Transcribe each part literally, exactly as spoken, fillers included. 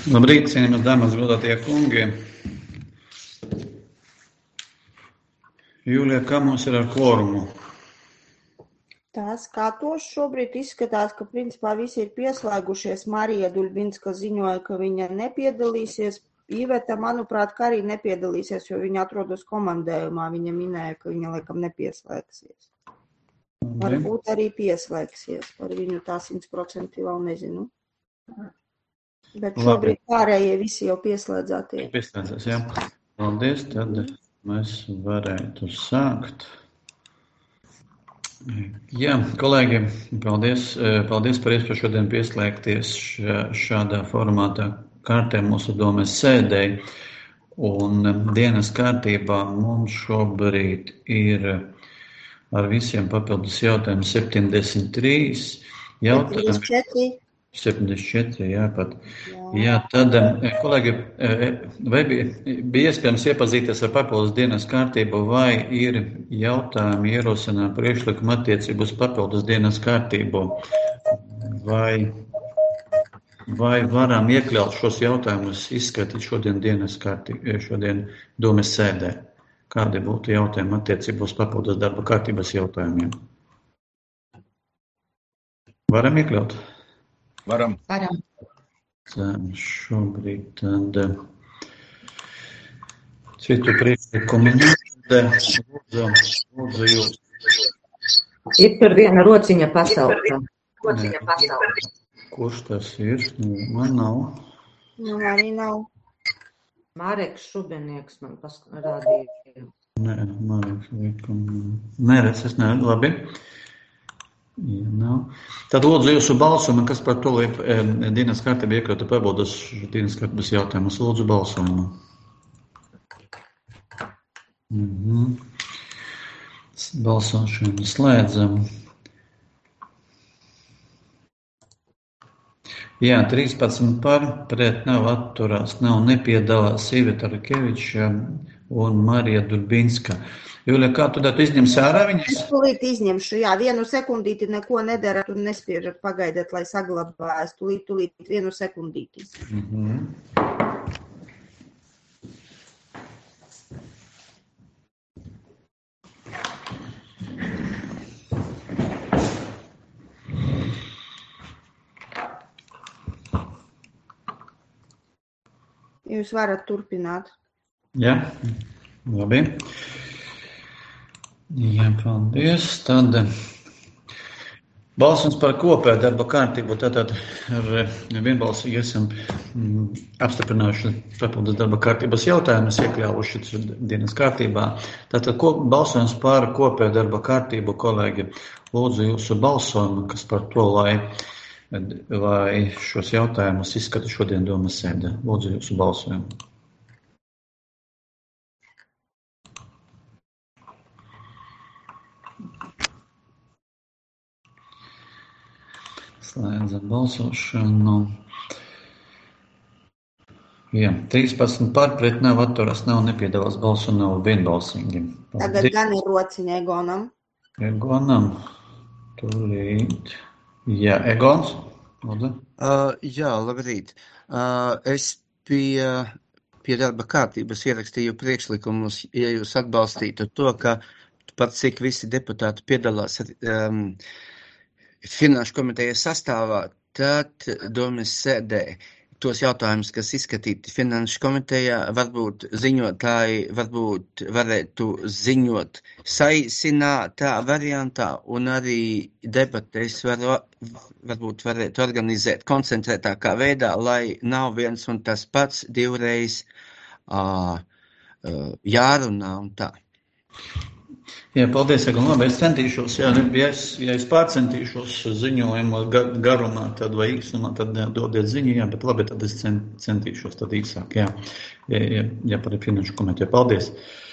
Labrīt, cienījamas dāmas, godātie kungi. Jūlija, kā mums ir ar kvorumu? Tā skatos, šobrīd izskatās, ka principā visi ir pieslēgušies. Marija Duļbinska ziņoja, ka viņa nepiedalīsies. Iveta, manuprāt, ka arī nepiedalīsies, jo viņa atrodas komandējumā. Viņa minēja, ka viņa laikam nepieslēgsies. Varbūt arī pieslēgsies. Par viņu tā simt procenti vēl nezinu. Bet šobrīd pārējie visi jau pieslēdzātie. Pieslēdzās, jā. Paldies, tad mēs varētu sākt. Jā, kolēģi, paldies, paldies par iespēju šodien pieslēgties šādā formātā kārtē mūsu domes sēdēji. Un dienas kārtībā mums šobrīd ir ar visiem papildus jautājumu septiņdesmit trīs jautājumi. septiņdesmit četri, jā, pat. Jā, tad, kolēģi, vai bija, bija iespējams iepazīties ar papildus dienas kārtību, vai ir jautājumi, ierosinājumi, priekšlikumi attiecību uz papildus dienas kārtību, vai, vai varam iekļaut šos jautājumus, izskatīt šodien dienas kārtību, šodien domes sēdē? Kādi būtu jautājumi attiecību uz papildus darba kārtības jautājumiem? Varam iekļaut? Varam. Varam. Šobrīd tad citu priekšlikumu lūdzu, lūdzu jūs. Ir tur viena rociņa pasaulta. Rociņa pasaulta. Kurš tas ir? Man nav. Nu, arī nav. Māreks Šubenieks man rādīja. Nē, Māreks Šubenieks. Nē, redz, es neredzu, labi. Ja nav. Tad lūdzu jūsu balsojumu, kas par to, lai e, dienas kārtība iekļautu papildus dienas kārtības jautājumus. Lūdzu balsojumu. Mhm. Balsošanu slēdzam. Jā, trīspadsmit par, pret nav atturās, nav nepiedalās Iveta Rakeviča un Marija Duļbinska. Jūlija, kā tu datu izņemsi ārā viņas? Es tūlīt izņemšu, jā, vienu sekundīti neko nedarat un nespiežat pagaidat, lai saglabājas. Tūlīt, tūlīt, vienu sekundīti. Mhm. Jūs varat turpināt. Jā, labi. Jā, paldies. Tad balsojums par kopēju darba kārtību. Tātad ar vienbalsīgi esam apstiprinājuši papildus darba kārtības jautājumus, iekļāvuši dienas kārtībā. Tātad ko, balsojums par kopēju darba kārtību, kolēģi, lūdzu jūsu balsojumu, kas par to, lai, lai šos jautājumus izskatu šodien domas sēdē. Lūdzu jūsu balsojumu. Slēdzam balsošanu. Jā, trīspadsmit par, pret nav atturās, nav nepiedalās balsu, nav vienbalsīgi. Tagad gan ir rociņa Egonam. Egonam. Tūlīt. Jā, Egons. Lūdzu. Uh, jā, labrīt. Uh, es pie, pie darba kārtības ierakstīju priekšlikumus, ja jūs atbalstītu to, ka pat cik visi deputāti piedalās um, Finanšu komitejas sastāvā, tad domes sēdē tos jautājumus, kas izskatīti Finanšu komitejā, varbūt ziņotāji varbūt varētu ziņot saīsinātā variantā un arī debates var, varbūt varētu organizēt koncentrētākā veidā, lai nav viens un tas pats divreiz uh, uh, jārunā un tā. Jā, paldies, Egon. Labi, es centīšos, jā, ja es, ja es pārcentīšos ziņojumu garumā, tad vai īsumā, tad dodiet ziņu, jā, bet labi, tad es centīšos tad īsāk, jā, jā, jā, jā par finanšu komiteju. Paldies.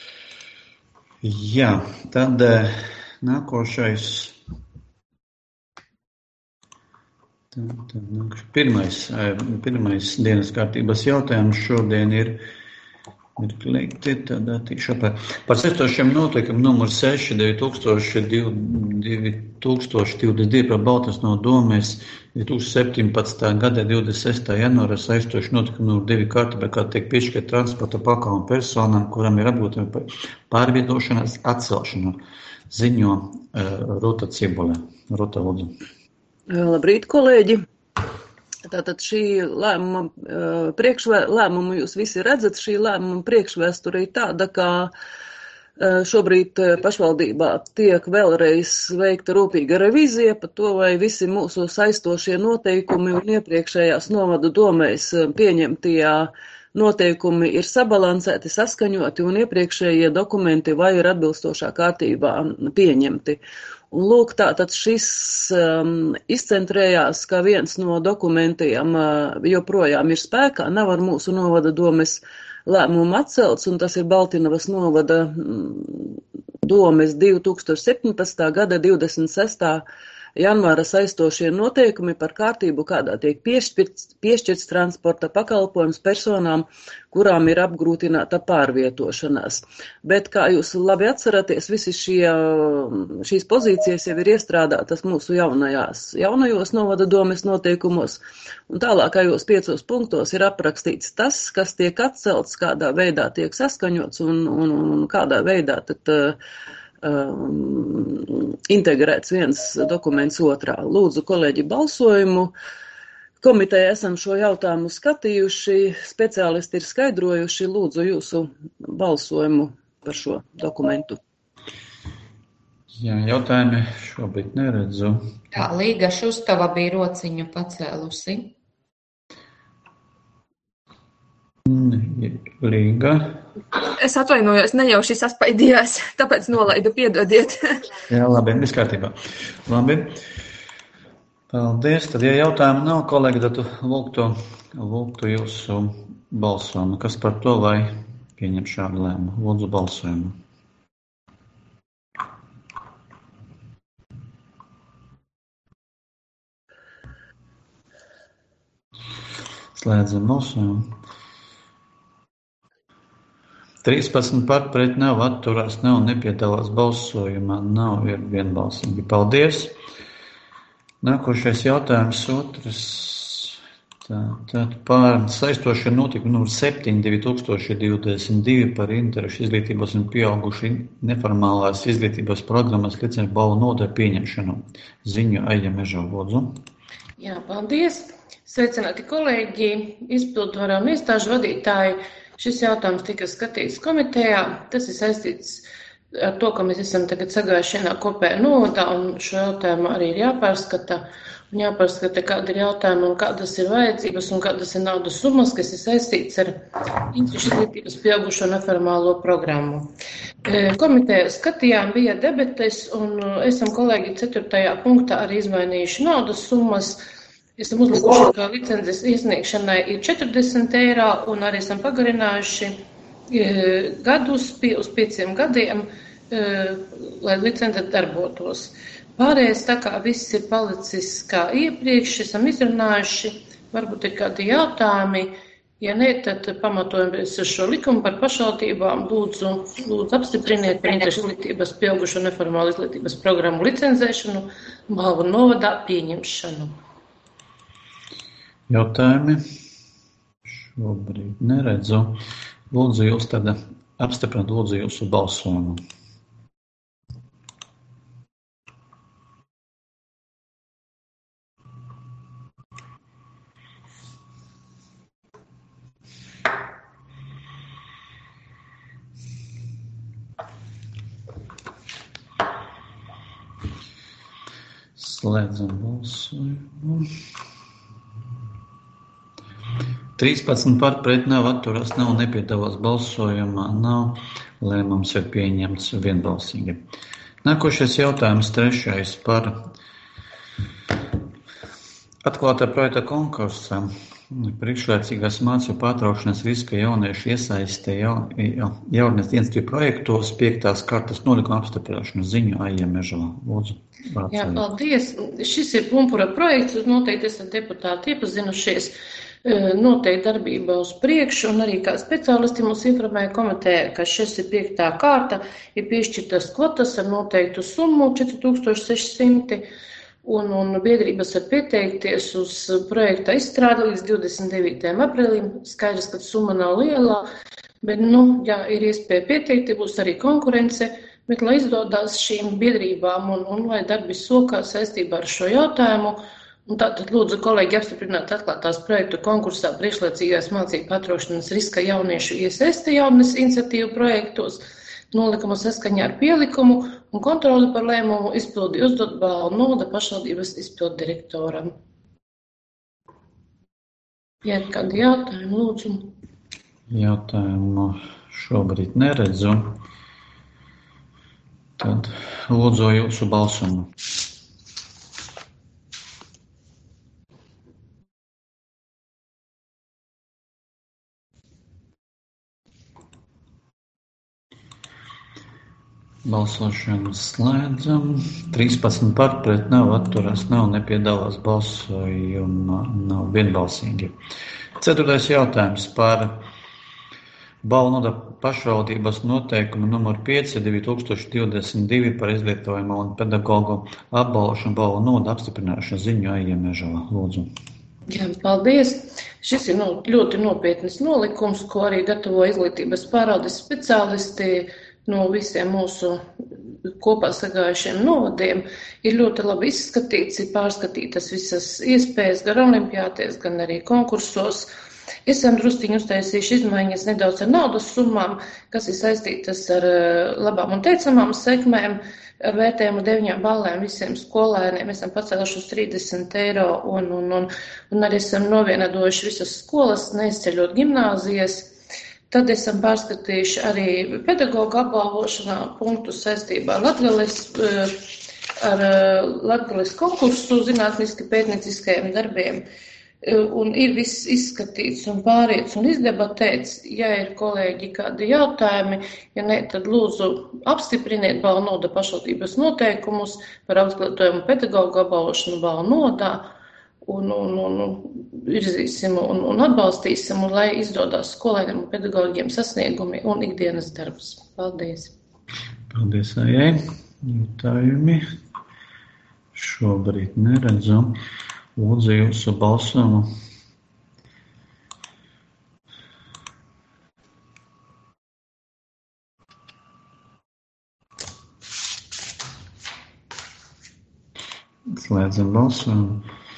Jā, tad nākošais, tad, tad nākošais, pirmais, pirmais dienas kārtības jautājums šodien ir ir klikti, tad attīkšu par, par sestošiem notikumu numur seši, deviņi tūkstoši divi tūkstoši divdesmit divi par Baltas no Domes divi tūkstoši septiņpadsmitā gada divdesmit sestā janvāra saistoši notikumi numur divi kārtībā, kā tiek piešķirt transporta pakalpojumu personām, kuram ir apgrūtinājumi par pārvietošanās atcelšanu. Ziņo uh, Ruta Cibule. Ruta, lūdzu. Labrīt, kolēģi! Tātad šī lēmuma priekšvē, lēmumu jūs visi redzat, šī lēmuma priekšvēsture ir tāda, ka šobrīd pašvaldībā tiek vēlreiz veikta rūpīga revīzija par to, vai visi mūsu saistošie noteikumi un iepriekšējās novadu domēs pieņemtie noteikumi ir sabalansēti, saskaņoti un iepriekšējie dokumenti vai ir atbilstošā kārtībā pieņemti. Un lūk, tātad šis um, izcentrējās, ka viens no dokumentiem uh, joprojām ir spēkā, nav ar mūsu novada domes lēmumu atcelts, un tas ir Baltinavas novada mm, domes divi tūkstoši septiņpadsmitā gada divdesmit sestā janvāra saistošie noteikumi par kārtību, kādā tiek piešķirts, piešķirts transporta pakalpojums personām, kurām ir apgrūtināta pārvietošanās. Bet, kā jūs labi atceraties, visi šie, šīs pozīcijas jau ir iestrādātas mūsu jaunajās, jaunajos novada domes noteikumos, un tālākajos piecos punktos ir aprakstīts tas, kas tiek atcelts, kādā veidā tiek saskaņots un, un, un kādā veidā tad Um, integrēts viens dokuments otrā. Lūdzu, kolēģi, balsojumu. Komiteja esam šo jautājumu skatījuši, speciālisti ir skaidrojuši. Lūdzu, jūsu balsojumu par šo dokumentu. Jā, jautājumi šobrīd neredzu. Tā, Līga Šustava bija rociņu pacēlusi. Līga. Es atvainojos, nejauši saspaidījās, tāpēc nolaidu, piedodiet. Jā, labi, viss kārtībā. Labi. Paldies. Tad, ja jautājumu nav, kolēģi, tad lūgtu, lūgtu jūsu balsojumu. Kas par to, lai pieņem šādu lēmumu? Lūdzu balsojumu. Slēdzam balsojumu. trīspadsmit par pret nav, atturās nav, nepiedalās balsojumā, nav, ir vienbalsīgi. Paldies. Nākošais jautājums otrs. Tā, tad pār saistošie notikumi numur septiņi divi tūkstoši divdesmit divi par interešu izglītības un pieaugušu neformālās izglītības programmas licenču balvu nodaļu pieņemšanu. Ziņu Aija Meža, lūdzu. Jā, paldies. Sveicināti kolēģi, izpildvaru un iestāžu vadītāji. Šis jautājums tika skatīts komitejā. Tas ir saistīts ar to, ka mēs esam tagad sagājuši vienā kopējā novadā, un šo jautājumu arī ir jāpārskata. Un jāpārskata, kāda ir jautājuma un kādas ir vajadzības un kādas ir naudas summas, kas ir saistīts ar interešu izglītības pieaugušo neformālo programmu. Komitejā skatījām, bija debates, un esam kolēģi ceturtajā punktā arī izmainījuši naudas summas. Esam uzlikuši, ka licences iesniegšanai ir četrdesmit eiro un arī esam pagarinājuši gadus pie, uz pieciem gadiem, lai licence darbotos. Pārējais, tā kā viss ir palicis kā iepriekš, esam izrunājuši, varbūt ir kādi jautājumi. Ja ne, tad pamatojamies ar šo likumu par pašvaldībām, lūdzu, lūdzu apstipriniet par interešu izglītības pieaugušo neformālu izglītības programmu licencēšanu, balvu novadā pieņemšanu. Jautājumi šobrīd neredzu. Lūdzu jūs tad apstiprināt, lūdzu jūsu balsojumu. Slēdzam balsojumu. trīspadsmit par pret nav, atturās nav, nepiedalās balsojumā nav, lēmums ir pieņemts vienbalsīgi. Nākošais jautājums trešais par atklātā projekta konkursa priekšlaicīgās mācību pārtraukšanas riska jauniešu iesaistē jaunatnes iniciatīvu projektos piektās kārtas nolikuma apstiprināšanu ziņu Aija Mežala. Lūdzu, vārds. Jā, paldies. Šis ir Pumpura projekts, noteikti esat deputāti iepazinušies, noteikti darbība uz priekšu, un arī kā speciālisti mums informēja komitē, ka šis ir piektā kārta, ir piešķirtas kvotas ar noteiktu summu četri tūkstoši seši simti. Un, un biedrības var pieteikties uz projekta izstrādi līdz divdesmit devītajam aprīlim. Skaidrs, ka summa nav liela, bet, nu, jā, ir iespēja pieteikt, būs arī konkurence, bet, lai izdodās šīm biedrībām un, un lai darbi sokā saistībā ar šo jautājumu, un tātad lūdzu kolēģi apstiprināt atklātās projektu konkursā priekšlaicīgās mācību pārtraukšanas riska jauniešu iesaiste jaunatnes iniciatīvu projektos, nolikumu saskaņā ar pielikumu un kontroli par lēmumu izpildi uzdot balvu Noda pašvaldības izpildu direktoram. Ja ir kādi jautājumi, lūdzu. Jautājumu šobrīd neredzu. Tad lūdzu jūsu balsumu. Balsošanu slēdzam. trīspadsmit par, pret nav, atturās nav, nepiedalās balsojumā, nav vienbalsīgi. Ceturtais jautājums par balvu Noda pašvaldības noteikumu numur pieci divi tūkstoši divdesmit divi par izglītojumu un pedagogu apbalvošanu balvu Noda apstiprināšanu ziņu Aija Mežala. Lūdzu. Jā, paldies. Šis ir no, ļoti nopietnis nolikums, ko arī gatavo izglītības pārvaldes speciālisti no visiem mūsu kopā sagājušiem novadiem. Ir ļoti labi izskatīts, ir pārskatītas visas iespējas gan olimpiāties, gan arī konkursos. Esam drusciņi uztaisījuši izmaiņas nedaudz ar naudas summām, kas ir saistītas ar labām un teicamām sekmēm, ar vērtējumu deviņām balēm visiem skolēniem. Esam pacēluši uz trīsdesmit eiro un, un, un, un arī esam novienadojuši visas skolas, neizceļot gimnāzijas. Tad esam pārskatījuši arī pedagogu apbalvošanā punktu saistībā ar Latgales, ar Latgales konkursu zinātniski pētnieciskajiem darbiem. Un ir viss izskatīts un pārietis un izdebatēts. Ja ir kolēģi kādi jautājumi, ja ne, tad lūdzu apstipriniet balvu Noda pašvaldības noteikumus par apglītojumu pedagogu apbalvošanu balvu Nodā. Un, un, un virzīsim un, un atbalstīsim, un lai izdodās skolēniem un pedagogiem sasniegumi un ikdienas darbs. Paldies! Paldies, Aijai! Jautājumi šobrīd neredzu. Lūdzu jūsu balsumu. Slēdzam balsojumu.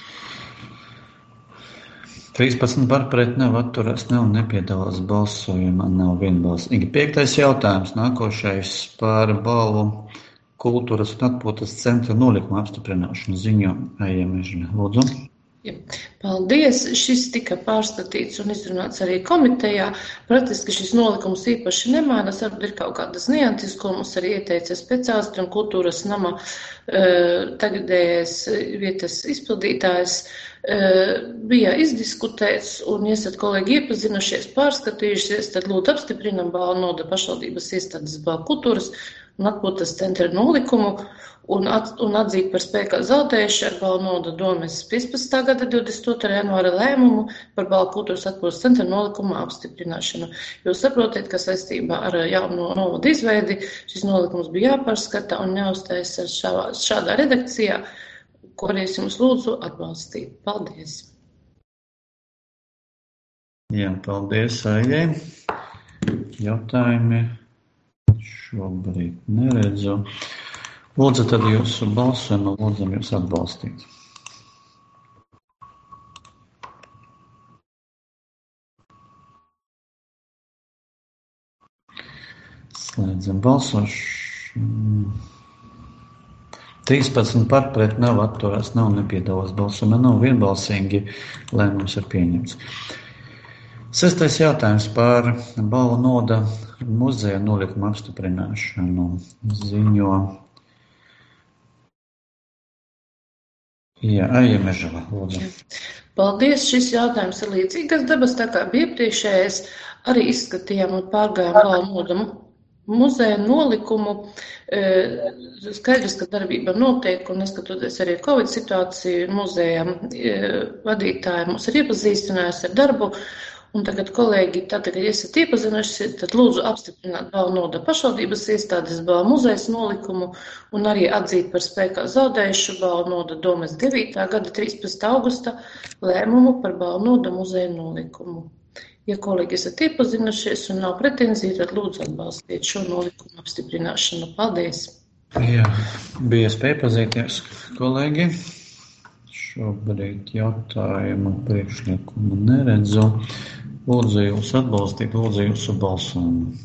trīspadsmit par, pret nav, atturās nav, nepiedalās balsojumā, nav vienbalsīgi. Piektais jautājums, nākošais par balvu kultūras un atpūtas centra nolikuma apstiprināšanu ziņo Aija Mežala. Lūdzu. Ja, paldies. Šis tika pārskatīts un izrunāts arī komitejā. Praktiski šis nolikums īpaši nemainas, varbūt ir kaut kādas nianses, ko mums arī ieteica speciālisti un kultūras nama uh, tagadējais vietas izpildītājs. Uh, bija izdiskutēts, un, ja esat kolēģi iepazinušies, pārskatījušies, tad lūdzu apstiprinam balvu Noda pašvaldības iestādes balvu kultūras un atpūtas centra nolikumu un, at, un atzīt par spēkā zaudējuši ar balvu Noda domes piecpadsmitā gada divdesmit otrā janvāra lēmumu par balvu kultūras atpūtas centra nolikumu apstiprināšanu. Jūs saprotiet, ka saistībā ar jauno novadu izveidi šis nolikums bija jāpārskata un jāuztais šā, šādā redakcijā, ko arī es jums lūdzu atbalstīt. Paldies! Jā, paldies, Aijai. Jautājumi šobrīd neredzu. Lūdzu, tad jūsu balsojumu lūdzam jūs atbalstīt. Slēdzam balsošanu. trīspadsmit par, pret nav, atturās nav, nepiedalās balsojumā, nav vienbalsīgi, lēmums ir pieņemts. Sestais jautājums par balvu Noda muzeja nolikuma apstiprināšanu ziņo Jā, Aija Mežava, lūdzu. Paldies, šis jautājums ir līdzīgas debas, tā kā bija priekšējais, arī izskatījām un pārgājām Valnoda muzeja nolikumu. Skaidrs, ka darbība notiek, un neskatoties arī Covid situāciju, muzeja vadītāji mums ir iepazīstinājusi ar darbu. Un tagad, kolēģi, tad, kad esat iepazinuši, tad lūdzu apstiprināt Valnoda pašvaldības iestādes Bāla muzejas nolikumu un arī atzīt par spēkā zaudējušu Valnoda domes devītā gada trīspadsmitā augusta lēmumu par Valnoda muzeja nolikumu. Ja kolēģi esat iepazinušies un nav pretenzija, tad lūdzu atbalstiet šo nolikumu apstiprināšanu. Paldies! Jā, bija iespēja iepazīties, kolēģi. Šobrīd jautājumu priekšlikumu neredzu. Lūdzu jūs atbalstīt, lūdzu jūsu balsojumu.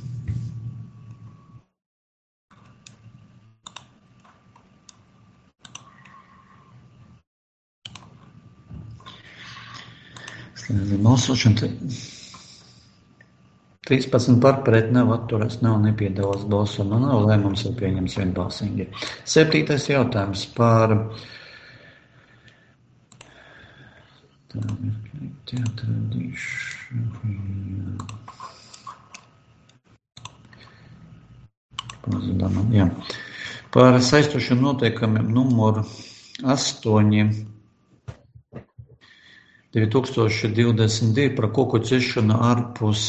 Slēdzi balsošanu. trīspadsmit par pret nav atturās, nav nepiedalās balsojumā, nav lēmums ir pieņems vienbalsīgi. Septītais jautājums par Tā ir atradīšu. Pazudām, jā. Par saistošiem noteikumiem numuru astoņi divi tūkstoši divdesmit divi par koku ciršanu ārpus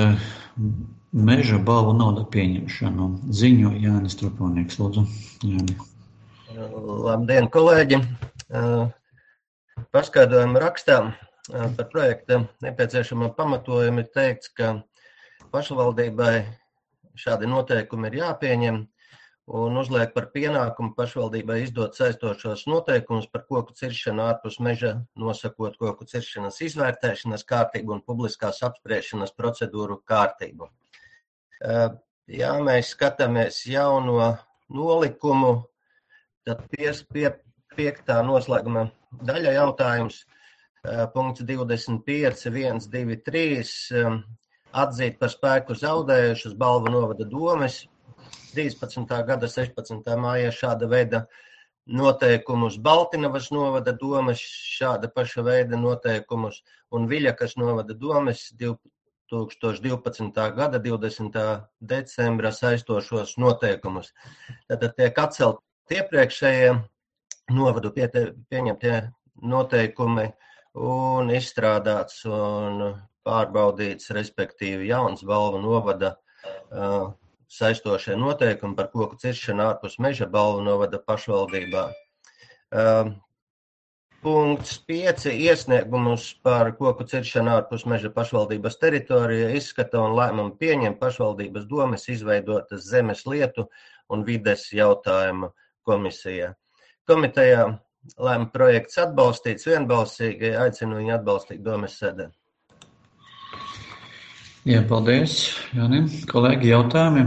meža balvu nauda pieņemšanu. Ziņo Jānis Truponieks, lūdzu. Jāni. Labdien, kolēģi! Paskaidrojuma rakstā par projekta nepieciešamo pamatojumu ir teikts, ka pašvaldībai šādi noteikumi ir jāpieņem un uzliek par pienākumu pašvaldībai izdot saistošos noteikumus par koku ciršanu ārpus meža, nosakot koku ciršanas izvērtēšanas kārtību un publiskās apspriešanas procedūru kārtību. Ja mēs skatāmies jauno nolikumu, tad pies, pie piektā noslēguma daļa jautājums, punkts divdesmit pieci, viens, divi, trīs, atzīt par spēku zaudējušas Balvu novada domes, trīspadsmitā gada sešpadsmitā māja šāda veida noteikumus, Baltinavas novada domes, šāda paša veida noteikumus un Viļakas novada domes divi tūkstoši divpadsmitā gada divdesmitā decembra saistošos noteikumus. Tātad tiek atcelt iepriekšējie novadu pieņemtie noteikumi un izstrādāts un pārbaudīts, respektīvi jauns Balvu novada uh, saistošie noteikumi par koku ciršanu ārpus meža Balvu novada pašvaldībā. Uh, punkts pieci. Iesniegumus par koku ciršanu ārpus meža pašvaldības teritorija izskata un lēmumu pieņem pašvaldības domes izveidotas zemes lietu un vides jautājumu komisijā. Komitejā lēma projekts atbalstīts vienbalsīgi, aicinu viņu atbalstīt domes sēdē. Jā, paldies, Jāni. Kolēģi, jautājumi?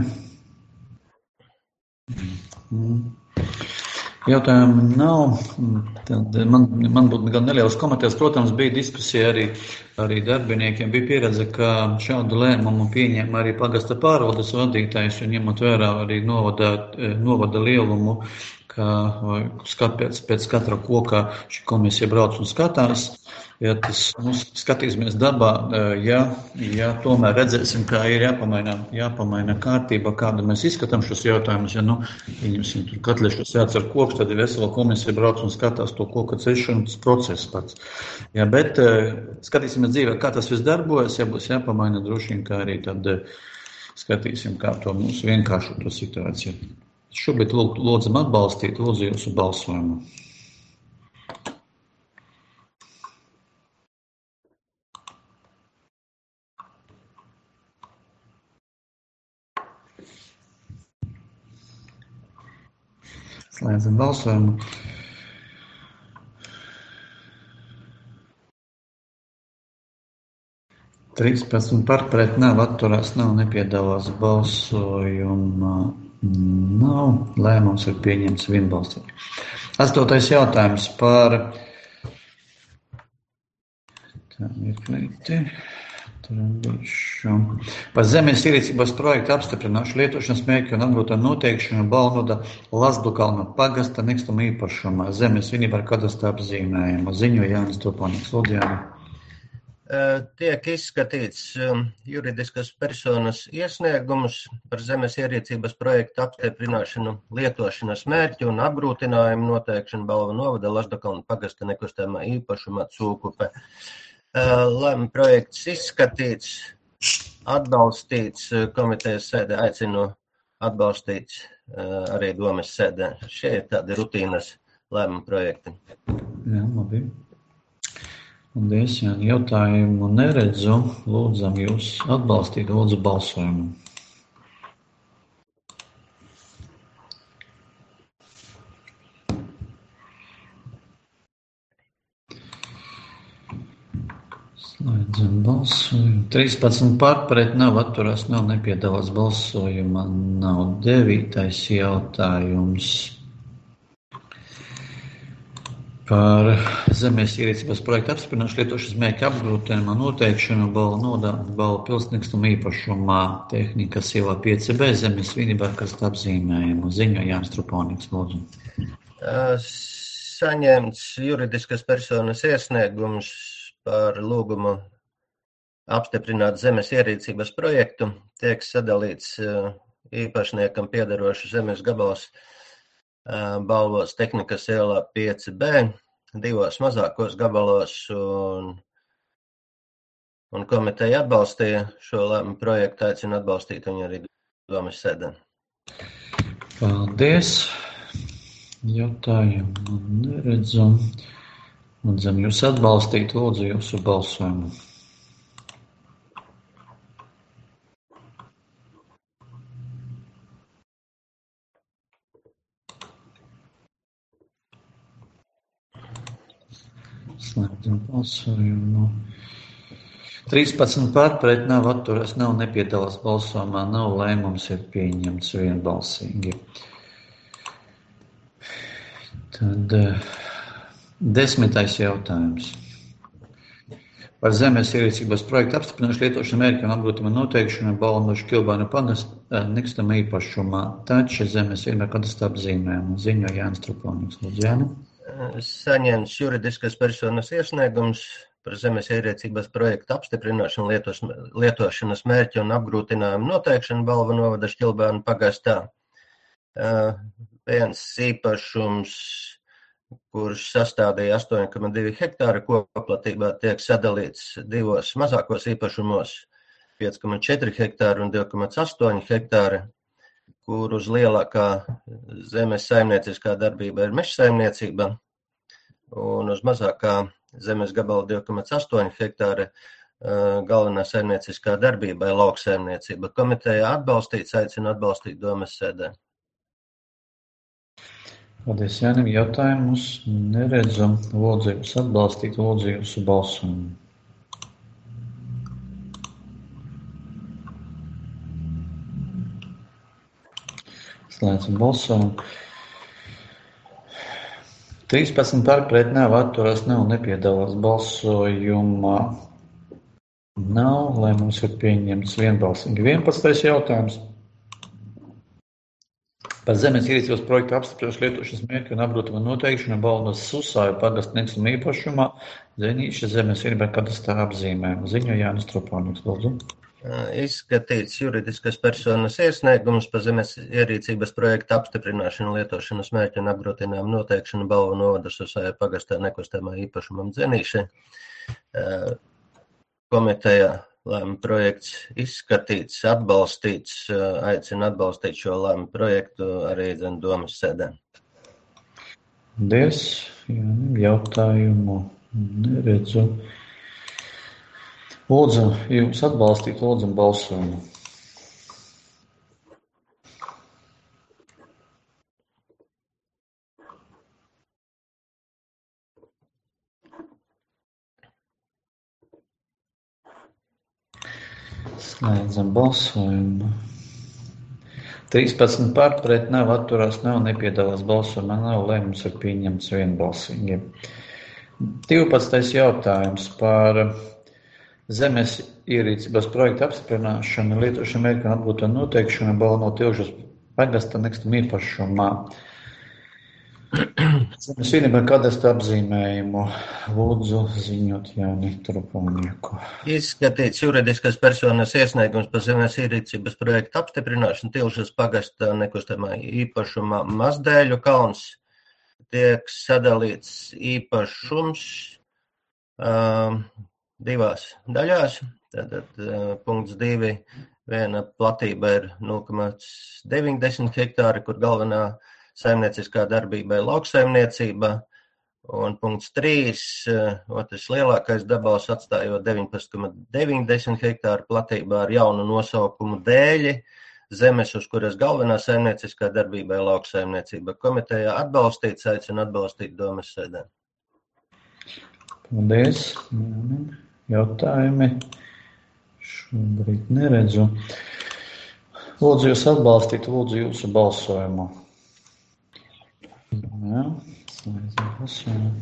Jautājumi nav. Tad man, man būtu gan nelielas komentēs. Protams, bija diskusija arī, arī darbiniekiem. Bija pieredze, ka šādu lēmumu pieņem arī pagasta pārvaldes vadītājs un ņemot vērā arī novada, novada lielumu, ka skat pēc, pēc katra koka šī komisija brauc un skatās. Ja tas, nu, skatīsimies dabā, ja, ja tomēr redzēsim, kā ir jāpamaina, jāpamaina kārtība, kāda mēs izskatām šos jautājumus, ja, nu, viņus tur katliešos jācer koks, tad vesela komisija brauc un skatās to koka cešanas procesu pats. Ja, bet skatīsimies dzīvē, kā tas viss darbojas, ja būs jāpamaina droši vien, kā arī tad skatīsim, kā to mūsu vienkāršu to situāciju. Šobrīd lūdzam atbalstīt, lūdzu jūsu balsojumu. Slēdzam balsojumu. trīspadsmit par pret nav atturās, nav nepiedalās balsojuma. Nav. Lēmums ir pieņemts vienbalsīgi. Astotais jautājums par... Tā mirklīti. Atradīšu. Par zemes ierīcības projektu apstiprināšu lietošanas mērķu un apgrūtinājumu noteikšanu Balnoda Lazdukalna pagasta nekustama īpašuma zemes vienībā ar kadastra apzīmējumu. Ziņo Jānis Toponīks. Lūdzu, Jāni. Tiek izskatīts juridiskas personas iesniegums par zemes ierīcības projektu apstiprināšanu lietošanas mērķu un apgrūtinājumu noteikšanu Balva novada Lazdukalna pagasta nekustamā īpašuma Cūkupe. Lēma projekts izskatīts, atbalstīts, komitejas sēdē aicinu atbalstīt arī domes sēdē. Šie ir tādi rutīnas lēma projekti. Jā, labi. Paldies, Jāni. Jautājumu neredzu. Lūdzam jūs atbalstīt, lūdzu balsojumu. Slēdzam balsojumu. trīspadsmit par, pret nav, atturās nav, nepiedalās balsojumā. Nav devītais jautājums. Par zemes ierīcības projektu apstiprināšanu lietošanas mērķu apgrūtinājumu noteikšanu Balva novada Balva pilsētas nekustama īpašumā tehnika Silva pieci B zemes vienībā ar kadastra apzīmējumu. Ziņo Jānis Toponīks. Lūdzu. Saņemts juridiskas personas iesniegums par lūgumu apstiprināt zemes ierīcības projektu. Tiek sadalīts īpašniekam piederošu zemes gabals Balvos tehnikas ielā pieci B, divos mazākos gabalos, un, un komiteja atbalstīja šo lēmumu projektu, aicinu atbalstīt viņu arī domes sēdē. Paldies. Jautājumu neredzu. Lūdzam jūs atbalstīt, lūdzu jūsu balsojumu. Slēdzam balsojumu. trīspadsmit par, pret nav, atturās nav, nepiedalās balsojumā nav, lēmums ir pieņemts vienbalsīgi. Tad desmitais jautājums. Par zemes ierīcības projektu apstiprināšanu lietošanu mērķu un apgrūtinājumu noteikšanu Balnoša Kilbāna pagasta nekustama īpašumā taču zemes vienībā ar kadastra apzīmējumu. Ziņo Jānis Toponīks. Lūdzu, Jāni. Saņemts juridiskas personas iesniegums par zemes ierīcības projektu apstiprināšanu lietošanas mērķu un apgrūtinājumu noteikšanu Balva novada Šķilbānu pagastā. Viens īpašums, kurš sastādīja astoņi komats divi hektāri koplatībā, tiek sadalīts divos mazākos īpašumos pieci komats četri hektāri un divi komats astoņi hektāri, kur uz lielākā zemes saimnieciskā darbība ir meža saimniecība, un uz mazākā zemes gabala divi komats astoņi hektāri galvenā saimnieciskā darbība ir lauksaimniecība. Komiteja atbalstīts, aicina atbalstīt domes sēdē. Paldies, Jānim. Jautājumus neredzu. Lūdzu jūs atbalstīt, lūdzu jūsu balsojumu. Slēdzam balsojumu. trīspadsmit par, pret nav, atturās nav, nepiedalās balsojumā. Nav, lēmums ir pieņemts vienbalsīgi. vienpadsmitais jautājums. Par zemes ierīcības projektu apstiprināšanu lietošanas mērķu un apgrūtinājumu noteikšanu Balvas Susāju pagasta nekustama īpašumā Zenīša zemes vienībā ar kadastra apzīmējumu. Ziņo Jānis Toponīks. Lūdzu. Izskatīts juridiskas personas iesniegums par zemes ierīcības projektu apstiprināšanu lietošanas mērķu un apgrūtinājumu noteikšanu Balvu novada Susāju pagastā nekustamā īpašumam Zenīša. Komiteja lēma projekts izskatīts, atbalstīts, aicina atbalstīt šo lēma projektu arī zem domes sēdē. Paldies. Jautājumu neredzu. Lūdzu, jūs atbalstīt, lūdzu, balsojumu. Slēdzam balsojumu. trīspadsmit par, pret nav, atturās nav, nepiedalās balsojumā nav, lēmums ir pieņemts vienbalsīgi. divpadsmitais jautājums par zemes ierīcības projekta apstiprināšana, lietošana mērķa un atgūta noteikšana balvu no Tilžas pagasta nekustamā īpašumā. Zemes vienībai kadastra apzīmējumu. Lūdzu ziņot Jāni Trupanieku. Izskatīts juridiskas personas iesniegums par zemes ierīcības projekta apstiprināšanu Tilžas pagasta nekustamā īpašumā Mazdēļu kalns. Tiek sadalīts īpašums uh, divās daļās. Tātad uh, punkts divi, viena platība ir nulle komats deviņdesmit hektāri, kur galvenā saimnieciskā darbība ir lauksaimniecība. Un punkts trīs, uh, otrs lielākais dabals atstājot deviņpadsmit komats deviņdesmit hektāru platībā ar jaunu nosaukumu Dēļi. Zemes, uz kuras galvenā saimnieciskā darbība ir lauksaimniecība. Komitejā atbalstīts, aicina atbalstīt domes sēdē. Paldies. Jautājumi šobrīd neredzu. Lūdzu jūs atbalstīt, lūdzu jūsu balsojumu. Jā, slēdzam balsojumu.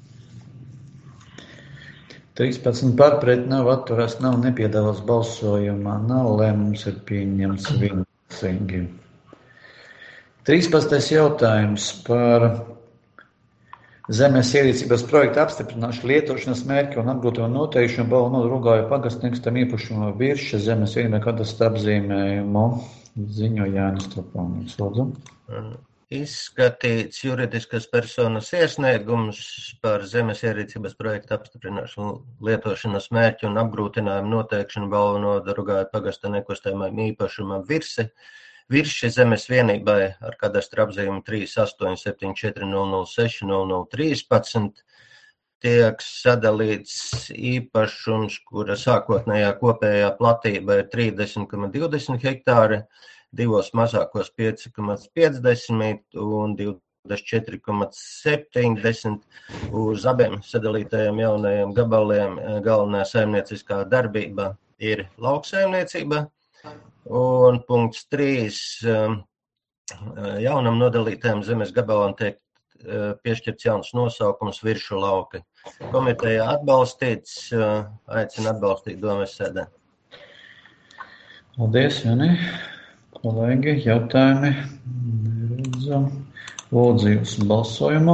trīspadsmit par pret nav atturās, nav nepiedalās balsojumā, nav lēmums ir pieņemts vienbalsīgi. trīspadsmitais jautājums par zemes ierīcības projekta apstiprināšanu, lietošanas mērķi un atgūto noteikšanu balvu no Rugāju pagasta nekustamā īpašuma Virša zemes vienībai kadastra apzīmējumu. Ziņo Jānis Trupanieku. Lūdzu. Izskatīts juridiskas personas iesniegums par zemes ierīcības projekta apstiprināšanu, lietošanas mērķu un apgrūtinājumu noteikšanu balvu no Rugāju pagasta nekustamajam īpašumam Virsi. Virši zemes vienībai ar kadastra apzīmējumu trīs astoņi septiņi četri nulle nulle seši nulle nulle trīspadsmit tiek sadalīts īpašums, kura sākotnējā kopējā platība ir trīsdesmit komats divdesmit hektāri, divos mazākos pieci komats piecdesmit un divdesmit četri komats septiņdesmit. Uz abiem sadalītajiem jaunajiem gabaliem galvenā saimnieciskā darbība ir lauksaimniecība. Un punkts trīs, jaunam nodalītajam zemes gabalam tiek piešķirts jauns nosaukums Viršu lauki. Komiteja atbalstīts, aicina atbalstīt domes sēdē. Paldies, Jani. Kolēģi, jautājumi? Neredzam. Lūdzu jūsu balsojumu.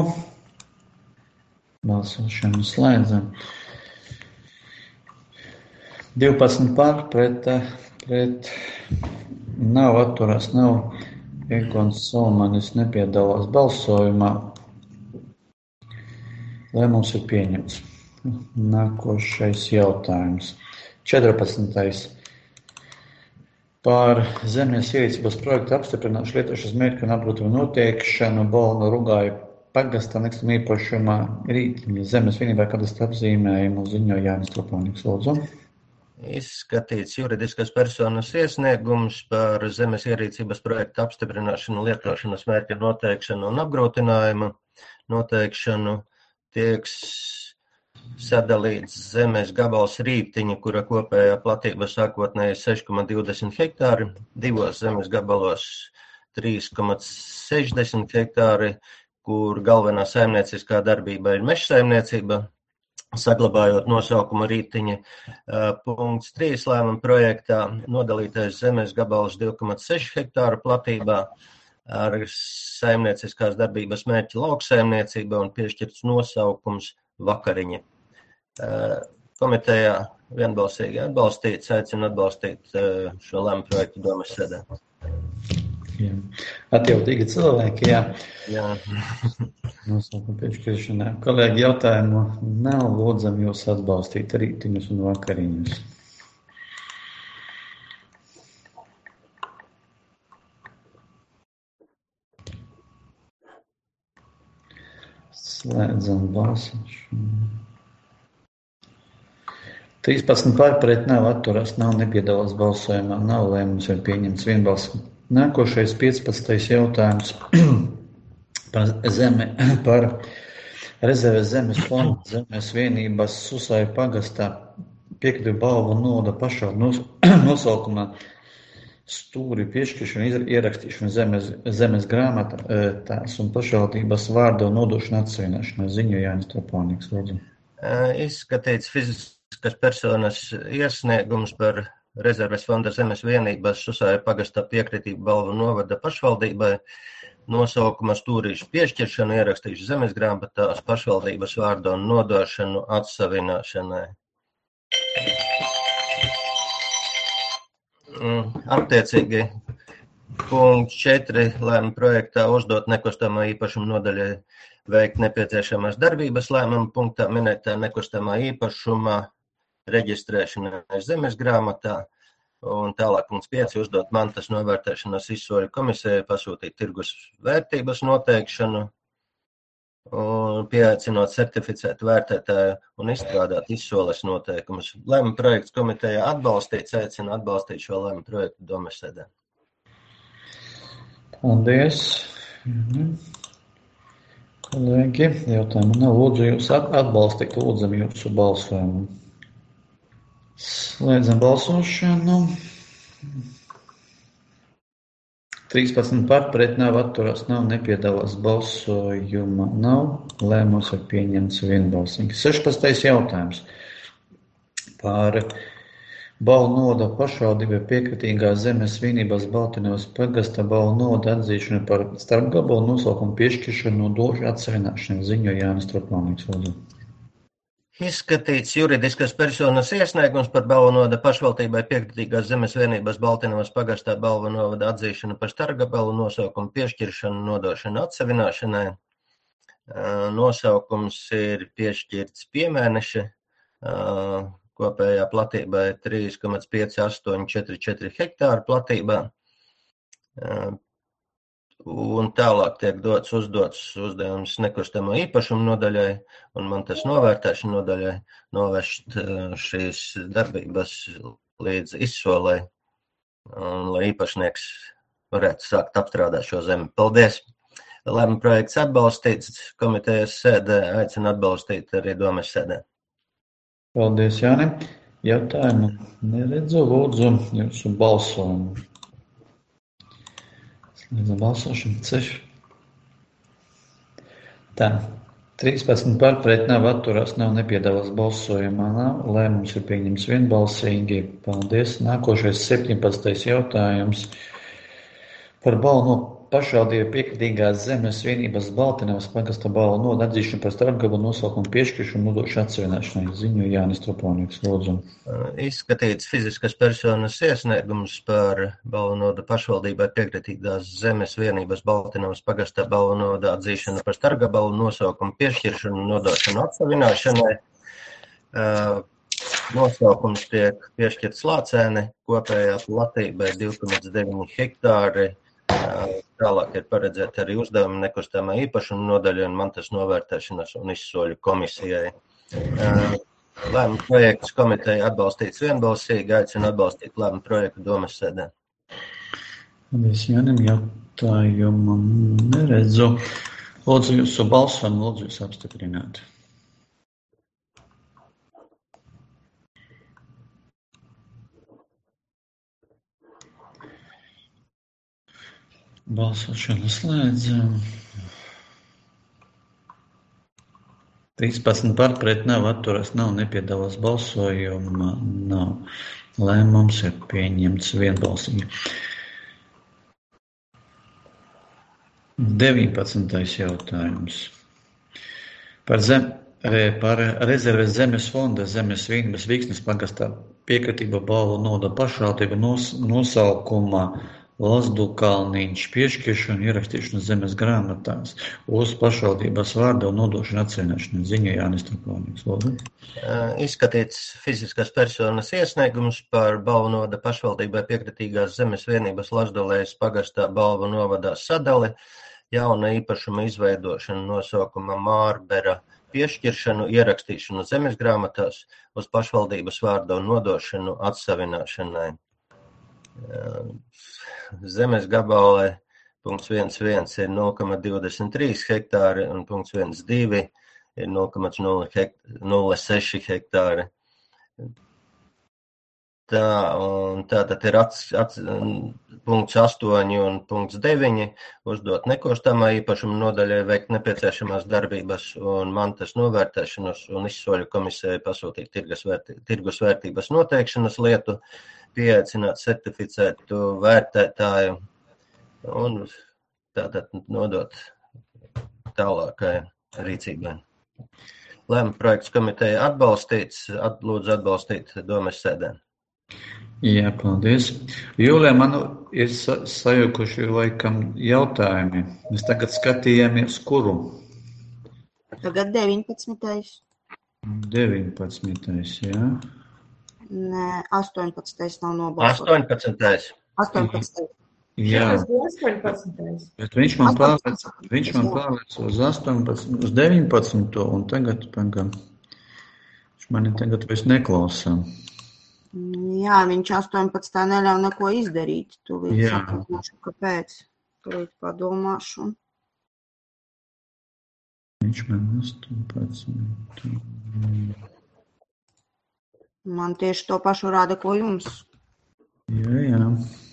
Balsošanu slēdzam. divpadsmit par pret, pret nav atturās, nav Egons Salmanis nepiedalās balsojumā. Lēmums ir pieņemts. Nākošais jautājums. četrpadsmitais. Par zemes ierīcības projektu apstiprināšanu, lietošanas mērķu un atgūto noteikšanu balvu no Rugāju pagasta nekustamā īpašumā Rītiņa zemes vienībai kadastra apzīmējumu. Ziņo Jānis Trupanieku. Lūdzu. Izskatīts juridiskas personas iesniegums par zemes ierīcības projektu apstiprināšanu, lietošanas mērķu noteikšanu un apgrūtinājumu noteikšanu. Tiek sadalīts zemes gabals Rītiņa, kura kopējā platība sākotnēji seši komats divdesmit hektāri, divos zemes gabalos trīs komats sešdesmit hektāri, kur galvenā saimnieciskā darbība ir mežsaimniecība, saglabājot nosaukumu Rītiņa. Punkts trīs lēmuma projektā nodalītais zemes gabals divi komats seši hektāru platībā ar saimnieciskās darbības mērķi lauksaimniecība un piešķirts nosaukums Vakariņa. Komitejā vienbalsīgi atbalstīts, aicina atbalstīt šo lēmumu projektu domes sēdē. Atjautīgi cilvēki, jā. Jā. Nosaukuma piešķiršanā. Kolēģi, jautājumu nav, lūdzam jūs atbalstīt Rītiņus un Vakariņus. Slēdzam balsošanu. trīspadsmit par pret nav atturās, nav nepiedalās balsojumā, nav lēmums ir pieņemts vienbalsīgi. Nākošais piecpadsmitais jautājums par zemi, par rezerves zemes fondu zemes vienības Susai pagastā piekļuvi balvu noda pašā nos, nosaukumā stūri piešķiršana, ierakstīšana zemes, zemes grāmatās un pašvaldības vārda un nodošana atsevienošana. Ziņo Jānis Trupanieku. Lūdzu. Izskatīts fiziski fiziskas personas iesniegums par rezerves fonda zemes vienības Susāja pagastā piekritību Balvu novada pašvaldībai, nosaukuma stūrīšu piešķiršanu, ierakstīšu zemes grāmatās pašvaldības vārdu un nodošanu atsavināšanai. Attiecīgi, punkts četri lēmuma projektā uzdot nekustamā īpašuma nodaļai veikt nepieciešamās darbības lēmuma punktā minētā nekustamā īpašuma reģistrēšana zemes grāmatā. Un tālāk punkts pieci uzdot mantas novērtēšanas izsoļu komisijai pasūtīt tirgus vērtības noteikšanu un pieaicinot certificētu vērtētāju un izstrādāt izsoles noteikumus. Lēmuma projekts komiteja atbalstīts, aicina atbalstīt šo lēmuma projektu domes sēdē. Paldies. Kolēģi, jautājumu nav. Lūdzu jūs atbalstīt, lūdzam jūsu balsojumu. Slēdzam balsošanu. trīspadsmit par, pret nav, atturās nav, nepiedalās balsojuma nav. Lēmums ir pieņemts vienbalsīgi. sešpadsmitais jautājums par Balvu novada pašvaldībai piekritīgās zemes vienībās Baltinavas pagasta Balvu novada atzīšanu par starpgabalu nosaukumu piešķiršanu nodošu atsavināšanu, ziņo Jānis Tropalnieks. Lūdzu. Izskatīts juridiskas personas iesniegums par Balvu novada pašvaldībai piekritīgās zemes vienības Baltinavas pagastā Balvu novada atzīšanu par starpgabalu nosaukumu piešķiršanu nodošanu atsavināšanai. Nosaukums ir piešķirts Piemēneša. Kopējā platībā ir trīs komats pieci astoņi četri četri hektāru platībā. Un tālāk tiek dots uzdots uzdevums nekustamo īpašumu nodaļai un mantas novērtēšanu nodaļai novest šīs darbības līdz izsolei, un, lai īpašnieks varētu sākt apstrādāt šo zemi. Paldies! Lēmuma projekts atbalstīts, komitejas sēdē aicina atbalstīt arī domes sēdē. Paldies, Jāni. Jautājumu neredzu, lūdzu jūsu balsojumu. Slēdzam balsošanu. Ceši. Tā. trīspadsmit par, pret nav, atturās nav, nepiedalās balsojumā nav. Lēmums ir pieņemts vienbalsīgi. Paldies. Nākošais septiņpadsmitais jautājums par Balvu no pašvaldībai piekritīgās zemes vienības Baltinavas pagasta Balvu novada atzīšanu par starpgabalu nosaukumu piešķiršanu nodošanu atsavināšanai, ziņo Jānis Tropalnieks. Lūdzu. Izskatīts fiziskas personas iesniegums par Balvu novada pašvaldībai piekritīgās zemes vienības Baltinavas pagasta Balvu novada atzīšanu par starpgabalu nosaukumu piešķiršanu nodošanu atsavināšanai. Nosaukums tiek piešķirts Lācēne, kopējā platība ir divi komats deviņi hektāri. Tālāk ir paredzēti arī uzdevumi nekustamā īpašuma nodaļai un mantas novērtēšanas un izsoļu komisijai. Lēmuma projekts komiteja atbalstīts vienbalsīgi, aicina atbalstīt lēmuma projektu domes sēdē. Paldies, Jānim, jautājumu neredzu. Lūdzu jūsu balsojumu, lūdzu jūs apstiprināt. Balsošanu slēdzam. trīspadsmit par, pret nav, atturās nav, nepiedalās balsojuma nav. Lēmums ir pieņemts vienbalsīgi. deviņpadsmitais jautājums. Par, zem, par rezerves zemes fonda zemes vienības Vīksnes pagastā piekritība Balvu novada pašvaldība nos, nosaukumā Lazdu Kalniņš piešķiršanu ierakstīšanu zemes grāmatās uz pašvaldības vārdu un nodošanu atsavināšanu, ziņo Jānis Tropalnieks. Izskatīts fiziskas personas iesniegums par Balvu novada pašvaldībai piekritīgās zemes vienības Lazdolējas pagastā Balvu novadā sadali, jauna īpašuma izveidošanu nosaukuma Mārbera piešķiršanu ierakstīšanu zemes grāmatās uz pašvaldības vārdu un nodošanu atsavināšanai. Zemes gabalē punkts viens viens ir nulle komats divdesmit trīs hektāri un punkts viens divi ir nulle komats nulle seši hektāri. Tā, un tātad ir ats, ats, punkts astoņi un punkts deviņi uzdot nekustamā īpašuma nodaļai veikt nepieciešamās darbības un mantas novērtēšanas un izsoļu komisijai pasūtīt tirgus, vērtī, tirgus vērtības noteikšanas lietu, pieaicināt certificētu vērtētāju un tātad nodot tālākai rīcībai. Lēma projekts komiteja atbalstīts, at, lūdzu atbalstīt domes sēdē. Jā, paldies. Jūlijā, man ir sajukuši laikam jautājumi. Mēs tagad skatījāmies, kuru? Tagad deviņpadsmitais. deviņpadsmitais, jā. Nē, astoņpadsmitais nav nobalsots. astoņpadsmitais. astoņpadsmitais. Jā, astoņpadsmitais. bet viņš man pārlēc, viņš man pārlēc uz astoņpadsmit, uz deviņpadsmit, un tagad, pagam, viņš mani tagad vairs neklausā. Jā, viņš astoņpadsmitā neļauj neko izdarīt. Tu līdz Jā. saprotu, kāpēc. Tu līdz padomāšu. Viņš man astoņpadsmit. Man tieši to pašu rāda, ko jums. Jā, jā.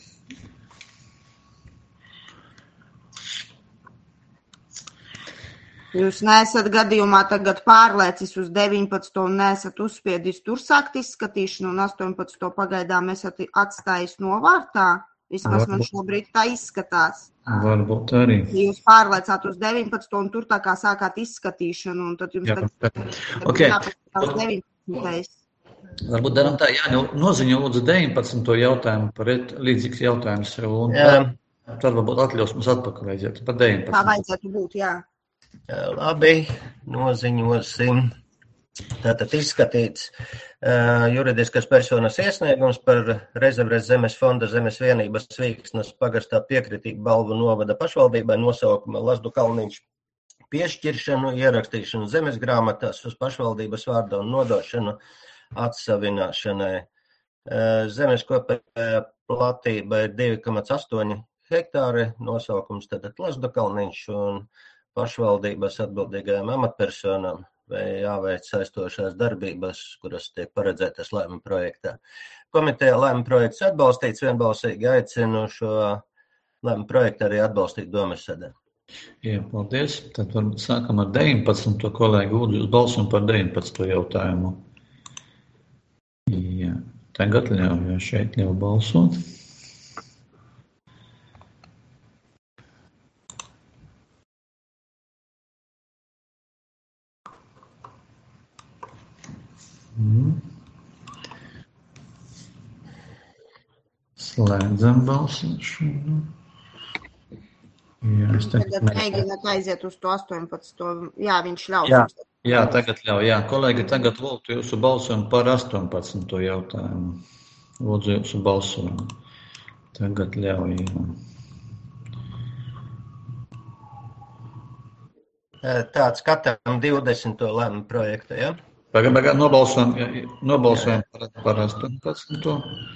Jūs neesat gadījumā tagad pārlēcis uz deviņpadsmito un neesat uzspiedis tur sākt izskatīšanu un astoņpadsmito pagaidām esat atstājis novārtā. Vismaz man šobrīd tā izskatās. Varbūt arī. Jūs pārlēcāt uz deviņpadsmito un tur tā kā sākāt izskatīšanu un tad jums Jā, tagad, bet- tagad ok. jāpaskatās deviņpadsmitais. Varbūt daram tā, jā, nu, noziņo lūdzu deviņpadsmito jautājumu par et- līdzīgs jautājums. Un Jā. tad varbūt atļaus mums atpakaļ aiziet par Tā deviņpadsmito. vajadzētu būt, jā. Labi, noziņosim. Tātad izskatīts uh, juridiskas personas iesniegums par rezerves zemes fonda zemes vienības Vīksnas pagastā piekritību Balvu novada pašvaldībai nosaukuma Lazdu Kalniņš piešķiršanu, ierakstīšanu zemes grāmatās uz pašvaldības vārda un nodošanu atsavināšanai. Uh, zemes kopējā platība ir divi komats astoņi hektāri, nosaukums tātad Lazdu Kalniņš un pašvaldības atbildīgajām amatpersonām vai jāveic saistošās darbības, kuras tiek paredzētas lēmuma projektā. Komiteja lēmuma projekts atbalstīts, vienbalsīgi aicinu šo lēmuma projektu arī atbalstīt domes sēdē. Jā, paldies. Tad varbūt sākam ar deviņpadsmito kolēģi lūdzu uz balsumu par deviņpadsmito jautājumu. Jā, tagad ļauj, jā, šeit ļauj balsot. Mm. Slēdzam balsošanu. Jā, es tagad Tagad mēģināt aiziet uz to astoņpadsmito. Jā, viņš ļaus. Jā, jums. jā, tagad ļauj. Jā, kolēģi, tagad lūdzu jūsu balsojumu par astoņpadsmito jautājumu. Lūdzu jūsu balsojumu. Tagad ļauj, jā. Tāds katram divdesmito lēmuma projektu, ja? Pagad, pagad, nobalsojam, jā, nobalsojam par, par astoņpadsmito.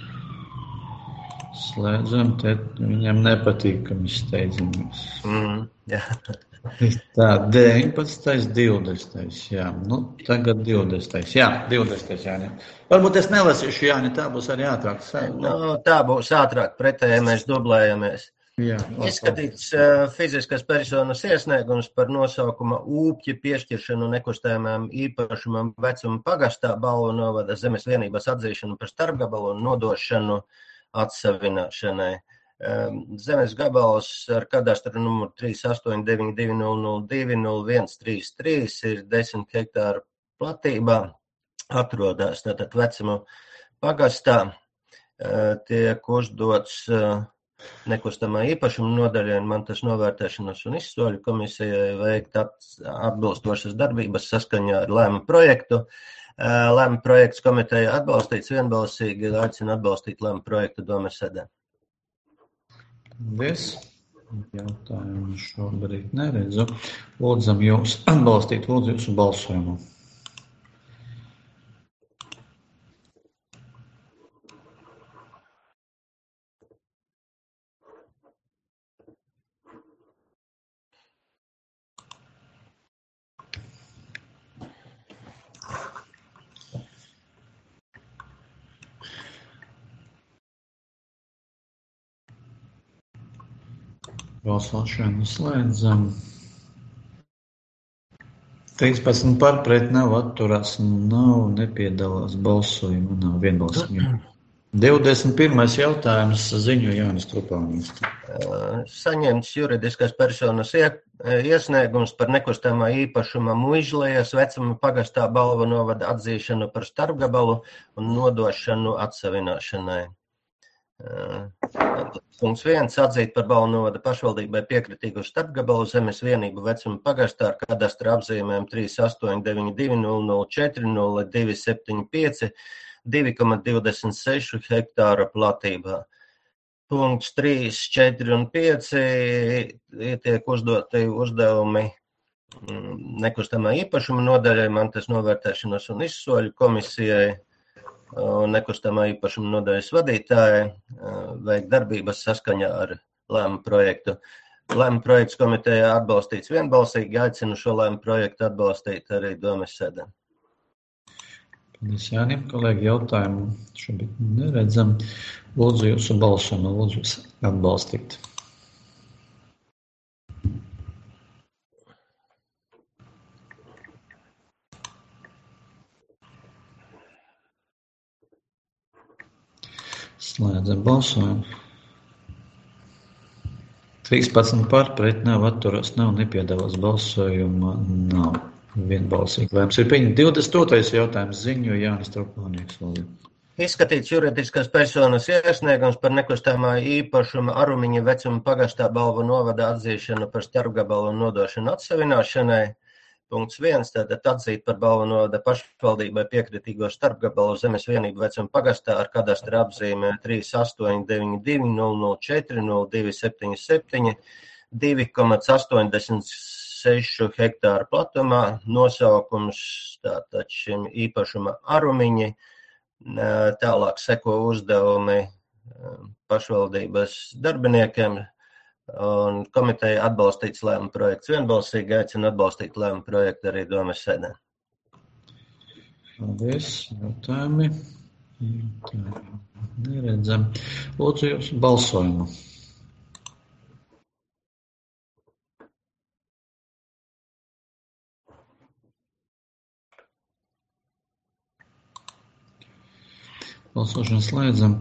Slēdzam, te viņam nepatīk, ka mēs steidzamies. Mm, jā. Tā, deviņpadsmitais, divdesmitais, jā. Nu, tagad divdesmitais, jā, divdesmitais, Jāni. Varbūt es nelasīšu, Jāni, tā būs arī ātrāk. Nu, tā būs ātrāk, pretēji mēs dublējamies. Jā, Izskatīts uh, fiziskas personas iesniegums par nosaukuma ūpķi piešķiršanu nekustējumam īpašumam vecuma pagastā Balvu novada zemes vienības atzīšanu par starpgabalu un nodošanu atsavināšanai. Um, zemes gabals ar kadastru numuru trīs astoņi deviņi divi nulle nulle divi nulle viens trīs trīs ir desmit hektāru platībā, atrodas tātad vecuma pagastā, uh, tiek uzdots uh, nekustamā īpašuma nodaļai un mantas novērtēšanas un izsoļu komisijai veikt atbilstošas darbības saskaņā ar lēmuma projektu. Lēmuma projekts komiteja atbalstīts vienbalsīgi, aicina atbalstīt lēmuma projektu domes sēdē. Paldies. Jautājumu šobrīd neredzu. Lūdzam jūs atbalstīt, lūdzu jūsu balsojumu. Balsošanu slēdzam. trīspadsmit par, pret nav, atturās nav, nepiedalās balsojuma, nav vienbalsīgi. divdesmit pirmais jautājums, ziņo Jānis Trupānīgs. Saņemts juridiskās personas iesniegums par nekustamā īpašuma Muižlejas vecuma pagastā Balvu novada atzīšanu par starpgabalu un nodošanu atsavināšanai. Punkts viens. Atzīt par Balvu novada pašvaldībai piekritīgu starpgabalu zemes vienību vecuma pagastā ar kadastra apzīmēm trīs astoņi deviņi divi nulle nulle četri nulle divi septiņi pieci divi komats divdesmit seši hektāra platībā. Punkts trīs, četri un pieci tiek uzdoti uzdevumi nekustamā īpašuma nodaļai, mantas novērtēšanas un izsoļu komisijai, nekustamā īpašuma nodaļas vadītājai, veikt darbības saskaņā ar lēmu projektu. Lēmu projekts komitejā atbalstīts vienbalsīgi, aicinu šo lēmu projektu atbalstīt arī domes sēdē. Paldies, Jānim. Kolēģi, jautājumu šobrīd neredzam. Lūdzu jūsu balsojumu, lūdzu jūs atbalstīt. Slēdzam balsojumu. trīspadsmit par, pret nav, atturās nav, nepiedalās balsojuma nav. Vienbalsīgi lēmums ir pieņemts. divdesmit otrais jautājums, ziņo Jānis Trupānīgs. Izskatīts juridiskās personas iesniegums par nekustamā īpašuma Arumiņa vecuma pagastā Balvu novada atzīšanu par starpgabalu un nodošanu atsavināšanai. Punkts viens. Tātad atzīt par Balvu novada pašvaldībai piekritīgo starpgabalu zemes vienību vecuma pagastā ar kadastra apzīmē trīs astoņi deviņi divi nulle nulle četri nulle divi septiņi septiņi divi komats astoņdesmit seši hektāru platumā. Nosaukums tātad šim īpašuma Arumiņi. Tālāk seko uzdevumi pašvaldības darbiniekiem un komiteja atbalstīts lēma projekts vienbalsīgi, aicina atbalstīt lēma projektu arī domes sēdē. Paldies. Jautājumi. Jautājumi. Neredzam. Lūdzu jūsu balsojumu. Balsošanu slēdzam.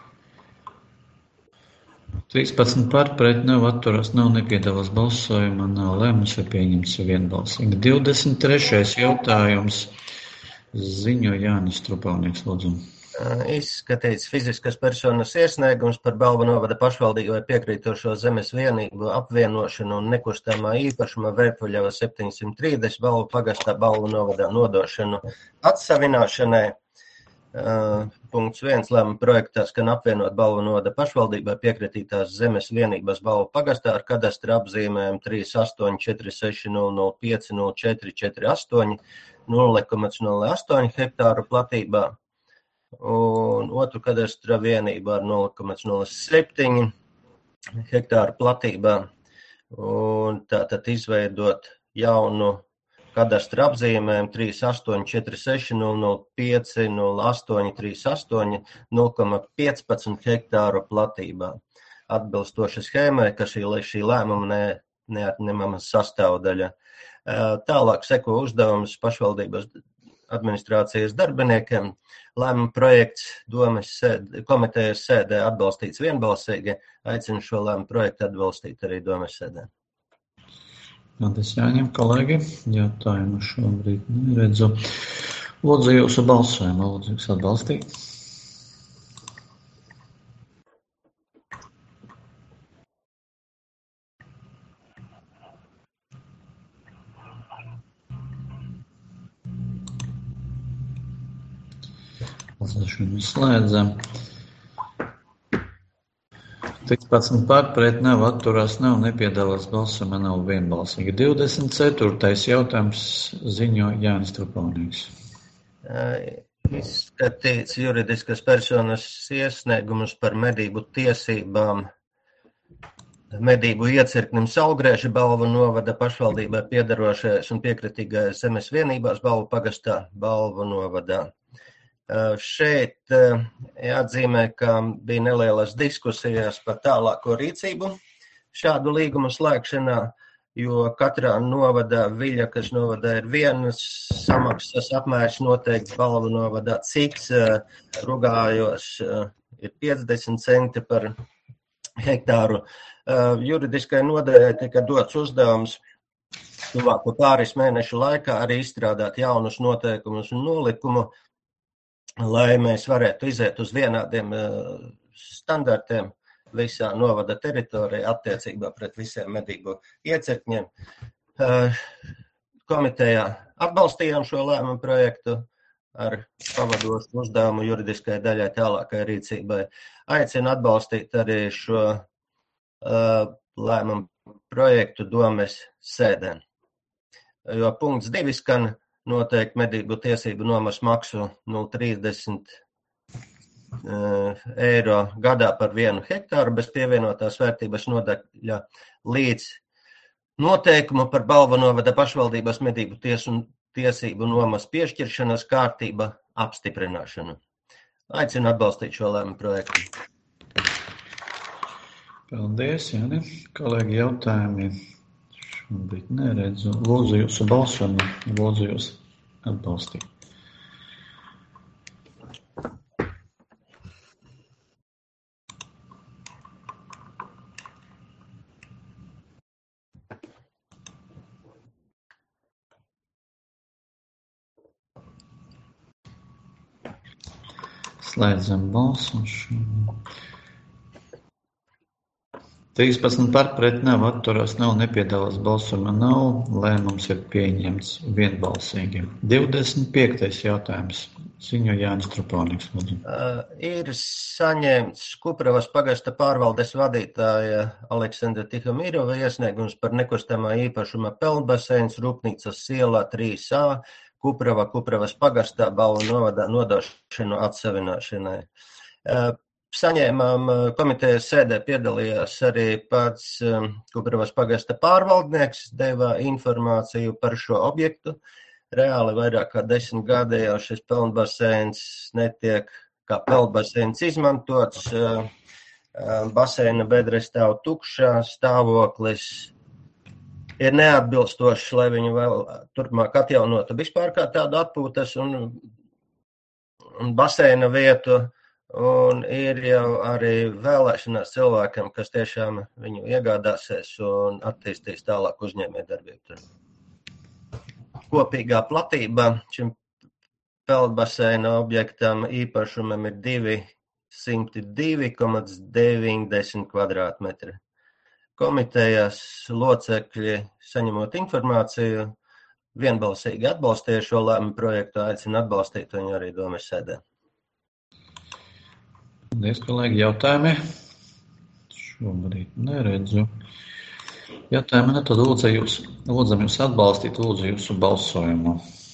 trīspadsmit par, pret nav, atturās nav, nepiedalās balsojuma, nav lēmums ir pieņemts vienbalsīgi. divdesmit trešais jautājums, ziņo Jānis Trupānīgs, lūdzu. Izskatīts fiziskas personas iesniegums par Balvu novada pašvaldībai piekrītošo zemes vienību apvienošanu un nekustamā īpašuma Vērpuļava septiņsimt trīsdesmit Balvu pagastā Balvu novadā nodošanu atsavināšanai. Uh, punkts viens. Lēmuma projektā skan apvienot Balvu novada pašvaldībai piekritītās zemes vienības Balvu pagastā ar kadastra apzīmēm trīs astoņi četri seši nulle nulle pieci nulle četri četri astoņi nulle komats nulle astoņi hektāru platībā un otru kadastra vienību ar nulle komats nulle septiņi hektāru platībā un tātad izveidot jaunu kadastra apzīmēm trīs astoņi četri seši nulle nulle pieci nulle astoņi trīs astoņi nulle komats piecpadsmit hektāru platībā. Atbilstoši schēmai, ka šī, šī lēmuma ne, neatņemama sastāvdaļa. Tālāk seko uzdevums pašvaldības administrācijas darbiniekiem. Lēmuma projekts domes sēd, komitejas sēdē atbalstīts vienbalsīgi. Aicinu šo lēmuma projektu atbalstīt arī domes sēdē. Paldies, Jāņem, kolēģi. Jautājumu šobrīd neredzu. Lūdzu jūsu balsojumu, lūdzu jūs atbalstīt. Balsošanu slēdzam. trīspadsmit par, pret nav, atturās nav, nepiedalās balsojumā, nav vienbalsīgi. divdesmit ceturtais jautājums, ziņo Jānis Trupānīgs. Izskatīts juridiskas personas iesniegumus par medību tiesībām. Medību iecirknim Saulgrieža Balvu novada pašvaldībai piedarošajās un piekritīgajās zemes vienībās Balvu pagastā Balvu novadā. Šeit jāatzīmē, ka bija nelielas diskusijas par tālāko rīcību šādu līgumu slēgšanā, jo katrā novadā, Viļakas novadā ir vienas samaksas apmērs noteikti, Balvu novadā cits, Rugājos ir piecdesmit centi par hektāru. Juridiskai nodaļai tika dots uzdevums tuvāko pāris mēnešu laikā arī izstrādāt jaunus noteikumus un nolikumu, lai mēs varētu iziet uz vienādiem standartiem visā novada teritorijā attiecībā pret visiem medību iecirkņiem. Komitejā atbalstījām šo lēmumu projektu ar pavadošu uzdevumu juridiskai daļai tālākai rīcībai. Aicinu atbalstīt arī šo uh, lēmumu projektu domes sēdēn. Jo punkts divi skan noteikti medību tiesību nomas maksu nulle komats trīsdesmit eiro gadā par vienu hektāru bez pievienotās vērtības nodaļa līdz noteikumu par Balvu novada pašvaldības medību tiesu un tiesību nomas piešķiršanas kārtība apstiprināšanu. Aicinu atbalstīt šo lēmumu projektu. Paldies, Jāni. Kolēģi, jautājumi šobrīd neredzu. Lūdzu jūsu balsojumu, lūdzu jūs atbalstīt. Slēdzam balsošanu. trīspadsmit par pret nav, atturās nav, nepiedalās balsojumā nav. Lēmums ir pieņemts vienbalsīgi. divdesmit piektais jautājums. Ziņo Jānis Truponīks. Uh, ir saņemts Kupravas pagasta pārvaldes vadītāja Aleksandra Tihamirova iesniegums par nekustamā īpašuma peldbaseins Rūpnīcas ielā trīs A, Kuprava, Kupravas pagastā, Balvu novadā nodošanu atsavināšanai. Uh, Saņēmām komitejas sēdē piedalījās arī pats Kupravas pagasta pārvaldnieks, deva informāciju par šo objektu. Reāli vairāk kā desmit gadi jau šis peldbaseins netiek kā peldbaseins izmantots. Baseina bedre stāv tukšā, stāvoklis ir neatbilstošs, lai viņu vēl turpmāk atjaunotu vispār kā tādu atpūtas un, un baseina vietu. Un ir jau arī vēlēšanās cilvēkam, kas tiešām viņu iegādāsies un attīstīs tālāk uzņēmējdarbību. Kopīgā platība šim peldbaseina objektam īpašumam ir divsimt divi komats deviņdesmit kvadrātmetri. Komitejas locekļi, saņemot informāciju, vienbalsīgi atbalstīja šo lēmumu projektu, aicina atbalstīt viņu arī domes sēdē. Paldies, kolēģi, jautājumi. Šobrīd neredzu. Jautājumi, ne tad lūdzu jūs, lūdzam jūs atbalstīt, lūdzu jūsu balsojumu.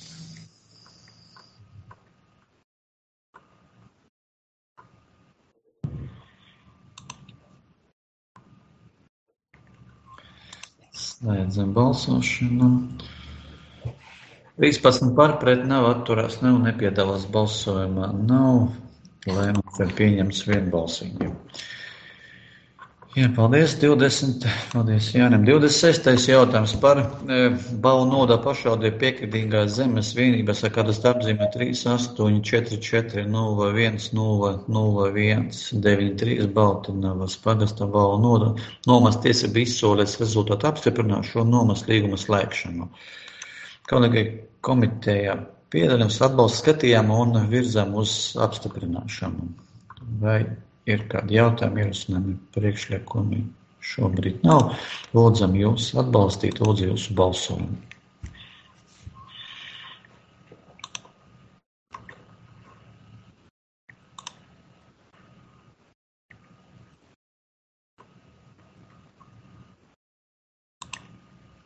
Slēdzam balsošanu. trīspadsmit par pret nav, atturās nav, nepiedalās balsojumā nav. Lēmums ir pieņemts vienbalsīgi. Jā, paldies, divdesmit, paldies Jānim. divdesmit sestais jautājums par e, Balvu novadā pašvaldību piekritīgās zemes vienības ar kadastra apzīmē trīs astoņi četri četri nulle viens nulle nulle viens deviņi trīs Baltinavas pagasta Balvu novadā nomas tiesību izsoles rezultātu apstiprināt šo nomas līguma slēgšanu. Kolēģi komitejā piedalījums atbalstu skatījām un virzām uz apstiprināšanu. Vai ir kādi jautājumi, ierosinājumi, priekšlikumi? Šobrīd nav. Lūdzam jūs atbalstīt, lūdzu jūsu balsojumu.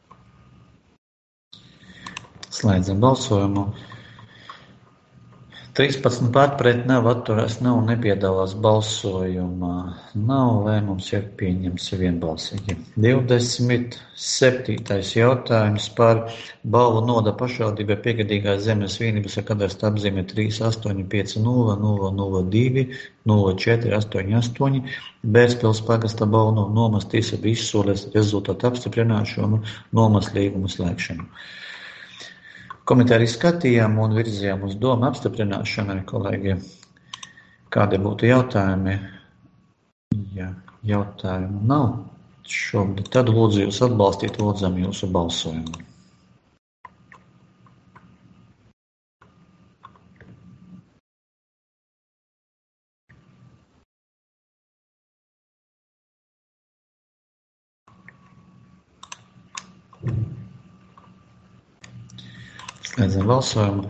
Slēdzam balsojumu. trīspadsmit pār pret nav atturās, nav nepiedalās balsojumā. Nav lēmums ir pieņemts vienbalsīgi. divdesmit septītais jautājums par balvu noda pašvaldībai piegadīgās zemes vienības ar kadasta apzīme trīs astoņi pieci nulle nulle nulle divi nulle četri astoņi astoņi. Bērzpils pagasta balvu no nomas tiesību izsoles rezultātu apstiprināšanu, nomas līgumu slēgšanu. Komentāri skatījām un virzījām uz domu apstiprināšanai, kolēģi. Kādi būtu jautājumi? Ja jautājumu nav šobrīd, tad lūdzu jūs atbalstīt, lūdzam jūsu balsojumu. Slēdzam balsojumu.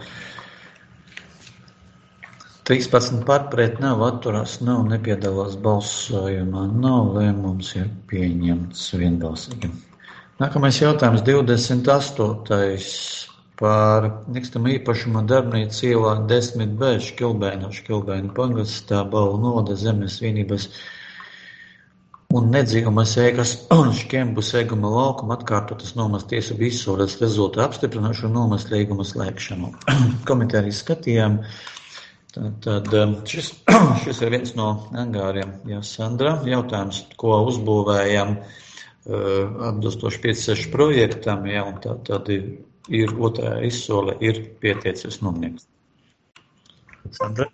trīspadsmit pār pret nav atturās, nav nepiedalās balsojumā, nav lēmums ir pieņemts vienbalsīgi. Nākamais jautājums divdesmit astotais par nekustamo īpašuma darbnīcu ielā desmit B Škilbēna, Škilbēna pagastā, balvu noda zemes vienības un nedzīvumas ēkas un Škembus ēguma laukuma atkārtotas nomas tiesību izsoles rezultātu apstiprināšanu, nomas līguma slēgšanu. Komentāri skatījām. Tad šis, šis ir viens no angāriem. Jā, Sandra, jautājums, ko uzbūvējam atbilstoši pieci seši projektam, jā, un tā, tad ir, ir otrā izsole, ir pieteicies nomnieks. Sandra?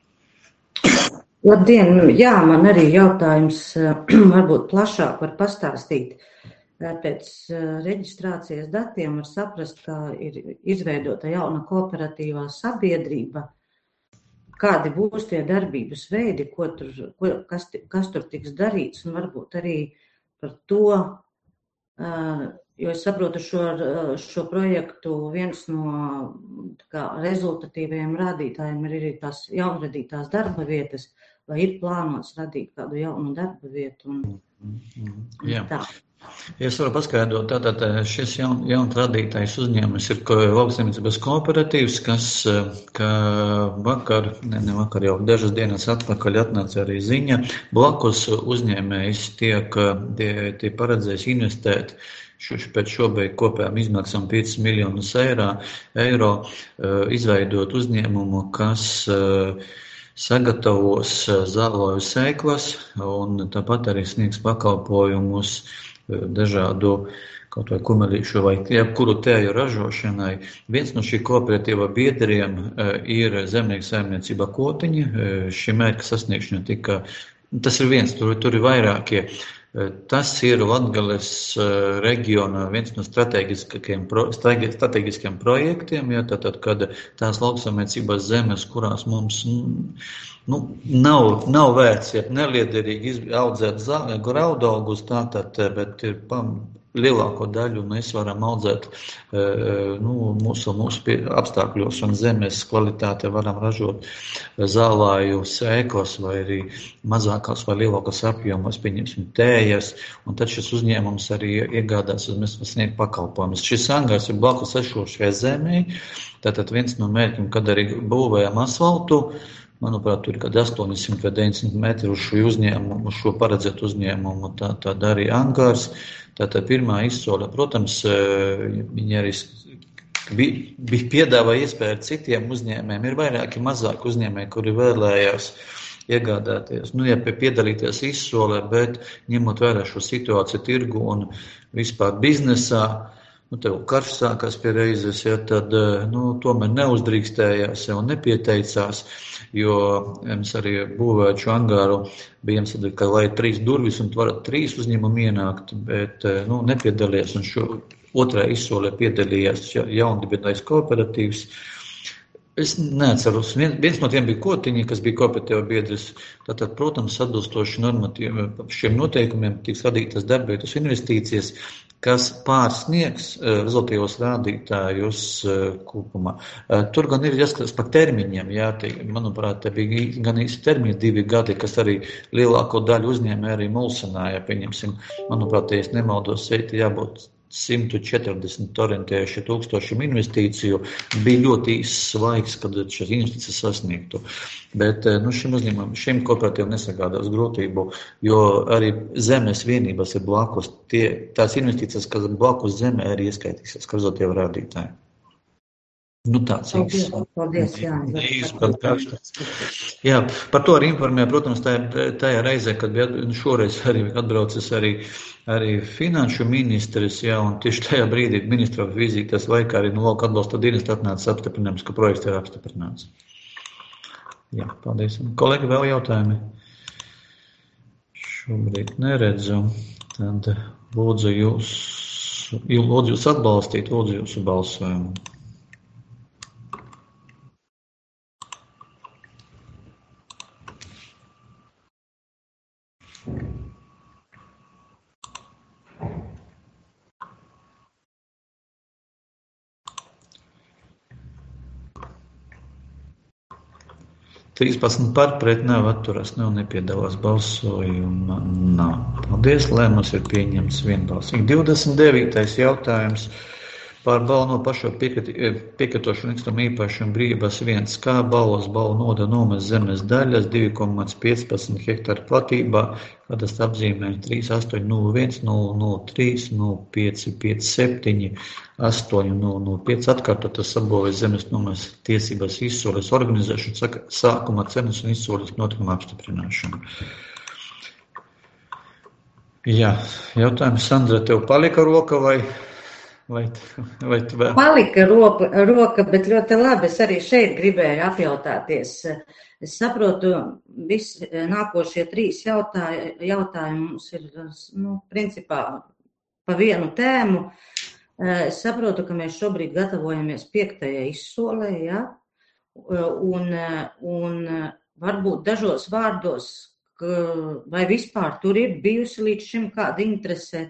Labdien, jā, man arī jautājums varbūt plašāk var pastāstīt. Pēc reģistrācijas datiem var saprast, ka ir izveidota jauna kooperatīvā sabiedrība. Kādi būs tie darbības veidi, ko tur, ko, kas, kas tur tiks darīts, un varbūt arī par to, jo es saprotu šo, šo projektu, viens no kā, rezultatīvajiem rādītājiem ir arī tās jaunradītās darba vietas, vai ir plānots radīt kādu jaunu darba vietu un, un tā. Ja es varu paskaidrot, tātad šis jaun, jaun radītais uzņēmums ir lauksaimniecības kooperatīvs, kas ka vakar, ne, ne vakar jau dažas dienas atpakaļ atnāca arī ziņa, blakus uzņēmējs tiek, tiek paredzējis investēt pēc šobrīd kopējām izmaksām piecus miljonus eiro, eiro izveidot uzņēmumu, kas sagatavos zāloju sēklas un tāpat arī sniegs pakalpojumus dažādu kaut vai kumelīšu vai jebkuru tēju ražošanai. Viens no šī kooperatīva biedriem ir zemnieku saimniecība Kotiņa. Šī mērķa sasniegšana tika, tas ir viens, tur, tur ir vairākie. Tas ir Latgales reģiona viens no strateģiskiem, pro, strateģiskiem projektiem, ja, tātad, kad tās lauksaimniecības zemes, kurās mums nu, nav, nav vērts, ja neliederīgi audzēt graudaugus, tātad, bet ir pam, lielāko daļu mēs varam audzēt nu, mūsu, mūsu pie, apstākļos un zemes kvalitāte varam ražot zālāju sēklas vai arī mazākās vai lielākās apjomos, pieņemsim tējas, un tad šis uzņēmums arī iegādās un mēs sniegt pakalpojumus. Šis angārs ir blakus esošajai zemē, tātad viens no mērķiem, kad arī būvējam asfaltu, manuprāt, tur ir kādi astoņsimt vai deviņsimt metri uz šo uzņēmumu, uz šo paredzētu uzņēmumu, tā, tā arī angārs. Tātad pirmā izsole, protams, viņi arī bija piedāvāja iespēju ar citiem uzņēmējiem. Ir vairāki mazāki uzņēmēji, kuri vēlējās iegādāties, nu, ja piedalīties izsolē, bet ņemot vērā šo situāciju tirgu un vispār biznesā, nu, tev karš sākās pie reizes, ja, tad, nu, tomēr neuzdrīkstējās un nepieteicās, jo mēs arī būvēt šo angāru, bijām sadari, ka lai trīs durvis un varat trīs uzņēmumu ienākt, bet, nu, nepiedalījās un šo otrā izsolē piedalījās jaundibinātais kooperatīvs. Es neatceros, viens, viens no tiem bija Kotiņi, kas bija kooperatīva biedrs. Tātad, protams, atbilstoši normatīviem šiem noteikumiem tiks radītas darbvietas investīcijas, kas pārsniegs rezultīvos rādītājus kopumā. Tur gan ir jāskatās par termiņiem, jā, tie, manuprāt, te bija gan īsti termiņi divi gadi, kas arī lielāko daļu uzņēmē arī mulsināja, pieņemsim, manuprāt, ja es nemaldos, šeit jābūt simt četrdesmit orientējuši tūkstošiem investīciju. Bija ļoti īsts laiks, kad šīs investīcijas sasniegtu. Bet nu, šim uzņēmumam, šim kooperatīvam nesagādās grūtību, jo arī zemes vienības ir blakus. Tie, tās investīcijas, kas blakus zemē, arī ieskaitīsies, kā rezultāti jau rādītāji. Nu, tāds īsts. Paldies, Jānis. Jā, par to arī informēja, protams, tajā, tajā reizē, kad bija šoreiz arī atbraucis arī, arī finanšu ministrs, jā, un tieši tajā brīdī ministra vizītes laikā arī no lauka atbalsta dienesta atnāca apstiprinājums, ka projekts ir apstiprināts. Jā, paldies. Kolēģi, vēl jautājumi? Šobrīd neredzu. Tad lūdzu jūs, lūdzu jūs atbalstīt, lūdzu jūsu balsojumu. trīspadsmit par, pret nav atturās, nav nepiedalās balsojuma, nav. Paldies, lēmums ir pieņemts vienbalsīgi. divdesmit devītais jautājums par balvu no pašo piekatošu nekustamo īpašumu brīvības viens K balvas balvu noda nomas zemes daļas divi komats piecpadsmit hektāru platībā, kādas apzīmē trīs astoņi nulle viens nulle nulle trīs nulle pieci pieci septiņi astoņi nulle nulle pieci atkārtotas sabūves zemes nomas tiesības izsoles organizēšanu, sākuma cenas un izsoles notikuma apstiprināšanu. Jā, jautājums, Sandra, tev palika roka vai... Vai, vai tu vēl? Palika roka, roka, bet ļoti labi. Es arī šeit gribēju apjautāties. Es saprotu, visi nākošie trīs jautāj, jautājumi mums ir, nu, principā pa vienu tēmu. Es saprotu, ka mēs šobrīd gatavojamies piektajai izsolē, ja? Un, un varbūt dažos vārdos, vai vispār tur ir bijusi līdz šim kāda interese,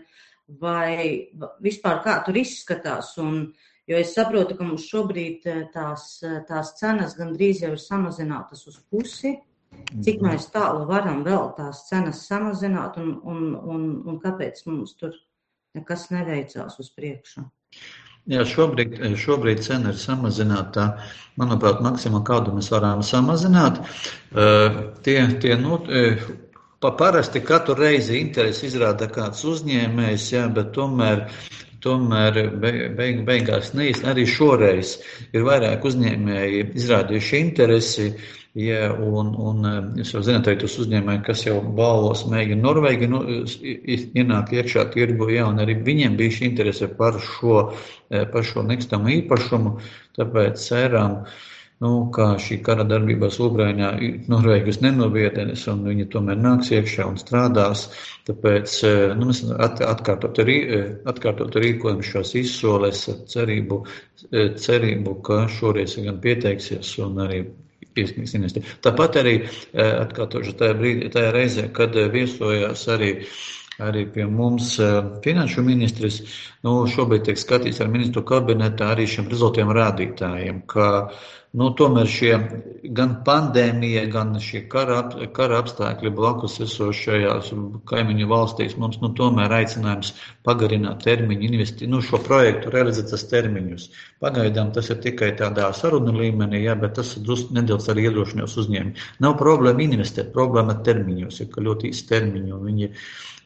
vai vispār kā tur izskatās, un, jo es saprotu, ka mums šobrīd tās, tās cenas gandrīz jau ir samazinātas uz pusi, cik mēs tālu varam vēl tās cenas samazināt, un, un, un, un kāpēc mums tur nekas neveicās uz priekšu. Jā, šobrīd, šobrīd cena ir samazināta, manuprāt, maksimāli kādu mēs varam samazināt. Uh, tie, tie, nu, Pa parasti katru reizi interesi izrāda kāds uzņēmējs, jā, bet tomēr, tomēr beig, beigās neīst. Arī šoreiz ir vairāk uzņēmēji izrādījuši interesi, jā, un, un es jau zinu, arī tos uzņēmēji, kas jau balvos mēģina Norvēģi, nu, ienāk iekšā tirgu, jā, un arī viņiem bija šī interese par šo, par šo nekustamo īpašumu, tāpēc cerām, nu, kā šī kara darbībās Ukrainā Norvēģus nenovietēs, un viņi tomēr nāks iekšā un strādās. Tāpēc nu, mēs at, atkārtot, rī, atkārtot rīkojam šās izsoles ar cerību, cerību, ka šoreiz gan pieteiksies un arī iesniegs investēt. Tāpat arī atkārtošu tajā, brīdī, tajā reizē, kad viesojās arī Arī pie mums finanšu ministrs, nu, šobrīd tiek skatīts ar ministru kabinetā arī šiem rezultātiem rādītājiem, ka, nu, tomēr šie gan pandēmija, gan šie kara, kara apstākļi blakus esošajās kaimiņu valstīs mums, nu, tomēr aicinājums pagarināt termiņu, investi, nu, šo projektu realizētas termiņus. Pagaidām tas ir tikai tādā sarunu līmenī, jā, bet tas drusku nedaudz arī iedrošinās uzņēmumi. Nav problēma investēt, problēma termiņos, ir, ka ļoti īsti termiņi, un viņi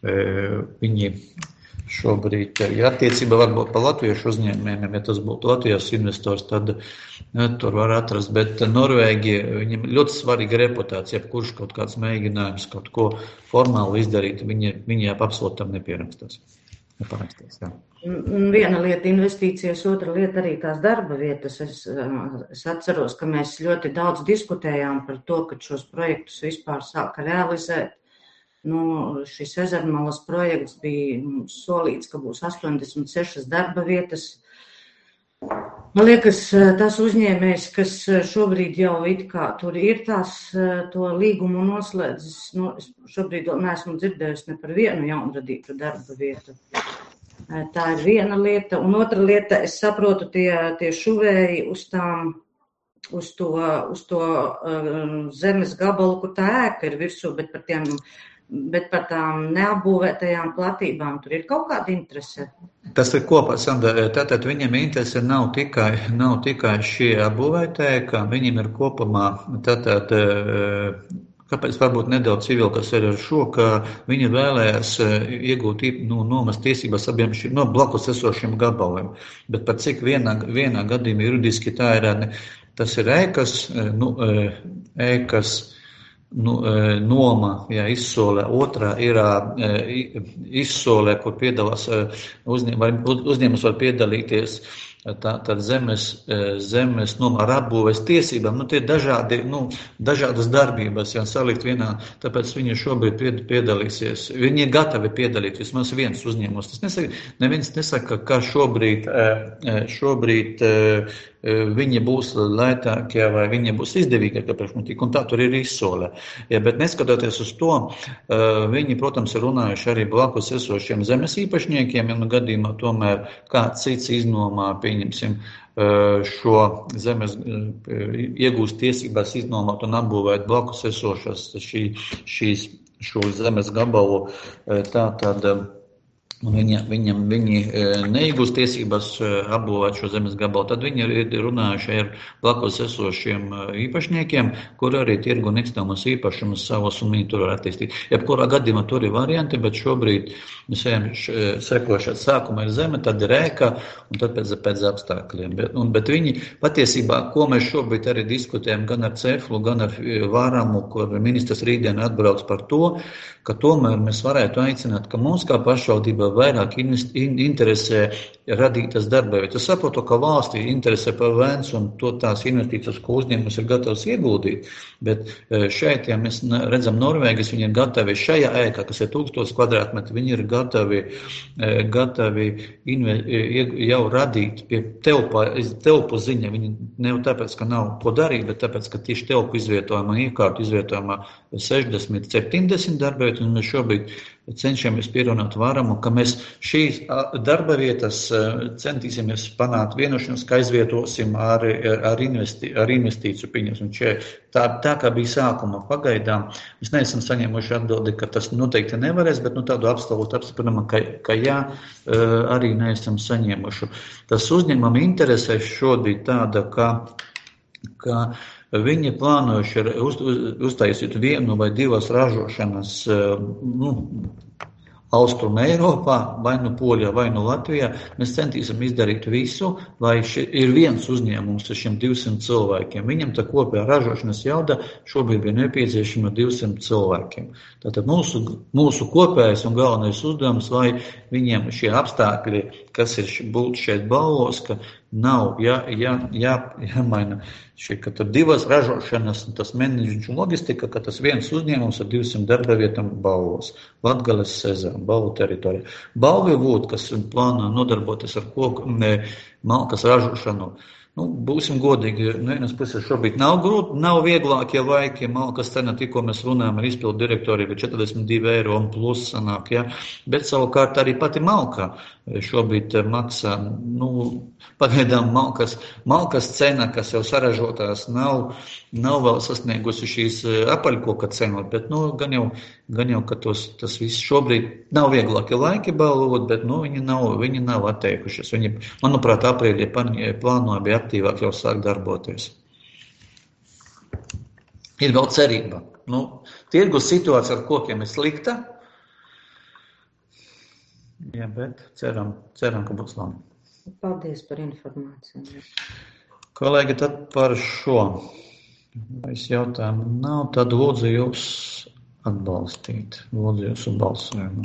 Viņi šobrīd, ja attiecībā varbūt par latviešu uzņēmējiem, ja tas būtu Latvijas investors, tad ja, tur var atrast, bet Norvēģi, viņiem ļoti svarīga reputācija, kurš kaut kāds mēģinājums kaut ko formāli izdarīt, viņi, viņi absolūtam nepierakstās. Neparakstās, jā. Viena lieta investīcijas, otra lieta arī tās darba vietas. Es, es atceros, ka mēs ļoti daudz diskutējām par to, ka šos projektus vispār sāka realizēt. Nu, šis Ezermalas projekts bija solīts, ka būs astoņdesmit sešas darba vietas. Man liekas, tas uzņēmējs, kas šobrīd jau it kā tur ir tās, to līgumu noslēdzis, nu, šobrīd vēl neesmu dzirdējusi ne par vienu jaunradītu darba vietu. Tā ir viena lieta. Un otra lieta, es saprotu, tie, tie šuvēji uz tām, uz to, uz to uh, zemes gabalu, kur tā ēka ir virsū, bet par tiem bet par tām neapbūvētajām platībām tur ir kaut kāda interese? Tas ir kopā, Sandra, tātad viņam interese nav tikai, nav tikai šie apbūvētāji, kā viņam ir kopumā, tātad, kāpēc varbūt nedaudz civilkas ir ar šo, ka viņi vēlējās iegūt nu, nomas tiesības abiem šiem no blakus esošiem gabaliem, bet par cik vienā, vienā gadījumā juridiski tā ir, tas ir ēkas, nu, ēkas, Nu, noma, jā, izsolē, otrā ir izsolē, kur piedalās, uzņēm, uzņēmums var piedalīties tā, tad zemes, zemes noma ar apbūves tiesībām, nu, tie dažādi, nu, dažādas darbības, jā, salikt vienā, tāpēc viņi šobrīd piedalīsies, viņi ir gatavi piedalīties, vismaz viens uzņēmums, tas nesaka, neviens nesaka, ka šobrīd, šobrīd viņi būs lētākie vai viņi būs izdevīgākie priekšnotiekumi, un tā tur ir izsolē. Ja, bet neskatoties uz to, viņi, protams, ir runājuši arī blakus esošiem zemes īpašniekiem, ja nu gadījumā tomēr kāds cits iznomā, pieņemsim, šo zemes iegūst tiesībās iznomāt un apbūvēt blakus esošas šī, šīs, šo zemes gabalu, tā tad Viņa, viņam, viņi neiegūst tiesības apbūvēt šo zemes gabalu, tad viņi ir runājuši ar blakus esošiem īpašniekiem, kur arī tirgu nekustamos īpašumus savus un viņi tur var attīstīt. Jebkurā gadījumā tur ir varianti, bet šobrīd mēs ejam sekošā sākuma ir zeme, tad ir ēka un tad pēc, pēc apstākļiem. Bet, un, bet viņi patiesībā, ko mēs šobrīd arī diskutējam gan ar Ceflu, gan ar Vāramu, kur ministrs rītdien atbrauc par to, ka tomēr mēs varētu aicināt, ka mums kā pašvaldība vairāk interesē radītas darbavietas. Es saprotu, ka valstī interesē par vēns un to tās investīcijas, ko uzņēmums ir gatavs ieguldīt, bet šeit, ja mēs redzam Norvēģis, viņi ir gatavi šajā ēkā, kas ir tūkstoš kvadrātmetri, viņi ir gatavi, gatavi inve, jau radīt pie telpā, telpu ziņa, viņi ne tāpēc, ka nav ko darīt, bet tāpēc, ka tieši telpu izvietojumā, iekārtu izvietojumā sešdesmit, septiņdesmit darbavietas, un mēs šobrīd cenšamies pierunāt Vāramu, ka mēs šīs darba vietas centīsimies panākt vienošanos, ka aizvietosim ar, ar, investi, ar investīciju pieņemsim. Tā, tā kā bija sākuma pagaidām, mēs neesam saņēmuši atbildi, ka tas noteikti nevarēs, bet nu, tādu apstāvot apstiprinām, ka, ka jā, arī neesam saņēmuši. Tas uzņēmuma interesē šodien tāda, ka, ka viņi plānojuši uz, uz, uztaisīt vienu vai divas ražošanas nu, Austrum Eiropā, vai nu Polijā, vai nu Latvijā. Mēs centīsim izdarīt visu, lai ši, ir viens uzņēmums ar šiem divsimt cilvēkiem. Viņam tā kopējā ražošanas jauda šobrīd bija nepieciešama divsimt cilvēkiem. Tātad mūsu, mūsu kopējais un galvenais uzdevums, lai viņiem šie apstākļi, kas ir būt šeit balvos, ka nav jā, jā, jā, jāmaina šī, ka tur divas ražošanas, tas menedžments un logistika, ka tas viens uzņēmums ar divsimt darba vietām balvos. Latgales sezona, balvu teritorija. Balvi būtu, kas plānā nodarboties ar koku, malkas ražošanu. Nu, būsim godīgi, no vienas puses šobrīd nav grūti, nav vieglākie laiki, malkas cena, tikko mēs runājam ar izpildu direktoriju, ir četrdesmit divi eiro un plus sanāk, ja? Bet savukārt arī pati malka šobrīd maksā, nu, pagaidām malkas, malkas cena, kas jau saražotās, nav, nav vēl sasniegusi šīs apaļkoka cenu, bet, nu, gan jau, gan jau, ka tos, tas viss šobrīd nav vieglākie laiki balvot, bet, nu, viņi nav, viņi nav atteikušies. Viņi, manuprāt, aprīļa plānoja bija aktīvāk jau sāk darboties. Ir vēl cerība. Nu, tirgus situācija ar kokiem ir slikta. Jā, bet ceram, ceram, ka būs labi. Paldies par informāciju. Kolēģi, tad par šo. Es jautājumu nav, tad lūdzu jūs atbalstīt. Lūdzu jūsu balsojumu.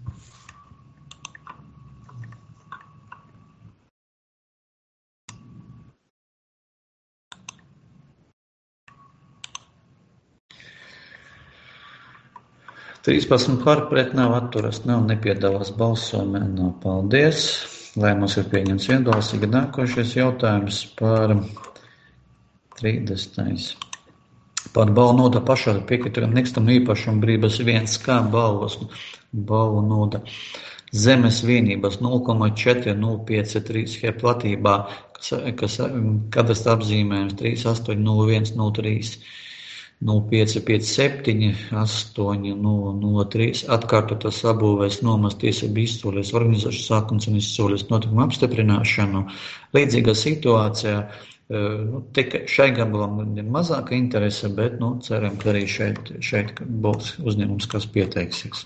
trīspadsmit par pret nav atturas, nav nepiedalās balsojumā, nav paldies. Lai mums ir pieņemts vienbalsīgi nākošais jautājums par trīsdesmitais. Par balvu noda pašā piekritējuma nekustamā īpašuma brīvības viens kā balvas balvu noda zemes vienības nulle komats četri nulle pieci trīs he platībā, kas, kas kadastra apzīmējums trīs astoņi nulle viens nulle trīs. nulle pieci pieci septiņi, astoņi nulle nulle trīs, atkārtotas sabūvēs nomas tiesību izsoles organizācijas sākums un izsoles notikumu apstiprināšanu. Līdzīgā situācijā, nu, tikai šai gabalam ir mazāka interese, bet, nu, ceram, ka arī šeit, šeit būs uzņēmums, kas pieteiksies.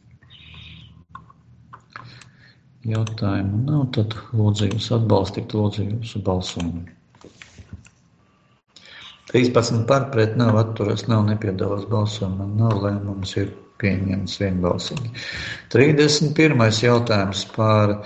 Jautājumu nav, tad lūdzu jūs atbalstīt, lūdzu jūsu balsojumu. trīspadsmit par pret nav atturas, nav nepiedalās balsojumā, nav lēmums ir pieņemts vienbalsīgi. trīsdesmit pirmais jautājums par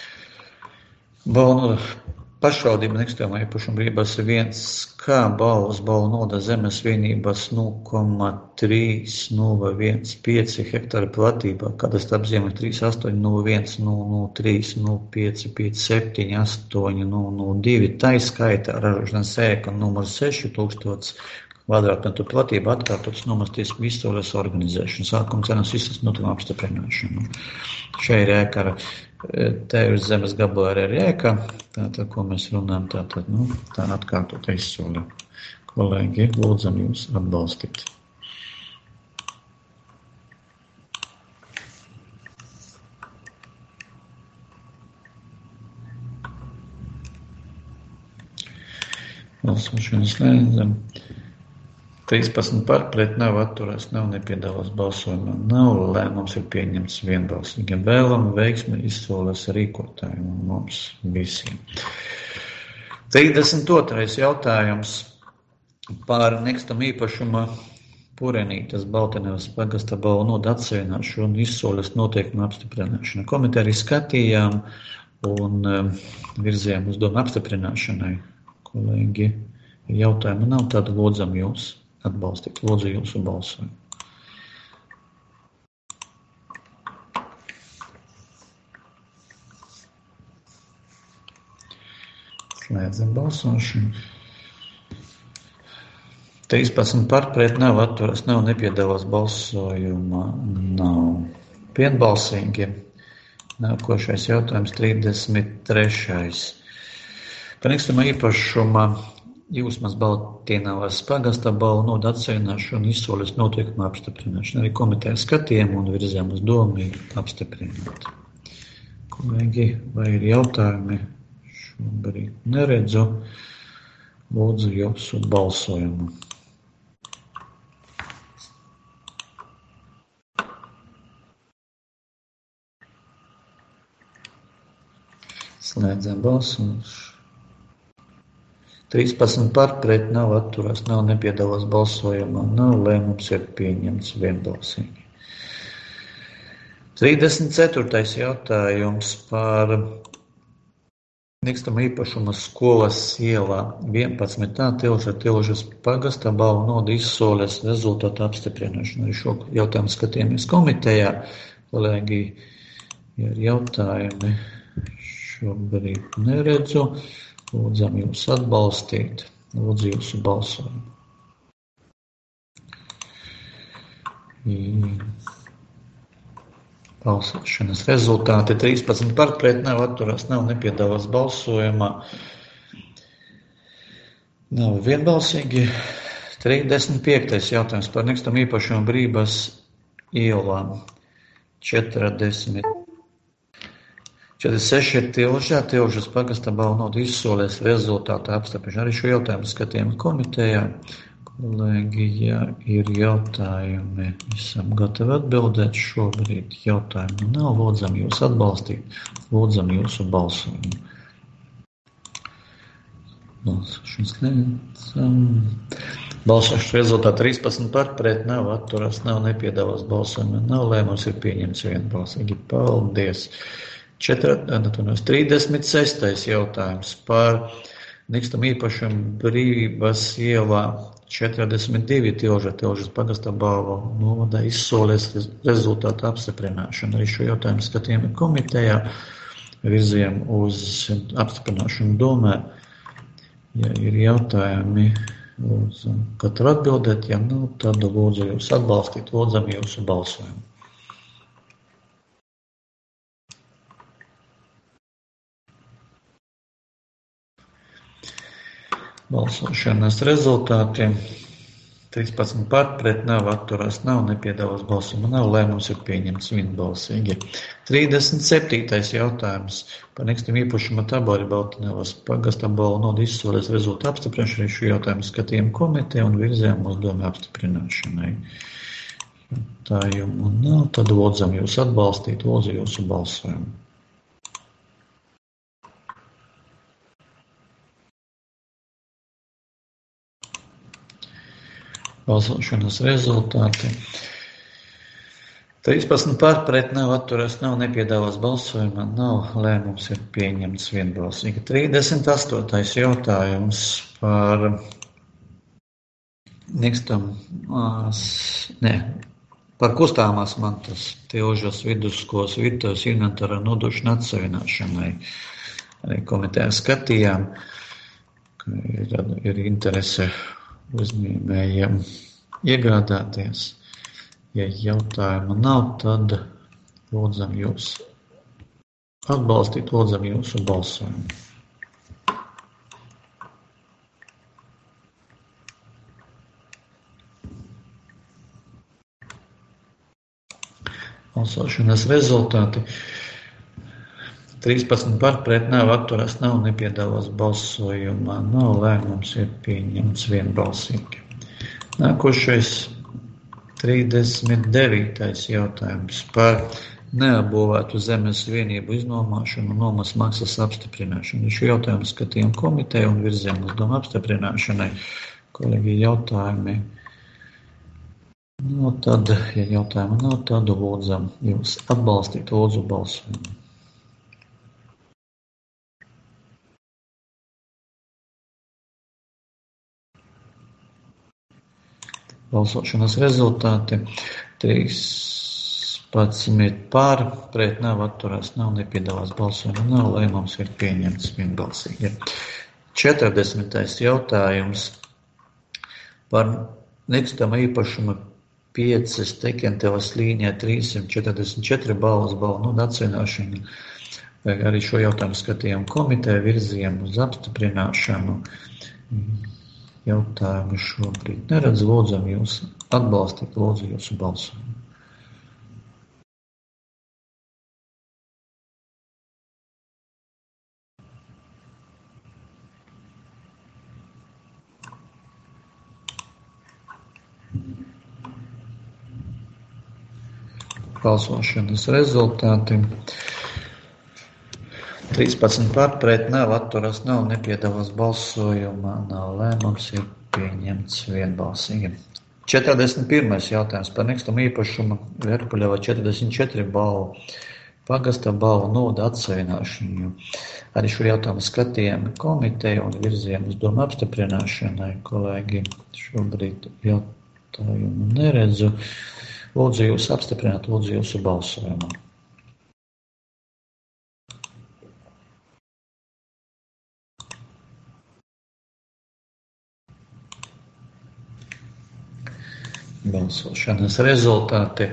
balnu pašvaldību nekustamā īpašuma brīvības viens kā balvas balvu noda zemes vienības nulle komma trīs nulle viens pieci hektāra platībā, kadastrā apzīme trīs astoņi nulle viens nulle nulle trīs nulle pieci pieci septiņi astoņi nulle nulle divi, tai skaitā ražošanas ēka numurs seši tūkstoši kvadrātmetru platība atkārtotas nomas tiesību izsoles organizēšana, sākuma cenas izsoles notikuma apstiprināšana. Šeit ir ēka ar te uz zemes gabalā arī ir ēka, tātad, ko mēs runājam, tātad, nu, tā atkārtot izsole. Kolēģi, lūdzam jūs atbalstīt. Balsošanu slēdzam. trīspadsmit par pret nav atturās, nav nepiedalās balsojumā, nav lēmums ir pieņemts vienbalsīgi. Vēlam veiksmi izsoles rīkotājiem mums visiem. trīsdesmit otrais jautājums par nekustamā īpašuma Purenītes Baltenevas pagasta balvu nodu atsevišķināšanu un izsoles noteikumu apstiprināšanu. Komiteja arī skatījām un um, virzījām uz domu apstiprināšanai. Kolēģi, jautājumu nav, tad lūdzam jūs atbalstīt, lūdzu jūsu balsojumu. Slēdzam balsošanu. trīspadsmit par pret nav atturas, nav nepiedalās balsojumā, nav vienbalsīgi. Nākošais jautājums trīsdesmit trešais. Par nekustamā īpašuma Jūsmas Baltīnavas pagasta balvu nodu atsevišķināšanu un izsoles noteikumu apstiprināšanu. Arī komiteja skatījām un virzījām uz domu ir apstiprināt. Kolēģi, vai ir jautājumi? Šobrīd neredzu. Lūdzu jūsu balsojumu. Slēdzam balsojumu. trīspadsmit par pret nav atturās, nav nepiedalās balsojumā, nav lēmums ir pieņemts vienbalsīgi. trīsdesmit ceturtais jautājums par nekustamā īpašuma skolas ielā vienpadsmit A Tilža Tilžas pagasta balvu nodu izsoles rezultātu apstiprināšanu. Arī šo jautājumu skatījāmies komitejā. Kolēģi, ja ir jautājumi, šobrīd neredzu. Lūdzam jūs atbalstīt, lūdzu jūsu balsojumu. Balsošanas rezultāti trīspadsmit par pret nav atturās, nav nepiedalās balsojumā. Nav vienbalsīgi. trīsdesmit piektais jautājums par nekustamā īpašuma brīvības ielām. četrdesmit. četrdesmit seši ir Tilžā, Tilžas pagasta balvu nodu izsoles rezultātu apstiprināšanu. Arī šo jautājumu skatījām komitejā. Kolēģi, ja ir jautājumi, esam gatavi atbildēt. Šobrīd jautājumu nav. Lūdzam jūs atbalstīt, lūdzam jūsu balsojumu. Balsošanas liecam. Balsošanas rezultāti trīspadsmit par pret nav atturās, nav nepiedalās balsojumā, nav lēmums ir pieņemts vienbalsīgi. Paldies! trīsdesmit sestais jautājums par nekustamā īpašuma brīvības ielā četrdesmit divi Tilža Tilžas pagasta balvu noda izsoles rezultātu apstiprināšanu. Arī šo jautājumu skatījām komitejā, virzījām uz apstiprināšanu domē. Ja ir jautājumi, lūdzu katru atbildēt, ja nav, tad lūdzu jūs atbalstīt, lūdzam jūsu balsojumu. Balsošanas rezultāti trīspadsmit par, pret nav, atturās nav, nepiedalās balsojumā nav, lēmums ir pieņemts vienbalsīgi. trīsdesmit septītais jautājums par nekustamā īpašuma tabori Baltinēvas pagasta balvu naudu izsoles rezultātu apstiprināšanai. Šo jautājumu skatījām komiteju un virzījām uz domu apstiprināšanai. Jautājumu nav, tad lūdzam jūs atbalstīt, lūdzu jūsu balsojumu. Balsošanas rezultāti. trīspadsmit par, pret nav, atturās nav, nepiedalās balsojumā nav, lēmums ir pieņemts vienbalsīgi. trīsdesmit astotais jautājums par nekustamās, ne, par kustāmās mantas Tilžas vidusskolas virtuves inventāra nodošanu atsavināšanai. Arī komitejā skatījām, ka ir, ir interese uzņēmējiem iegādāties. Ja jautājumu nav, tad lūdzam jūs atbalstīt, lūdzam jūsu balsojumu. Balsošanas rezultāti. trīspadsmit par, pret nav, atturās nav, nepiedalās balsojumā nav, lēmums ir pieņemts vienbalsīgi. Nākošais trīsdesmit devītais jautājums par neapbūvētu zemes vienību iznomāšanu un nomas maksas apstiprināšanu. Šo jautājumu skatījām komiteju un virzījām uz domu apstiprināšanai. Kolēģi, jautājumi nav, tad, ja jautājumu nav, tad lūdzam jūs atbalstīt, lūdzu balsojumu. Balsošanas rezultāti. trīspadsmit par, pret nav, atturās nav, nepiedalās balsojumā nav, lēmums ir pieņemts vienbalsīgi. četrdesmitais jautājums par nekustamā īpašuma piecas Tekentevas līnijā trīssimt četrdesmit četri balvas balvu nodu atsavināšanu. Arī šo jautājumu skatījām komiteju, virzījām uz apstiprināšanu. Jautājumu šobrīd neredz, lūdzam jūs atbalstīt, lūdzu jūsu balsojumu. Balsošanas rezultāti. trīspadsmit par, pret nav, atturās nav, nepiedalās balsojumā nav, lēmums ir pieņemts vienbalsīgi. četrdesmit pirmais jautājums par nekustamā īpašuma Verpuļeva četrdesmit četri balvu pagasta balvu nodu atsavināšanu. Arī šo jautājumu skatījām komiteju un virzījām uz domu apstiprināšanai. Kolēģi, šobrīd jautājumu neredzu. Lūdzu jūs apstiprināt, lūdzu jūsu balsojumu. Balsošanas rezultāti.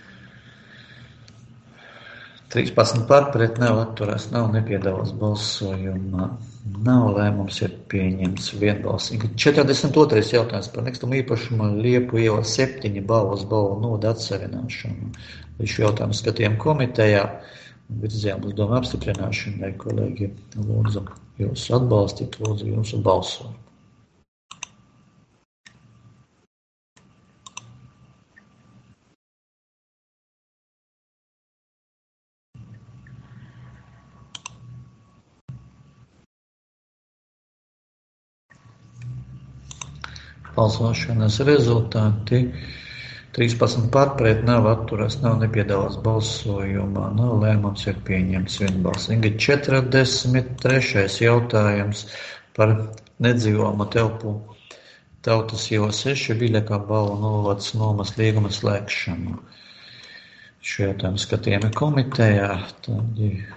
trīspadsmit par, pret nav, atturās nav, nepiedalās balsojumā nav, lēmums ir pieņemts vienbalsīgi. četrdesmit otrais jautājums par nekustamā īpašuma Liepu iela septiņi balvas balvu nodu atsavināšanu. Līdz šo jautājumu skatījām komitejā un virzījām uz domu apstiprināšanai. Kolēģi, lūdzu jūs atbalstīt, lūdzu jūsu balsojumu. Balsošanas rezultāti. trīspadsmit par, pret nav, atturās nav, nepiedalās balsojumā nav, lēmums ir pieņemts vienbalsīgi. četrdesmit trešais jautājums par nedzīvojamo telpu Tautas iela seši Viļakā balvu novads nomas līguma slēgšanu. Šo jautājumu skatījām komitejā, tad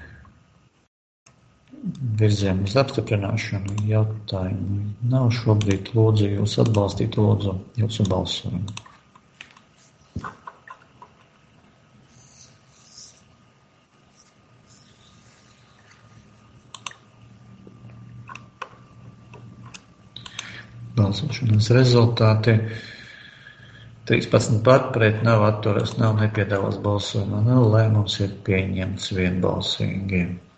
virzījām uz apstiprināšanu. Jautājumu nav šobrīd, lūdzu jūs atbalstīt, lūdzu jūsu balsojumu. Balsošanas rezultāti. trīspadsmit par, pret nav atturas, nav nepiedalās balsojumā, nav lēmums ir pieņemts vienbalsīgi.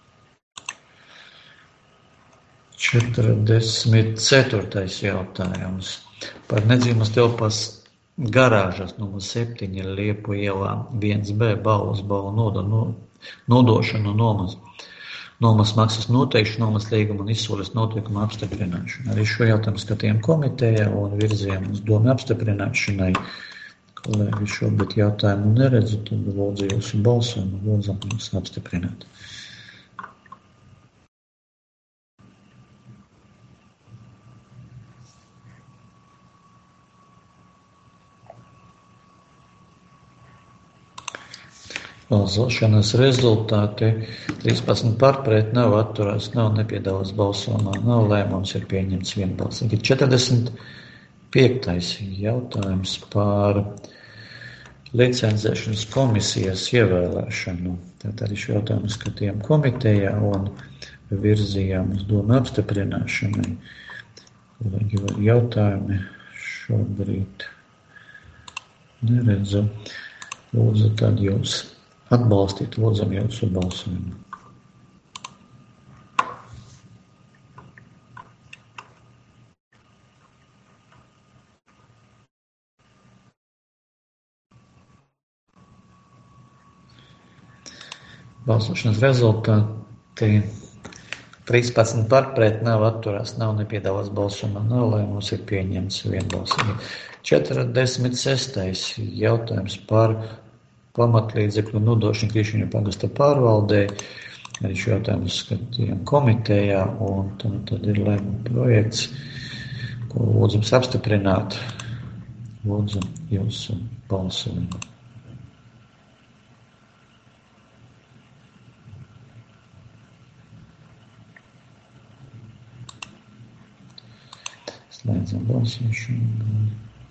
četrdesmit ceturtais jautājums par nedzīvas telpas garāžas numur septiņi Liepu ielā viens B Balvas balvu nodo, no, nodošanu nomas, nomas maksas noteikšanu, nomas līguma un izsoles noteikumu apstiprināšanu. Arī šo jautājumu skatījām komitejā un virzījām uz domu apstiprināšanai. Kolēģi šobrīd jautājumu neredzu, tad lūdzu jūsu balsojumu, lūdzam jūs apstiprināt. Balsošanas rezultāti trīspadsmit par, pret nav atturās, nav nepiedalās balsojumā, nav lēmums ir pieņemts vienbalsīgi. četrdesmit piektais jautājums par licencēšanas komisijas ievēlēšanu. Tātad arī šo jautājumu skatījām komitejā un virzījām uz domu apstiprināšanai. Kolēģi, vai jautājumi šobrīd neredzu. Lūdzu, tad jūs atbalstīt, lūdzam jūsu balsojumu. Balsošanas rezultāti trīspadsmit par, pret nav atturās, nav nepiedalās balsojumā, nav lēmums ir pieņemts vienbalsīgi. četrdesmit sestais jautājums par pamatlīdzekļu nodošanu Krišņu pagasta pārvaldē. Arī šo jautājumu skatījām komitejā, un tad, tad ir lēmuma projekts, ko lūdzam apstiprināt. Lūdzam jūsu balsojumu. Slēdzam balsošanu.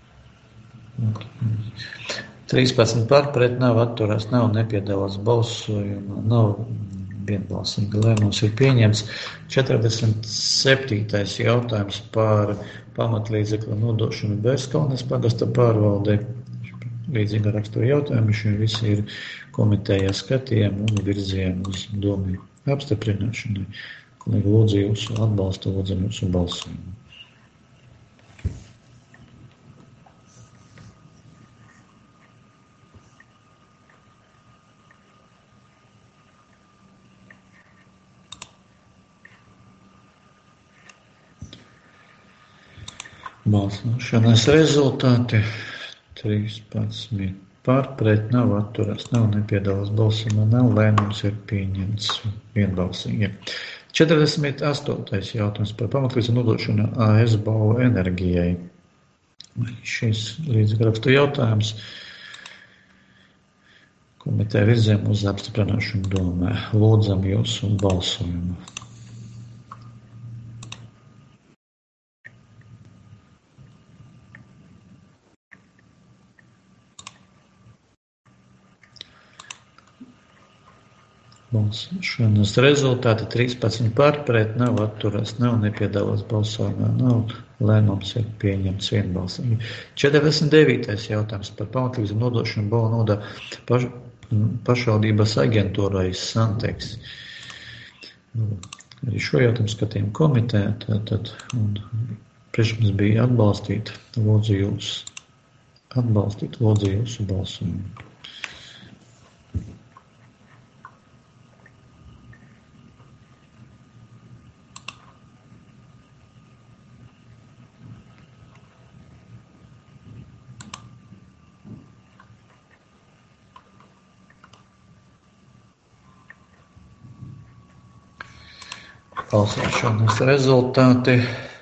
trīspadsmit par, pret nav atturās, nav nepiedalās balsojumā, nav vienbalsīgi lēmums ir pieņemts. četrdesmit septītais jautājums par pamatlīdzekļu nodošanu Bērskalnes pagasta pārvaldē. Līdzīgi rakstura jautājumi, šie visi ir komitejā skatījumi un virzījumi uz domu apstiprināšanai. Kolēģi, lūdzu jūsu atbalstu, lūdzu jūsu balsojumu. Balsošanas rezultāti trīspadsmit par, pret nav atturās, nav nepiedalās balsojumā, nav lēmums ir pieņemts vienbalsīgi. četrdesmit astotais jautājums par pamatlīdzekļu nodošanu A S Balvu enerģijai. Šis līdzgarakstu jautājums komiteja virzījām uz apstiprināšanu domē. Lūdzam jūsu balsojumu. Balsošanas rezultāti trīspadsmit par, pret nav atturās, nav nepiedalās balsojumā, nav lēmums ir pieņemts vienbalsīgi. četrdesmit devītais jautājums par pamatlīdzekļu nodošanu balvu nodā paš, pašvaldības aģentūrai Santeks. Arī šo jautājumu skatījām komitē, tad, tad un priekšlikums bija atbalstīt, lūdzu jūs atbalstīt, lūdzu jūsu balsojumu. Balsošanas rezultāti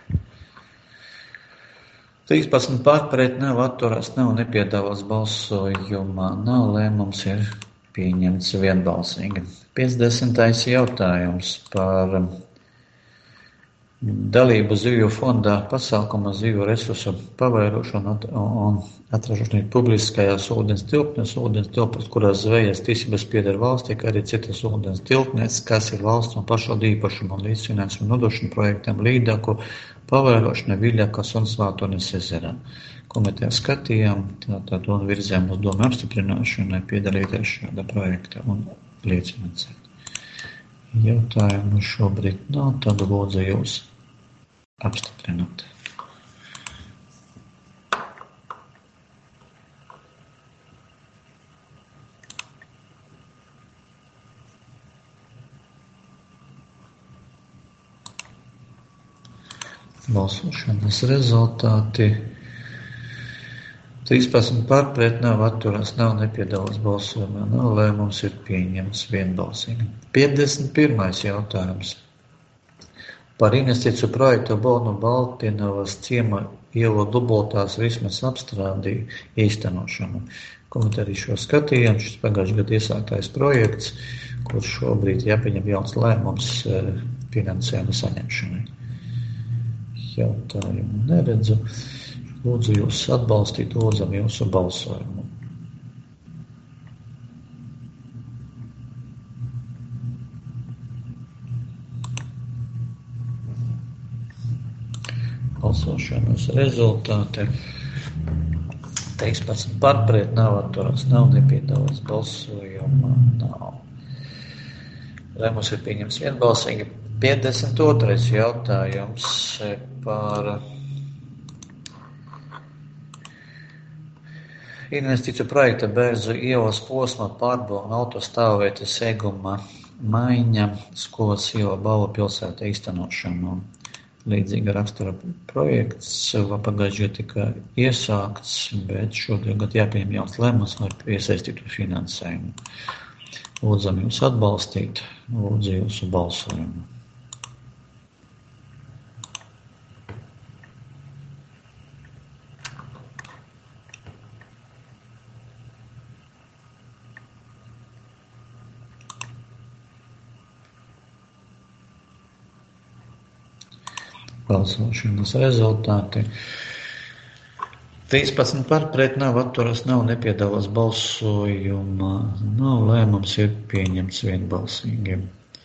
trīspadsmit par, pret nav atturās, nav nepiedalās balsojumā, nav lēmums ir pieņemts vienbalsīgi. piecdesmitais jautājums par dalību zivju fondā pasākuma zivju resursu pavairošanu un atražošanu publiskajās ūdens tilpnes, ūdens tilpnes, kurās zvejas tiesības pieder valstī, kā arī citas ūdens tilpnes, kas ir valsts un pašvaldību īpašuma un līdzfinansējuma nodošana projektam Līdaku pavairošana Viļakas un Svātones ezerā. komitejā skatījām, tātad un virzējām uz domu apstiprināšanai piedalīties šāda projekta un līdzfinansēt. Jautājumu šobrīd nav, tad lūdzu jūs apstiprināt. Balsošanas rezultāti trīspadsmit par pret nav atturās, nav nepiedalās balsojumā, nav lēmums ir pieņemts vienbalsīgi. piecdesmit pirmais jautājums. Par investīciju projektu Bonu Baltinavas ciema ielu dubultās rismas apstrādī īstenošanu. Komentārī šo skatījām, šis pagājušajā gadā iesāktais projekts, kurš šobrīd jāpieņem jauns lēmums finansējuma saņemšanai. Jautājumu neredzu. Lūdzu jūs atbalstīt, lūdzam jūsu balsojumu. Balsošanas rezultāti. trīspadsmit par pret nav atturās, nav nepiedalās balsojumā, nav. Lēmums ir pieņems vienbalsīgi. piecdesmit otrais jautājums par investīciju projekta Bērzu ielas posma pārbauda un autostāvvietas seguma maiņa skolas iela Balvu pilsētā īstenošanu. Līdzīga rakstura projekts pagājušajā tika iesākts, bet šodien gadu jāpieņem jauns lēmums, lai iesaistītu finansējumu. Lūdzam jūs atbalstīt, lūdzu jūsu balsojumu. Balsošanas rezultāti. trīspadsmit par pret nav atturas, nav nepiedalās balsojumā, nav lēmums ir pieņemts vienbalsīgi.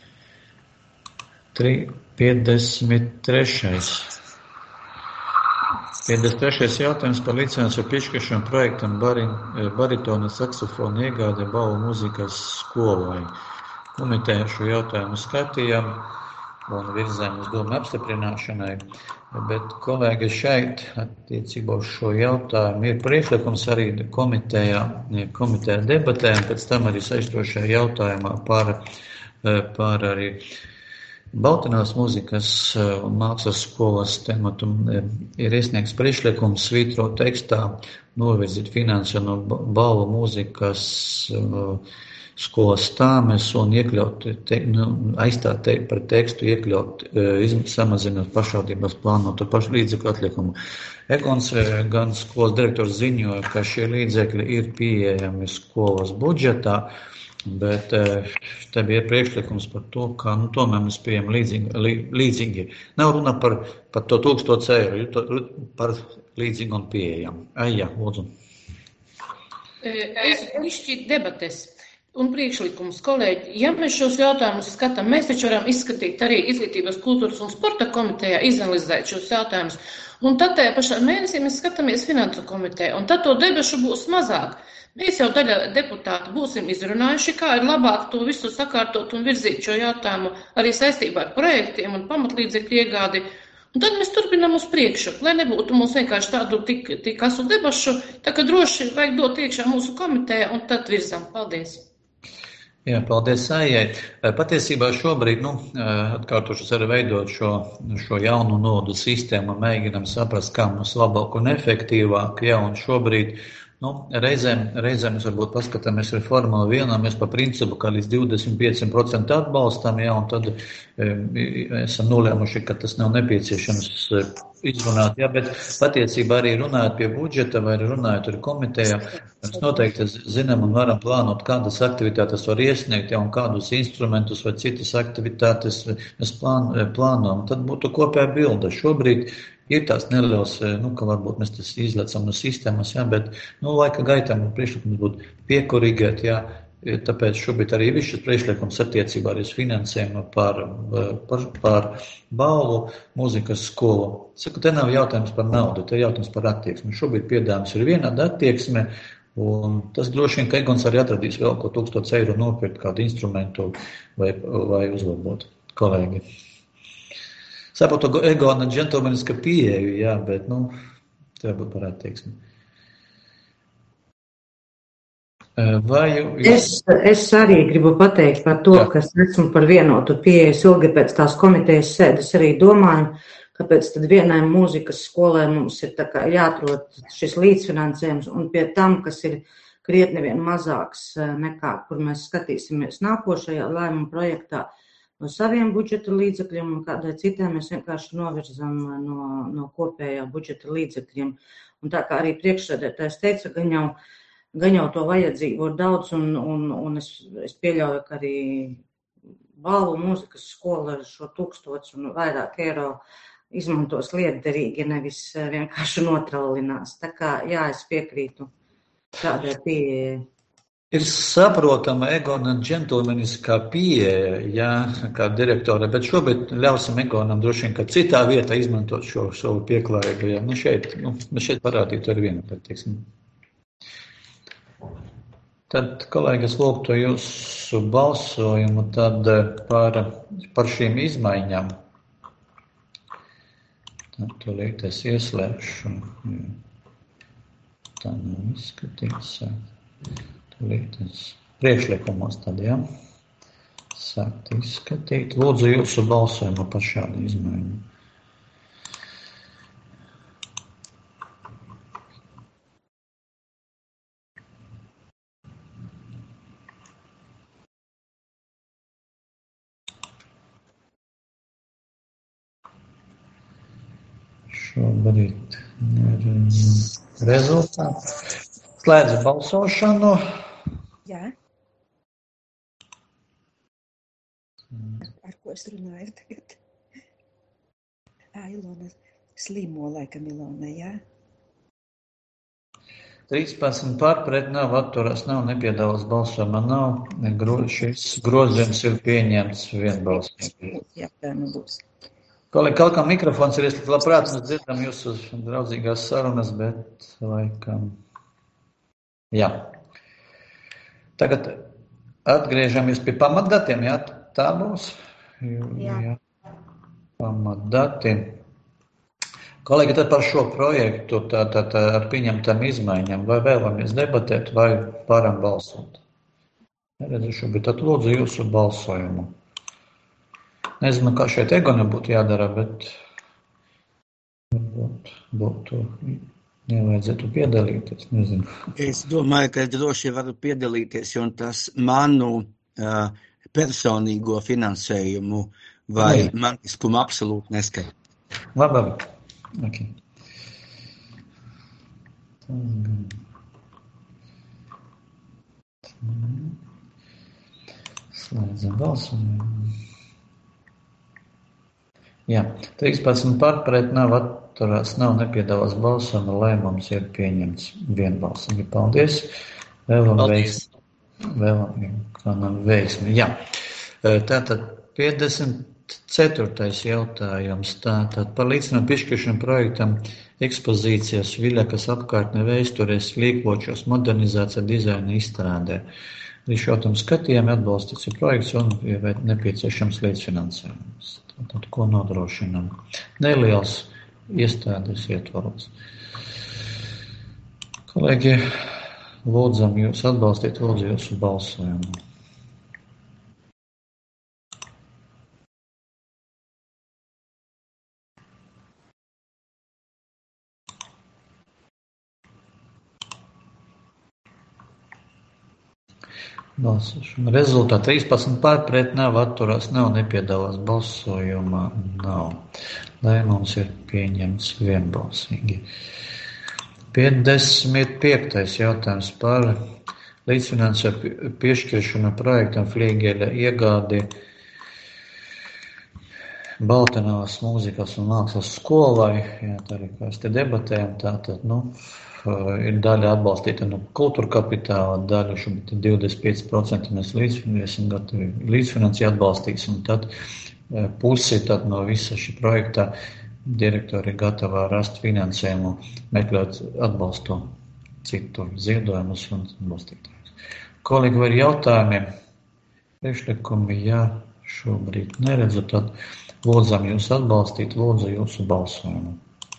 piecdesmit trešais. piecdesmit trešais jautājums par licenci piešķiršanu projektam baritona saksofona iegāde Balvu mūzikas skolai. Komitejā šo jautājumu skatījām un virzēm uz domu apstiprināšanai, bet kolēģi šeit attiecībā uz šo jautājumu ir priekšlikums arī komitejā, komitejā debatēm, pēc tam arī saistošajā jautājumā par, par arī Baltinās mūzikas un mākslas skolas tematu. Ir iesniegts priekšlikums svītrot tekstā novirzīt finansu no Balvu mūzikas skolas tāmes un iekļaut, te, nu, aizstāt te, par tekstu, iekļaut, izm, samazinot pašvaldības plānotu pašu līdzekļu atliekumu. Egons, gan skolas direktors ziņoja, ka šie līdzekļi ir pieejami skolas budžetā, bet te bija priekšlikums par to, ka, nu, tomēr mēs pieejam līdzīgi, līdzīgi. Nav runa par, par to tūkstots eiro, par līdzīgi un pieejam. Aija, lūdzu. Es izšķīt debates. Un priekšlikums, kolēģi, ja mēs šos jautājumus skatām, mēs taču varam izskatīt arī Izglītības, kultūras un sporta komitejā, izanalizēt šos jautājumus. Un tad tajā pašā mēnesī mēs skatāmies finansu komitejā, un tad to debašu būs mazāk. Mēs jau daļa deputāti būsim izrunājuši, kā ir labāk to visu sakārtot un virzīt šo jautājumu arī saistībā ar projektiem un pamatlīdzekļu iegādi. Un tad mēs turpinām uz priekšu, lai nebūtu mums vienkārši tādu tik, tik asu debašu, tā ka droši vajag dot iekšā mūsu komitejā un tad virzam. Paldies! Jā, paldies Aijai. Patiesībā šobrīd, nu, atkārtošos arī veidot šo, šo jaunu nodu sistēmu, mēģinam saprast, kā mums labāk un efektīvāk, jā, un šobrīd, nu, reizēm, reizēm mēs varbūt paskatāmies ar Formula vienā, mēs pa principu, kā līdz divdesmit pieci procenti atbalstam, jā, un tad e, esam nolēmuši, ka tas nav nepieciešams izrunāt, jā, bet patiesībā arī runājot pie budžeta vai runājot ar komitejā, mēs noteikti zinām un varam plānot, kādas aktivitātes var iesniegt, jā, un kādus instrumentus vai citas aktivitātes mēs plān, plānojam. Tad būtu kopējā bilde. Šobrīd ir tās nelielas, nu, ka varbūt mēs tas izlecam no sistēmas, jā, bet, nu, laika gaitā mums priekšlikums būtu piekurīgēt, jā, Tāpēc šobrīd arī viss šis priekšlikums attiecībā arī uz finansējumu par, par, par balvu mūzikas skolu. Saku, te nav jautājums par naudu, te ir jautājums par attieksmi. Šobrīd piedāvājums ir vienāda attieksme, un tas droši vien, ka Egons arī atradīs vēl ko tūkstots eiro nopirkt kādu instrumentu vai, vai uzlabot. Kolēģi. Saprotu Egona džentlmeniska pieeju, jā, bet, nu, te būtu par attieksmi. Vai jūs... es, es arī gribu pateikt par to, Jā. ka es esmu par vienotu pieeju. Es ilgi pēc tās komitejas sēdes arī domāju, kāpēc tad vienai mūzikas skolai mums ir tā kā jāatrod šis līdzfinansējums un pie tam, kas ir krietni vien mazāks nekā, kur mēs skatīsimies nākošajā lēmuma projektā no saviem budžeta līdzekļiem un kādai citai mēs vienkārši novirzam no, no kopējā budžeta līdzekļiem. Un tā kā arī priekšsēdētājs teica, gan jau Gan jau to vajadzību ir daudz, un, un, un es, es pieļauju, ka arī balvu mūzikas skola ar šo tūkstots un vairāk eiro izmantos lietderīgi, nevis vienkārši notraulinās. Tā kā, jā, es piekrītu tādai pieejai. Ir saprotama Egona džentlmeniskā pieeja, jā, kā direktore, bet šobrīd ļausim Egonam droši vien, ka citā vietā izmantot šo savu pieklājību. Jā. Nu šeit, nu, šeit parādītu ar vienu, tad, teiksim. Tad, kolēģi, es lūgtu jūsu balsojumu tad par, par šīm izmaiņām. Tad tūlīt es ieslēgšu. Tā nav izskatīts. Tūlīt es priekšlikumos tad, jā. Sākt izskatīt. Lūdzu jūsu balsojumu par šādu izmaiņu. Šobrīd ir rezultāti. Slēdzu balsošanu. Jā. Ar ko es runāju tagad? Ā, Ilona slīmo laikam, Ilona, jā? trīspadsmit par pret nav atturās, nav nepiedalās balsojumā, nav. Gro, šis grozījums ir pieņemts vienbalsīgi. Jā, tā nu būs. Kolēģi, kaut kā mikrofons ir, es labprāt, mēs dzirdam jūsu draudzīgās sarunas, bet laikam, jā. Tagad atgriežamies pie pamatdatiem, jā, tā būs? Jā. jā. Pamatdati. Kolēģi, tad par šo projektu, tā, tā, tā ar pieņemtām izmaiņām, vai vēlamies debatēt, vai varam balsot? Neredzu šobrīd, tad lūdzu jūsu balsojumu. Nezinu, kā šeit Egona būtu jādara, bet varbūt būtu nevajadzētu piedalīties, nezinu. Es domāju, ka es droši varu piedalīties, un tas manu uh, personīgo finansējumu vai Jā. maniskumu absolūti neskait. Labi, labi. Okay. Slēdzam balsojumu. Jā, trīspadsmit par pret nav atturās, nav nepiedalās balsojuma, lēmums ir pieņemts vienbalsīgi. Paldies. Vēlam veiksmi. Vēlam kādam veiksmi. Jā. Tātad piecdesmit ceturtais jautājums. Tātad par līdzinājumu piešķiršanu projektam ekspozīcijas Viļakas apkārtne vēsturēs līkločos modernizācija dizaina izstrādē. Līdz šautam skatījām atbalstīts ir projekts un ir nepieciešams līdzfinansējums. Tātad, ko nodrošinām? Neliels iestādes ietvaros. Kolēģi, lūdzam jūs atbalstīt, lūdzu jūsu balsojumu. Balsošana. Rezultāti trīspadsmit par pret nav atturās, nav nepiedalās balsojumā, nav. Lēmums ir pieņemts vienbalsīgi. piecdesmit piektais jautājums par līdzfinansējumu piešķiršanu projektam Flīgeļa iegādi Baltenās mūzikas un mākslas skolai, jā, tā arī kā es te debatējam, tātad, nu, ir daļa atbalstīta no kultūra kapitāla, daļa šobrīd divdesmit pieci procenti mēs līdzfinansēsim, gatavi līdzfinansēt atbalstīsim, un tad pusi tad no visa šī projekta direktori ir gatavā rast finansējumu, meklēt atbalstu citu ziedojumus un atbalstītājus. Kolēģi, vai ir jautājumi, priekšlikumi, ja šobrīd neredzu, tad lūdzam jūs atbalstīt, lūdzu jūsu balsojumu.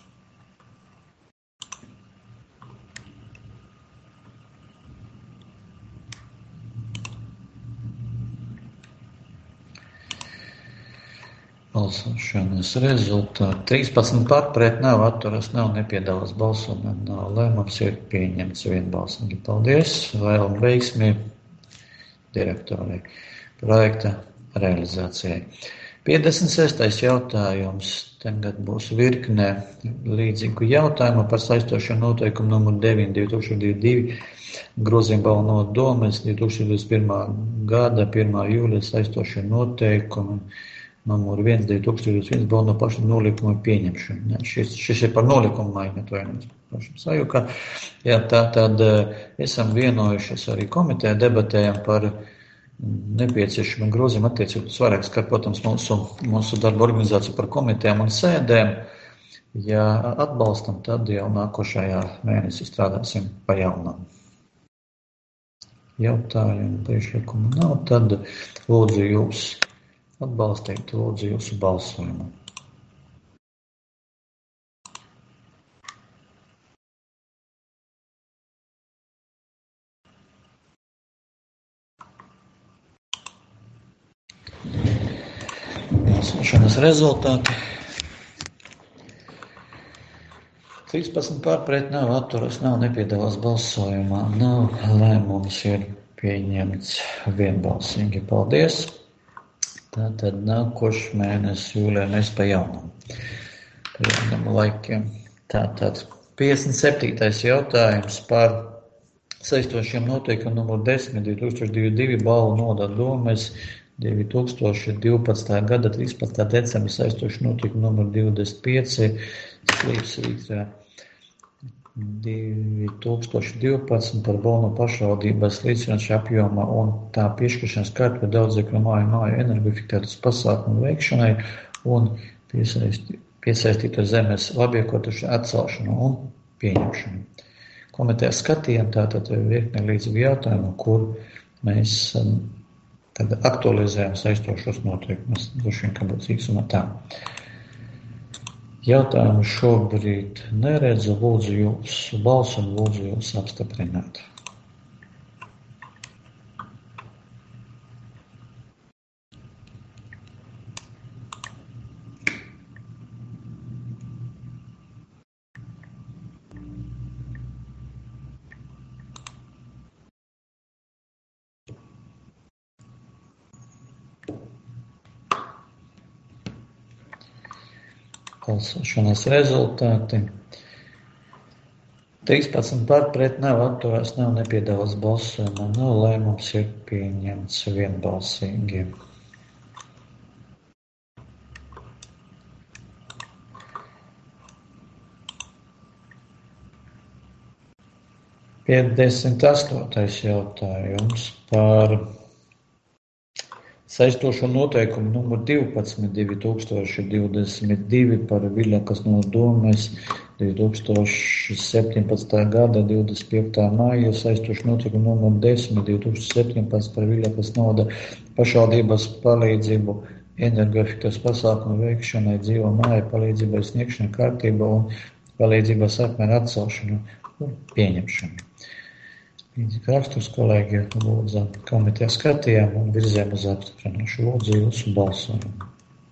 Balsošanas rezultāti. trīspadsmit par, pret nav, atturas nav, nepiedalās balsojumā, nav. Lēmums ir pieņemts vienbalsīgi. Paldies, vēlam veiksmi direktorai projekta realizācijai. piecdesmit sestais jautājums. Tagad būs virkne līdzīgu jautājumu par saistošo noteikumu numur deviņi divi tūkstoši divdesmit divi grozījuma no domes divi tūkstoši divdesmit pirmā gada pirmā jūlija saistošie noteikumi numur viens divi tūkstoši divdesmit viens balno pašu nolikuma pieņemšanu. Ja, šis, šis ir par nolikumu maiņu, to jau pašam sajūkā. Ja, tā tad esam vienojušies arī komitē, debatējam par nepieciešama grozījuma attiecībā svarīgs, kā, protams, mūsu, mūsu darba organizācija par komitēm un sēdēm. Ja atbalstam, tad jau nākošajā mēnesī strādāsim pa jaunam. Jautājumu, priekšlikumu nav, tad lūdzu jūs atbalstīt, lūdzu jūsu balsojumu. Balsošanas rezultāti. trīspadsmit par, pret nav, atturas nav, nepiedalās balsojumā, nav, lēmums ir pieņemts vienbalsīgi. Paldies! Tātad nākošais mēnesis jūlijā mēs pa jaunam. Pa jaunam laikiem. Tātad piecdesmit septītais jautājums par saistošiem noteikumu numur desmit divi tūkstoši divdesmit divi balvu noda domes divi tūkstoši divpadsmitā gada trīspadsmitā decembra saistošu noteikumu numur divdesmit pieci slīpsvītrā divi tūkstoši divpadsmit par Balno pašvaldības līdzfinansēšanas apjoma un tā piešķiršanas kārtu par daudzdzimuma māju māju energoefektivitātes pasākumu veikšanai un piesaistīto zemes labiekotušu atcelšanu un pieņemšanu. Komitejā skatījām tātad virkni līdzīgu jautājumu, kur mēs tad aktualizējam saistošos noteikumus. Droši vien, ka būs īsumā tā. Jautājumu šobrīd neredzu, lūdzu jūsu balsu un lūdzu jūs apstiprināt. Balsošanas rezultāti. trīspadsmit par, pret nav, atturās nav, nepiedalās balsojumā, nav, lēmums ir pieņemts vienbalsīgi. piecdesmit astotais jautājums par saistošo noteikumu numur divpadsmit divi tūkstoši divdesmit divi par Viļakas nodomes divi tūkstoši septiņpadsmitā gada divdesmit piektā māja saistošo noteikumu numur desmit divi tūkstoši septiņpadsmit par Viļakas noda pašvaldības palīdzību energoefektivitātes pasākumu veikšanai dzīvo māja palīdzībai sniegšana kārtība un palīdzības apmēra atcelšanu un pieņemšanu. Rakstus kolēģi lūdzu komitejā skatījām un virzējām uz apstiprināšanu. Lūdzu jūsu balsojumu.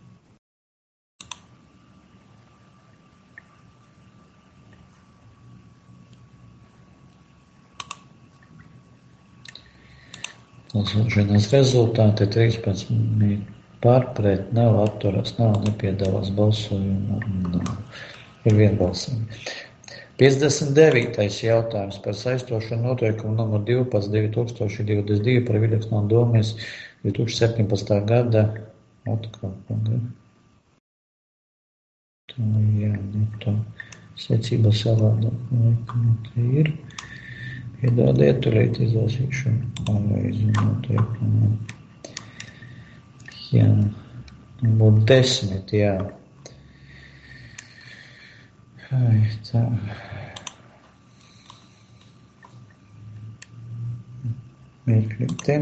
Balsošanas rezultāti trīspadsmit par, pret nav, atturas nav, nepiedalās balsojumu, nav. Ir vienbalsīgi. piecdesmit devītais jautājums par saistošo noteikumu numur divpadsmit divi tūkstoši divdesmit divi par Viļakas nodomes divi tūkstoši septiņpadsmitā gada atkal, Jā, ne tā secība savādāk. Nu, te ir. Piedodiet, turēt izlasīšu. Pareizi noteikumi. Jā. Būtu desmit, jā. Ai, tā. Mirklīte.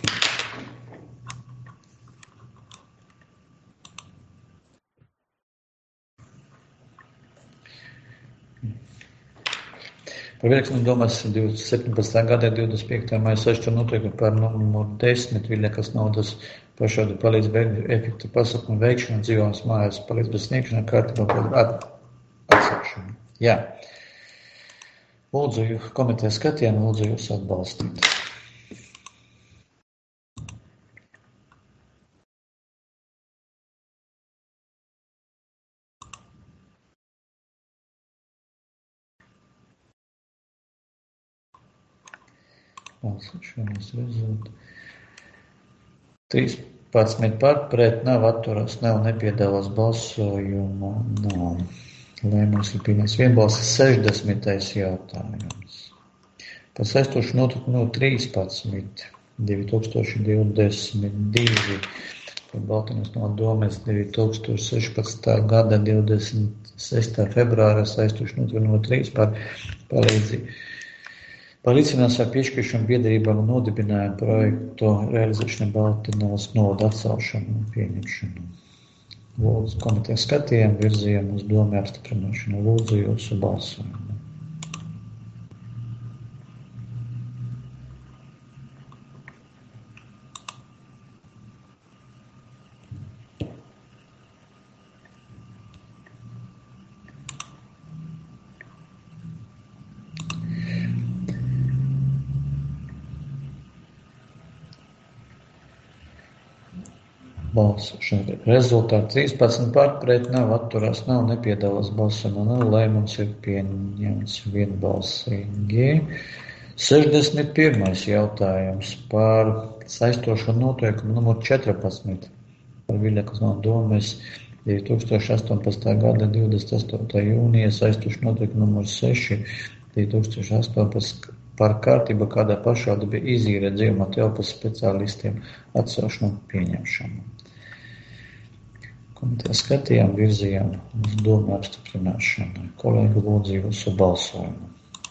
Par Viļakas domas septiņpadsmitā gada divdesmit piektajā maija sešā noteikumi par numuru desmit Viļakas naudas pašādu palīdzību efektu pasākumu veikšanu, dzīvojums mājās palīdzības sniegšanu, kārtībā par at, atsākšanu. Jā. Lūdzu, komitejas skatījumu, lūdzu jūs atbalstīt. Balsošanas rezultāti. trīspadsmit par, pret nav atturās, nav nepiedalās balsojumā, nav. Lēmums ir pieņemts vienbalsis sešdesmitais jautājums. Par saistošu notikumu trīspadsmit, divi tūkstoši divdesmit divi, par Baltiņas nodomes divi tūkstoši sešpadsmitā gada divdesmit sestā februāra saistošu notikumu trīs par palīdzību. Par līdzinās ar piešķiršanu biedrībām un nodibinājumu projektu realizēšanu Baltiņas novada atcelšanu un pieņemšanu. Lūdzu, komitejas skatījumu virzījumu uz domu apstiprināšanu. Lūdzu jūsu balsojumu. Balsošana. Rezultāti trīspadsmit par, pret nav atturās, nav nepiedalās balsojumā, nav lēmums ir pieņemts vienbalsīgi. sešdesmit pirmais jautājums par saistošo noteikumu numuru četrpadsmit par Viļakas nodomes divi tūkstoši astoņpadsmitā gada divdesmit astotā jūnija saistošo noteikumu numuru seši divi tūkstoši astoņpadsmit par kārtību, kādā pašāda bija izīre dzīvumā telpas speciālistiem atcelšanu un pieņemšanu. Komitejas skatījām virzījām uz domu apstiprināšanu. Kolēģi, lūdzu jūsu balsojumu.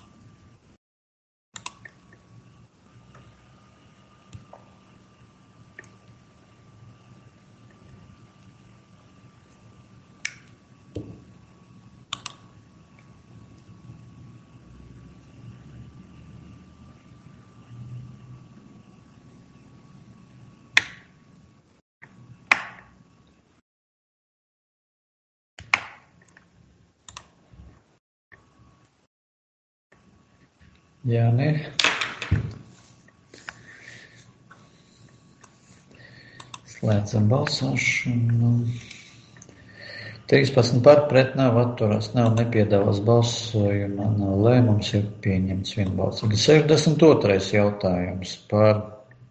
Jā, ne. Slēdzam balsošanu. trīspadsmit par, pret nav atturās, nav nepiedalās balsojumā, nav lēmums ir pieņemts vienbalsīgi. sešdesmit otrais jautājums par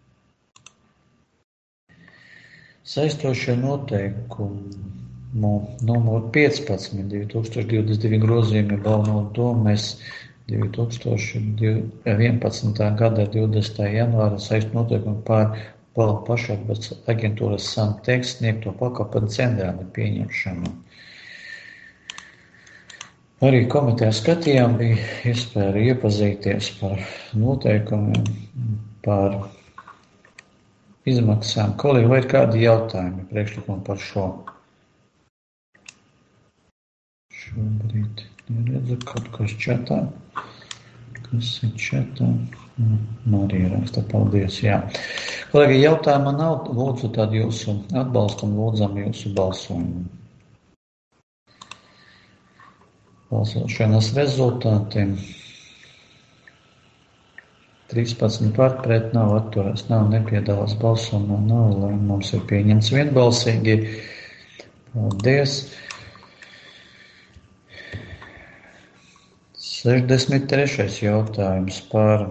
saistošo noteikumu numuru piecpadsmit, divi tūkstoši divdesmit divi grozījumi Balno domes divi tūkstoši vienpadsmitā gada divdesmitā janvāra saist noteikumu par valsts pašvaldības aģentūras Santex sniegto pakalpojumu centrāli pieņemšanu. Arī komitejā skatījām bija iespēja iepazīties par noteikumiem, par izmaksām. Kolēģi, vai ir kādi jautājumi priekšlikumi par šo? Šobrīd neredzu kaut kas čatā. Kas ir čatā? Marija raksta, paldies, jā. Kolēģi, jautājuma nav, lūdzu tad jūsu atbalstam, lūdzam jūsu balsojumu. Balsošanas rezultāti. trīspadsmit par, pret nav atturās, nav nepiedalās balsojumā, nav, lai mums ir pieņemts vienbalsīgi. Paldies. sešdesmit trešais jautājums par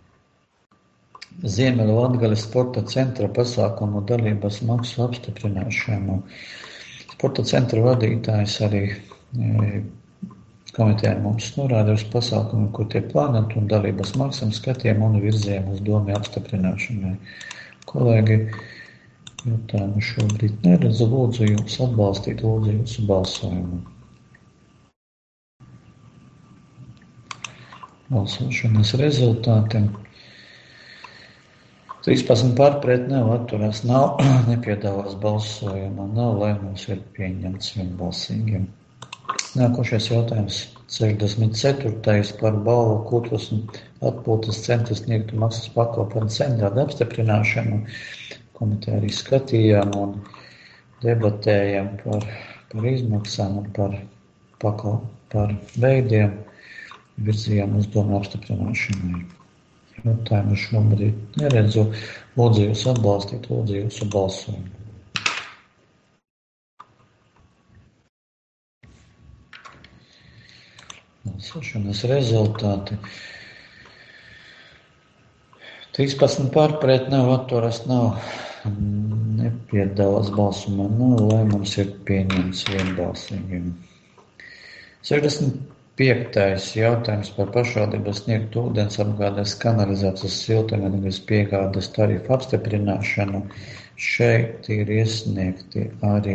Ziemeļu Latgales sporta centra pasākumu dalības maksu apstiprināšanu. Sporta centra vadītājs arī Komiteja mums norāda uz pasākumu, kur tiek plānoti un dalības maksam skatiem un virziem uz domu apstiprināšanai. Kolēģi, jautājumu šobrīd neredzu, lūdzu jūs atbalstīt, lūdzu jūsu balsojumu. Balsošanas rezultāti. trīspadsmit par pret nav atturās, nav nepiedalās balsojumā, nav lēmums ir pieņemts vienbalsīgi. Nākošais jautājums sešdesmit ceturtais par balvu kultūras un atpūtas centra sniegtu maksas pakalpojumu centrādu apstiprināšanu. Komiteja arī skatījām un debatējām par, par izmaksām un par, pakal, par veidiem. Virzījām uz domu apstiprināšanai. Jautājumu šobrīd neredzu. Lūdzu jūs atbalstīt, lūdzu jūsu balsojumu. Balsošanas rezultāti. trīspadsmit par pret nav atturas, nav nepiedalās balsumā, nav lēmums ir pieņemts vienbalsīgi. sešdesmit piektais jautājums par pašvaldību sniegtu ūdens apgādes kanalizācijas siltumenerģijas piegādes tarifu apstiprināšanu. Šeit ir iesniegti arī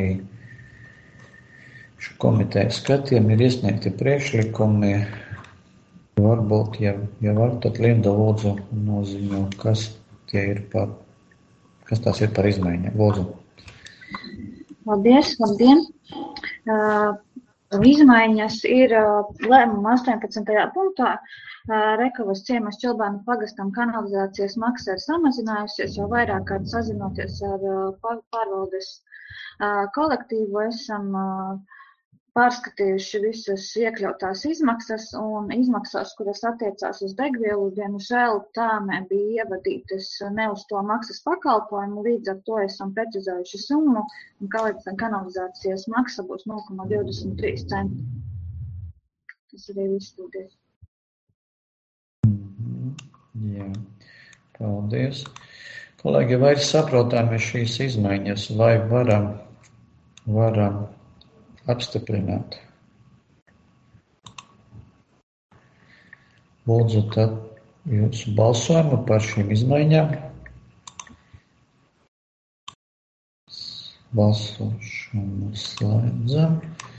šo komiteju skatiem, ir iesniegti priekšlikumi. Varbūt, ja, ja var, tad Linda lūdzu noziņo, kas tie ir par, kas tās ir par izmaiņām. Lūdzu. Paldies, labdien! Uh, Izmaiņas ir lēmuma astoņpadsmitajā punktā. Rekavas ciemas Čilbānu pagastam kanalizācijas maksa ir samazinājusies, jau vairāk kārt sazinoties ar pārvaldes kolektīvu, esam pārskatījuši visas iekļautās izmaksas un izmaksas, kuras attiecās uz degvielu, diemžēl tā nebija ievadītas ne uz to maksas pakalpojumu, līdz ar to esam precizējuši summu un kanalizācijas maksa būs nulle komats divdesmit trīs centi. Tas arī viss paldies. Jā, paldies. Kolēģi, vai saprotami šīs izmaiņas, vai varam, varam apstiprināt? Lūdzu, tad jūsu balsojumu par šīm izmaiņām. Balsošanu slēdzam.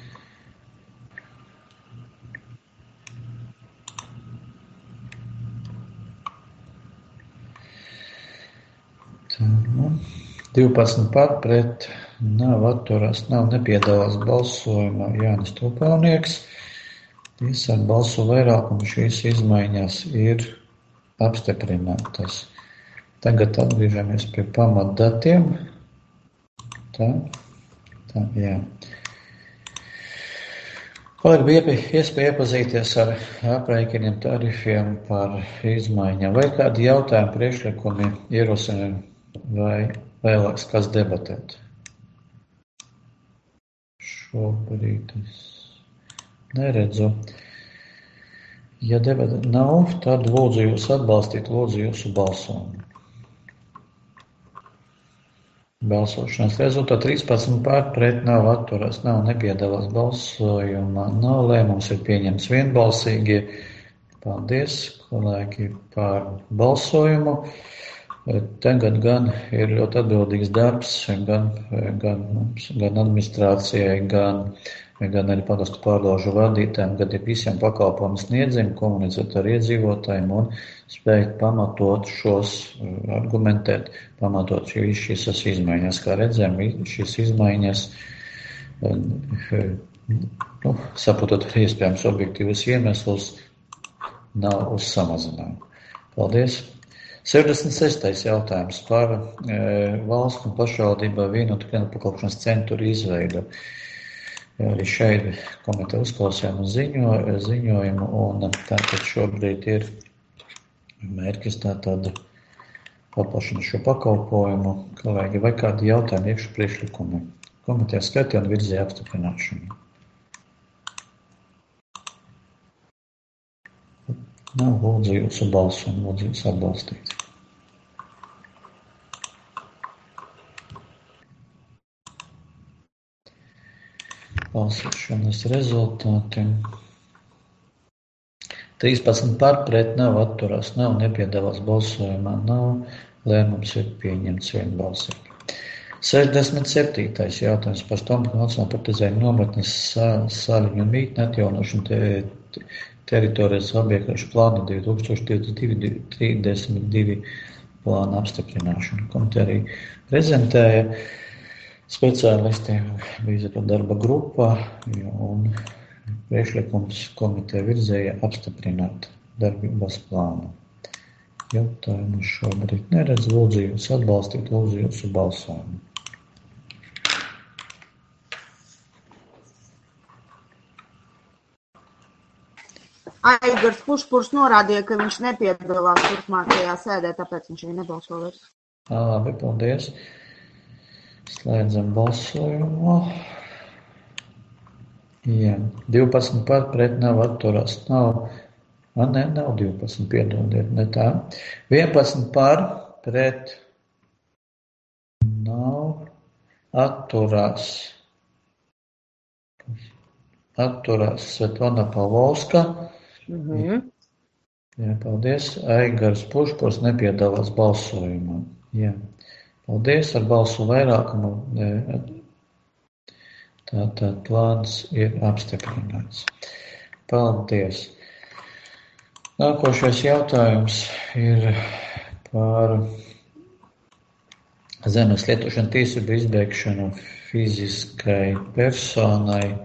Tā, divpadsmit par pret. Nav atturās, nav nepiedalās balsojumā Jānis Tupelnieks. Tiesa ar balsu vairākumu šīs izmaiņas ir apstiprinātas. Tagad atgriežamies pie pamatdatiem. Tā, tā, jā. Kolēģi, bija iespēja iepazīties ar aprēķiniem tarifiem par izmaiņām. Vai kādi jautājumi, priekšlikumi, ierosinājumi vai vēlāks kas debatēt? Šobrīd es neredzu. Ja debata nav, tad lūdzu jūs atbalstīt, lūdzu jūsu balsojumu. Balsošanas rezultāti trīspadsmit pār pret nav atturās, nav nepiedalās balsojumā, nav lēmums ir pieņemts vienbalsīgi. Paldies, kolēģi, par balsojumu. Tagad gan ir ļoti atbildīgs darbs, gan, gan, gan administrācijai, gan, gan arī pagastu pārvalžu vadītājiem, gan ir visiem pakalpojumu sniedzējiem, komunicēt ar iedzīvotājiem un spēt pamatot šos, argumentēt, pamatot šīs izmaiņas. Kā redzam, šīs izmaiņas, nu, saprotot ar iespējams objektīvus iemeslus, nav uz samazinājumu. Paldies! sešdesmit sestais jautājums par e, valsts un pašvaldībā vienotu klientu pakalpošanas centru izveidu. Arī šeit komiteja uzklausījām ziņo, ziņojumu, un tātad šobrīd ir mērķis tātad paplašināt šo pakalpojumu. Kolēģi, vai kādi jautājumi iekšu priekšlikumi? Komiteja skatīja un virzīja apstiprināšanu. Nav, lūdzu jūsu balsojumu, lūdzu jūs atbalstīt. Balsošanas rezultāti. trīspadsmit par, pret nav, atturās nav, nepiedalās balsojumā nav. Lēmums ir pieņemts vienbalsīgi. sešdesmit septītais jautājums par Stompu Nacionālo partizēņu nometnes Sāļiņu un mītni atjaunošanu te, te, teritorijas objektu plānu divi tūkstoši divdesmit divi līdz trīsdesmit divi plānu apstiprināšanu. Komiteja arī prezentēja speciālisti bija darba grupā un priekšlikums komiteja virzēja apstiprināt darbības plānu. Jautājumu šobrīd neredz, lūdzu jūs atbalstīt, lūdzu jūsu balsojumu. Aigars Pušpurs norādīja, ka viņš nepiedalās turpmākajā sēdē, tāpēc viņš arī nebalso vairs. Labi, paldies. Slēdzam balsojumu. Jā, divpadsmit par, pret nav, atturās nav. A, ne, nav divpadsmit, piedodiet, ne tā. vienpadsmit par, pret nav, atturās. Atturās Svetlana Pavlovska. Mhm. Jā, paldies. Aigars Pušpurs nepiedalās balsojumā. Jā. Paldies, ar balsu vairākumu. Tātad plāns ir apstiprināts. Paldies. Nākošais jautājums ir par zemes lietošanu tiesību izbeigšanu fiziskai personai.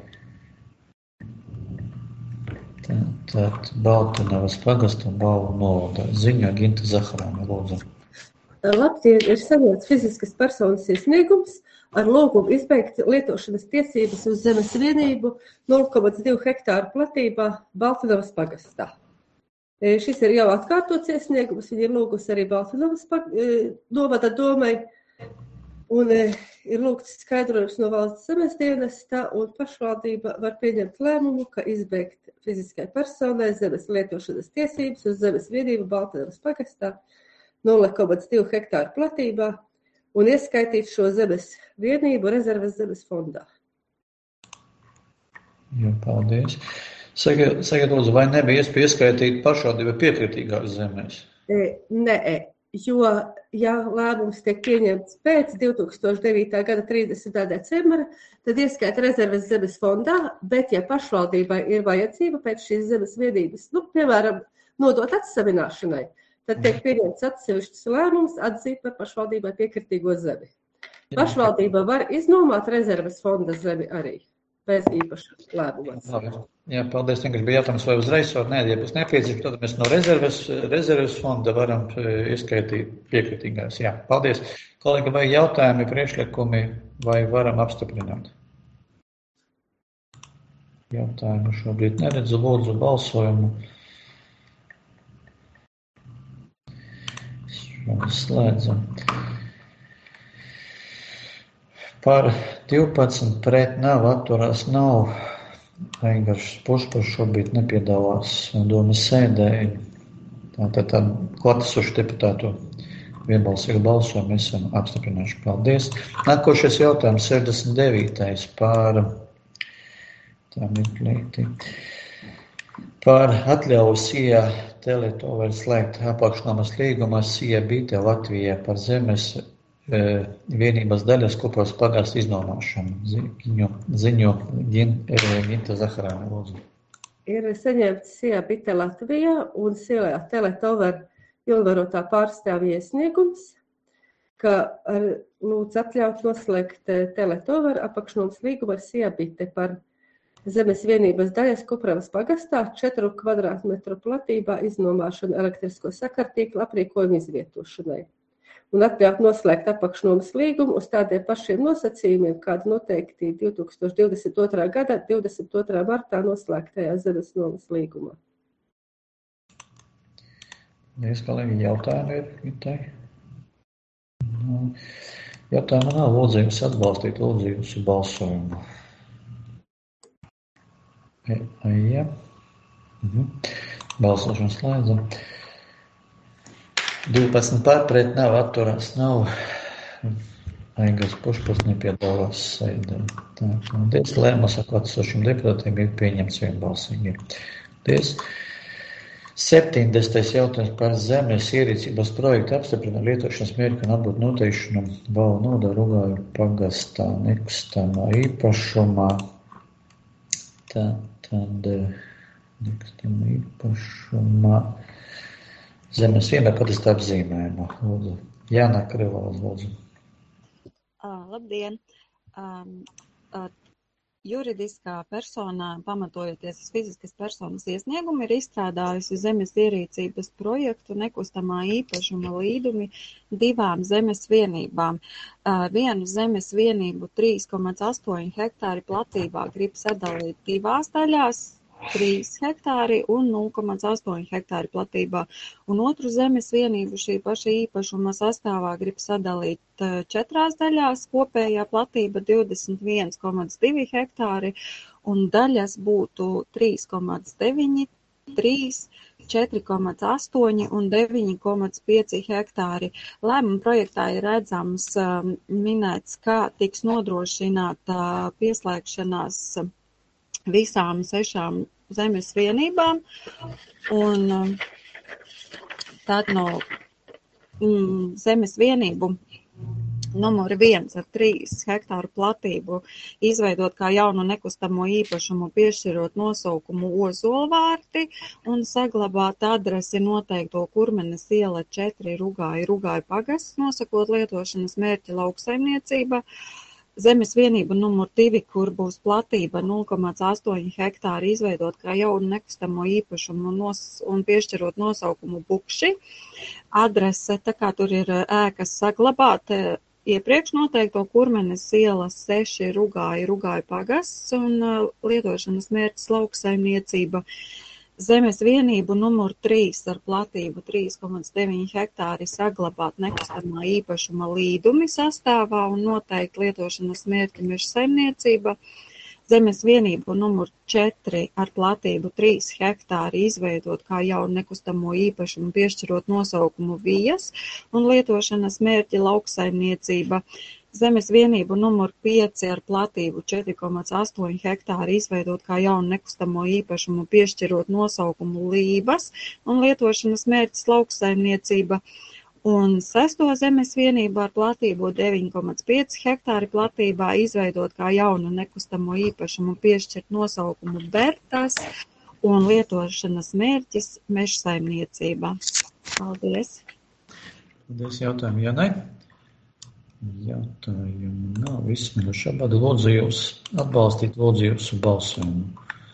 Tātad Baltinavas pagasta un Balvu novadā. Ziņo Ginta Zaharāna, lūdzu. Labdien, ir saņemts fiziskas personas iesniegums ar lūgumu izbeigt lietošanas tiesības uz zemes vienību nulle komats divi hektāru platībā Baltinavas pagastā. Šis ir jau atkārtots iesniegums, viņi ir lūgusi arī Baltinavas novada domai, un ir lūgts skaidrojums no valsts zemes dienesta, un pašvaldība var pieņemt lēmumu, ka izbeigt fiziskai personai zemes lietošanas tiesības uz zemes vienību Baltinavas pagastā nulle komats divi hektāru platībā un ieskaitīt šo zemes vienību rezerves zemes fondā. Jā, paldies. Sakiet, sakiet, lūdzu, vai nebija iespēja ieskaitīt pašvaldībai piekritīgās zemēs? Nē, jo, ja lēmums tiek pieņemts pēc divi tūkstoši devītā gada trīsdesmitā decembra, tad ieskaita rezerves zemes fondā, bet ja pašvaldībai ir vajadzība pēc šīs zemes vienības, nu, piemēram, nodot atsavināšanai, tad tiek pieņemts atsevišķs lēmums atzīt par pašvaldībai piekritīgo zemi. Pašvaldība var iznomāt rezerves fonda zemi arī bez īpaša lēmuma. Jā, paldies. Vienkārši bija jautājums, vai uzreiz var, nē, ja būs nepieciešams, tad mēs no rezerves, rezerves fonda varam ieskaitīt piekritīgās. Jā, paldies. Kolēģi, vai jautājumi, priekšlikumi, vai varam apstiprināt? Jautājumu šobrīd neredzu, lūdzu balsojumu. Slēdzam. Par divpadsmit pret nav, atturās nav. Aigars Pušpurs šobrīd nepiedalās domas sēdē. Tātad tā klātesošu deputātu vienbalsīgu balsojumu esam apstiprinājuši. Paldies. Nākošais jautājums sešdesmit devītais par tā mirklīti. Par atļauju Sija Teletover slēgt apakšnomas līgumā Sija Bīte Latvijā par zemes vienības daļas Kupras pagasta iznomāšanu. Ziņo, ziņo Ginta Zaharāna, lūdzu. Ir saņemts Sija Bīte Latvijā un Sija Teletover pilnvarotā pārstāvja iesniegums, ka ar lūdz atļaut noslēgt Teletover apakšnomas līgumu ar Sija Bīte par zemes vienības daļas Kupravas pagastā četru kvadrātmetru platībā iznomāšanu elektrisko sakartīklu aprīkojumu izvietošanai. Un atļaut noslēgt apakšnomas līgumu uz tādiem pašiem nosacījumiem, kādi noteikti divi tūkstoši divdesmit otrā gada divdesmit otrā martā noslēgtajā zemes nomas līgumā. Paldies, kolēģi, jautājumi ir Gitai? Jautājumi nav, lūdzu jūs atbalstīt, lūdzu jūsu balsojumu. Jā. Mhm. Balsošana slēdzam. divpadsmit par, pret nav, atturās nav. Aigars Pušpils nepiedalās sēdē. Tā, paldies. Lēmums ar klātesošiem deputātiem ir pieņemts vienbalsīgi. Paldies. septiņdesmitais jautājums par zemes ierīcības projektu apstiprina lietošanas mērķu un atbildu noteikšanu valnu nodā Rugāju pagastā nekustamā īpašumā. Tā tad nekustamā īpašumā zemes vienā katastā apzīmējumā. Lūdzu. Jāna Krivova, lūdzu. Uh, labdien! Um, uh, Juridiskā persona, pamatojoties uz fiziskas personas iesniegumu, ir izstrādājusi zemes ierīcības projektu nekustamā īpašuma līdumi divām zemes vienībām. Uh, vienu zemes vienību trīs komā astoņi hektāri platībā grib sadalīt divās daļās, trīs hektāri un nulle komā astoņi hektāri platībā, un otru zemes vienību šī paša īpašuma sastāvā grib sadalīt četrās daļās, kopējā platība divdesmit viens komā divi hektāri, un daļas būtu trīs komā deviņi, trīs, četri komā astoņi un deviņi komā pieci hektāri. Lēmuma projektā ir redzams um, minēts, kā tiks nodrošināta pieslēgšanās visām sešām zemes vienībām, un um, tad no mm, zemes vienību numuri viens ar trīs hektāru platību izveidot kā jaunu nekustamo īpašumu, piešķirot nosaukumu Ozolvārti un saglabāt adresi noteikto Kurmenes iela četri Rugāju, Rugāju pagasts, nosakot lietošanas mērķi lauksaimniecība. Zemes vienība numur divi, kur būs platība nulle komā astoņi hektāri, izveidot kā jaunu nekustamo īpašumu nos, un piešķirot nosaukumu Bukši. Adrese, tā kā tur ir ēkas saglabāt, iepriekš noteikto Kurmenes ielas seši Rugāju, Rugāju pagasts un lietošanas mērķis lauksaimniecība. Zemes vienību numur trīs ar platību trīs komā deviņi hektāri saglabāt nekustamā īpašuma līdumi sastāvā un noteikti lietošanas mērķi mežsaimniecība. Zemes vienību numur četri ar platību trīs hektāri izveidot kā jaunu nekustamo īpašumu, piešķirot nosaukumu Vijas un lietošanas mērķi lauksaimniecība. Zemes vienību numur pieci ar platību četri komā astoņi hektāri izveidot kā jaunu nekustamo īpašumu, piešķirot nosaukumu Lības un lietošanas mērķis lauksaimniecība. Un sesto zemes vienību ar platību deviņi komā pieci hektāri platībā izveidot kā jaunu nekustamo īpašumu, piešķirt nosaukumu Bertas un lietošanas mērķis mežsaimniecība. Paldies! Paldies jautājumu Janai. Jautājumu nav izsmiruši. Abadi lūdzu jūs atbalstīt, lūdzu jūsu balsojumu.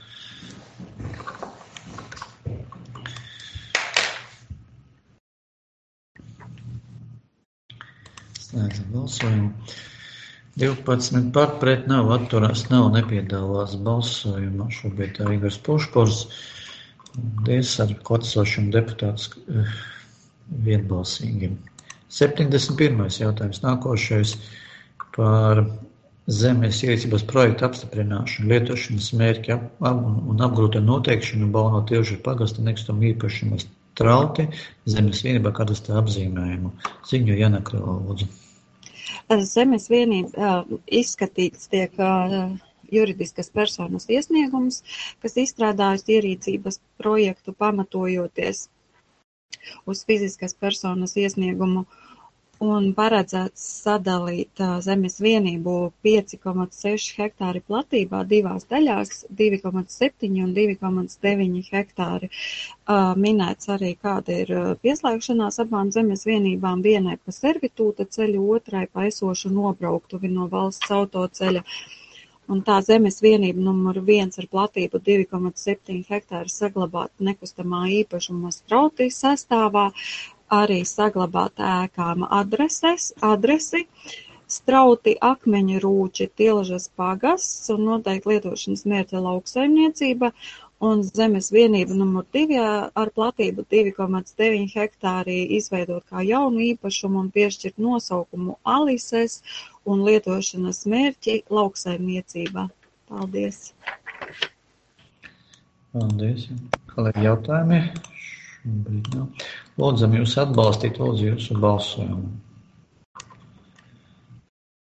Slēdzam balsojumu. divpadsmit par, pret nav, atturās nav, nepiedalās balsojumā. Šobrīd tā Igors Pušpils. Paldies ar klātesošiem deputātus vienbalsīgi. septiņdesmit pirmais jautājums nākošais par zemes ierīcības projektu apstiprināšanu, lietošanas mērķi ap, ap, un apgrūtinu noteikšanu Balno Tilžu pagasta nekustamo īpašumu Strauti zemes vienībā kadastrā apzīmējumu. Ziņo Jāna Krivova, lūdzu. Zemes vienība izskatīts tiek juridiskas personas iesniegums, kas izstrādājusi ierīcības projektu pamatojoties uz fiziskas personas iesniegumu un paredzēts sadalīt zemes vienību pieci komā seši hektāri platībā divās daļās, divi komā septiņi un divi komā deviņi hektāri. Minēts arī, kāda ir pieslēgšanās abām zemes vienībām, vienai pa servitūta ceļu, otrai pa esošu nobrauktuvi no valsts autoceļa. Un tā zemes vienība numur viens ar platību divi komā septiņi hektāri saglabāt nekustamā īpašuma Strauti sastāvā, arī saglabāt ēkām adreses, adresi, Strauti akmeņa rūči Tilžas pagasts un noteikti lietošanas mērķa lauksaimniecība, un zemes vienība numur divi ar platību divi komā deviņi hektāri izveidot kā jaunu īpašumu un piešķirt nosaukumu Alises un lietošanas mērķi lauksaimniecībā. Paldies! Paldies! Kolēģi jautājumi? Šobrīd nav. Lūdzam jūs atbalstīt, lūdzu jūsu balsojumu.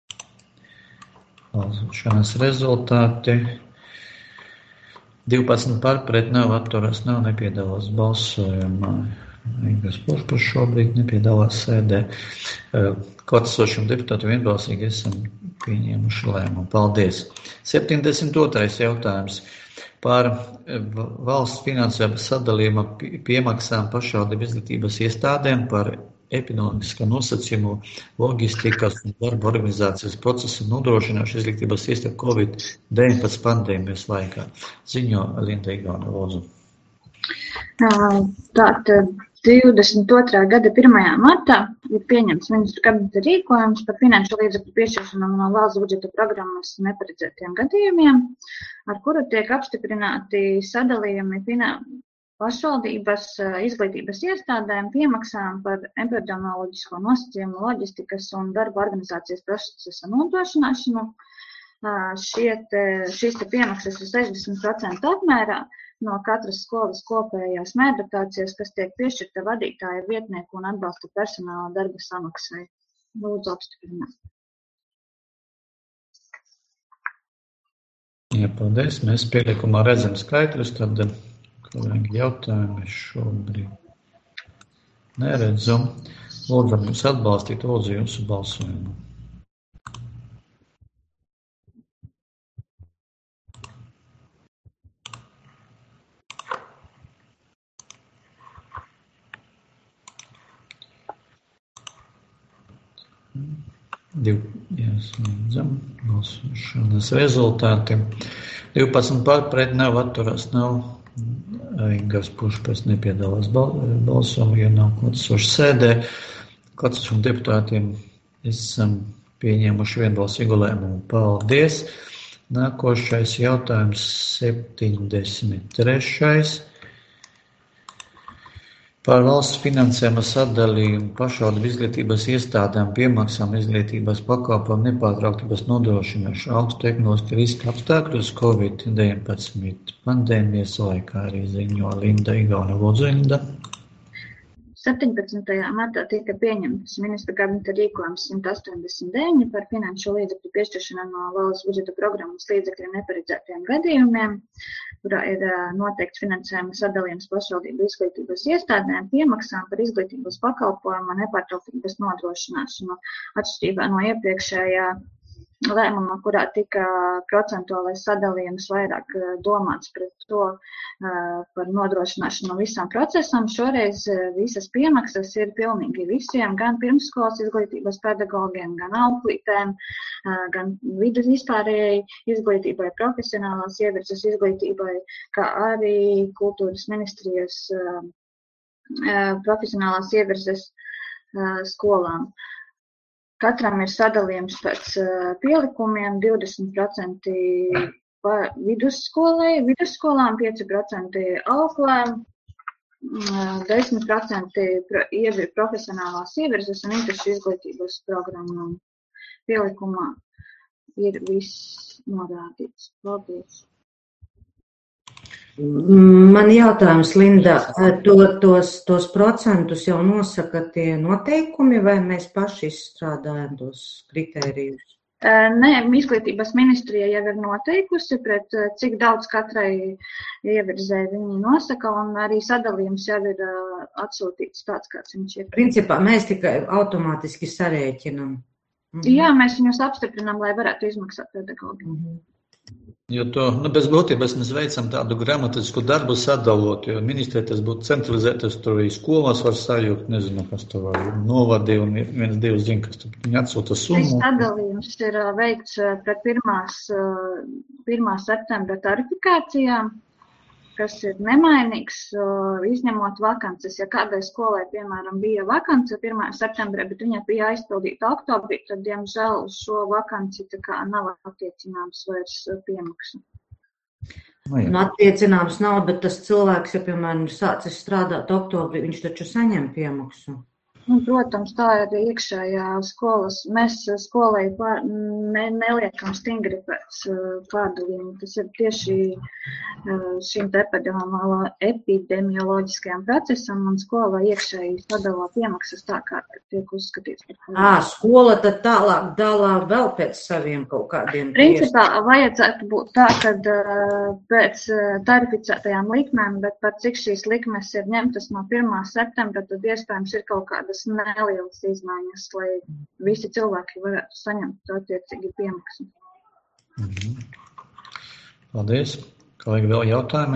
Balsošanas rezultāti. divpadsmit par pret nav atturās, nav nepiedalās balsojumā. Ingras Pušpuš šobrīd nepiedalās sēdē. Klātesošiem deputātu vienbalsīgi esam pieņēmuši lēmumu. Paldies. septiņdesmit otrais jautājums par valsts finansējuma sadalījuma piemaksām pašvaldību izglītības iestādēm par ekonomiskā nosacījumu, loģistikas un darba organizācijas procesu nodrošināšanu izglītības iestāžu Covid deviņpadsmit pandēmijas laikā. Ziņo Linda Igauna, lūdzu. Tātad divdesmit otrā gada pirmajā martā ir pieņemts ministru kabineta rīkojums par finanšu līdzekļu piešķiršanu no valsts budžeta programmas neparedzētiem gadījumiem, ar kuru tiek apstiprināti sadalījumi finanšu pašvaldības izglītības iestādēm piemaksām par epidemioloģisko nosacījumu, loģistikas un darba organizācijas procesa nodrošināšanu. Šie te, šīs te piemaksas ir sešdesmit procenti apmērā no katras skolas kopējās mērdotācijas, kas tiek piešķirta vadītāja, vietnieku un atbalsta personāla darba samaksai. Lūdzu apstiprināt. Jā, paldies. Mēs pielikumā redzam skaitļus, tad kolēģi jautājumi šobrīd neredzu. Lūdzu, mums atbalstīt, lūdzu jūsu balsojumu. Div, jāsniedzam balsošanas rezultāti. divpadsmit par pret nav atturās, nav. Ingars Pušpuš nepiedalās balsojumā, jo nav klātesošs sēdē. Klātesošiem deputātiem esam pieņēmuši vienbalsīgu lēmumu. Paldies! Nākošais jautājums septiņdesmit trešais Par valsts finansējuma sadalījumu pašvaldību izglītības iestādēm piemaksām izglītības pakalpojumu nepārtrauktības nodrošināšanu augstu tehnoloģisku riska apstākļos Covid deviņpadsmit pandēmijas laikā, arī ziņo Linda Igauna. Lūdzu, Linda. septiņpadsmitajā martā tika pieņemts ministra kabineta rīkojums simt astoņdesmit deviņi par finanšu līdzekļu piešķiršanu no valsts budžeta programmas līdzekļiem neparedzētiem gadījumiem, kurā ir noteikts finansējuma sadalījums pašvaldību izglītības iestādēm piemaksām par izglītības pakalpojumu nepārtrauktības nodrošināšanu, atšķirībā no iepriekšējā lēmuma, kurā tika procentuālais sadalījums vairāk domāts pret to par nodrošināšanu visam procesam. Šoreiz visas piemaksas ir pilnīgi visiem, gan pirmsskolas izglītības pedagogiem, gan auklītēm, gan vidus vispārējai izglītībai, profesionālās ievirzes izglītībai, kā arī kultūras ministrijas profesionālās ievirzes skolām. Katram ir sadalījums pēc pielikumiem, divdesmit procenti vidusskolai, vidusskolām, pieci procenti auklēm, desmit procenti profesionālās ievirzes un interešu izglītības programmām. Pielikumā ir viss norādīts. Paldies! Man jautājums, Linda, to, tos, tos procentus jau nosaka tie noteikumi, vai mēs paši izstrādājam tos kritērijus? Nē, izglītības ministrija jau ir noteikusi, pret cik daudz katrai ievirzē viņi nosaka, un arī sadalījums jau ir atsūtīts tāds, kāds viņš ir. Principā mēs tikai automātiski sarēķinam. Mhm. Jā, mēs viņus apstiprinām, lai varētu izmaksāt pedagogi. Mhm. Jo to, nu, bez būtības mēs veicam tādu gramatisku darbu sadalot, jo ministrē tas būtu centralizētas, tur arī skolās var sajūgt, nezinu, kas to var novadī, un viens divs zina, kas tur viņi atsūta summu. Šis sadalījums ir veikts pret pirmās, pirmā septembra tarifikācijām, kas ir nemainīgs, izņemot vakances. Ja kādai skolai, piemēram, bija vakance pirmā septembrē, bet viņa bija aizpildīta oktobrī, tad, diemžēl, šo vakanci tā kā nav attiecināms vairs piemaksu. Un attiecināms nav, bet tas cilvēks, ja, piemēram, ir sācis strādāt oktobrī, viņš taču saņem piemaksu. Un, protams, tā ir iekšējā skolas. Mēs skolai pār, ne, neliekam stingri pēc pārdalījuma. Tas ir tieši šim te epidemioloģiskajam procesam, un skola iekšēji sadalā piemaksas tā, kā tiek uzskatīts par Ā, skola tad tālāk dalā vēl pēc saviem kaut kādiem Principā vajadzētu būt tā, kad pēc tarificētajām likmēm, bet par cik šīs likmes ir ņemtas no pirmā septembra, tad iespējams ir kaut kādas nelielas izmaiņas, lai visi cilvēki varētu saņemt attiecīgi piemaksu. Mhm. Paldies. Kolēģi, vēl jautājumi?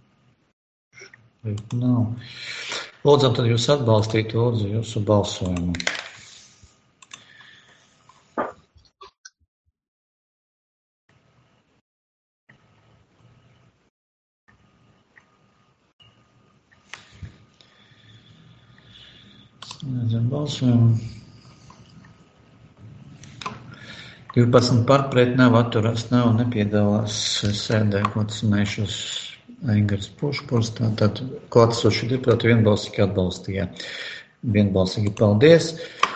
Nav. Lūdzam, tad jūs atbalstītu, lūdzu, jūsu balsojumu. Redzam balsojumu. divpadsmit par pret nav atturās, nav nepiedalās sēdē klātesošos Aigars Pušpurs, tātad klātesošie deputāti vienbalsīgi atbalstīja. Vienbalsīgi paldies.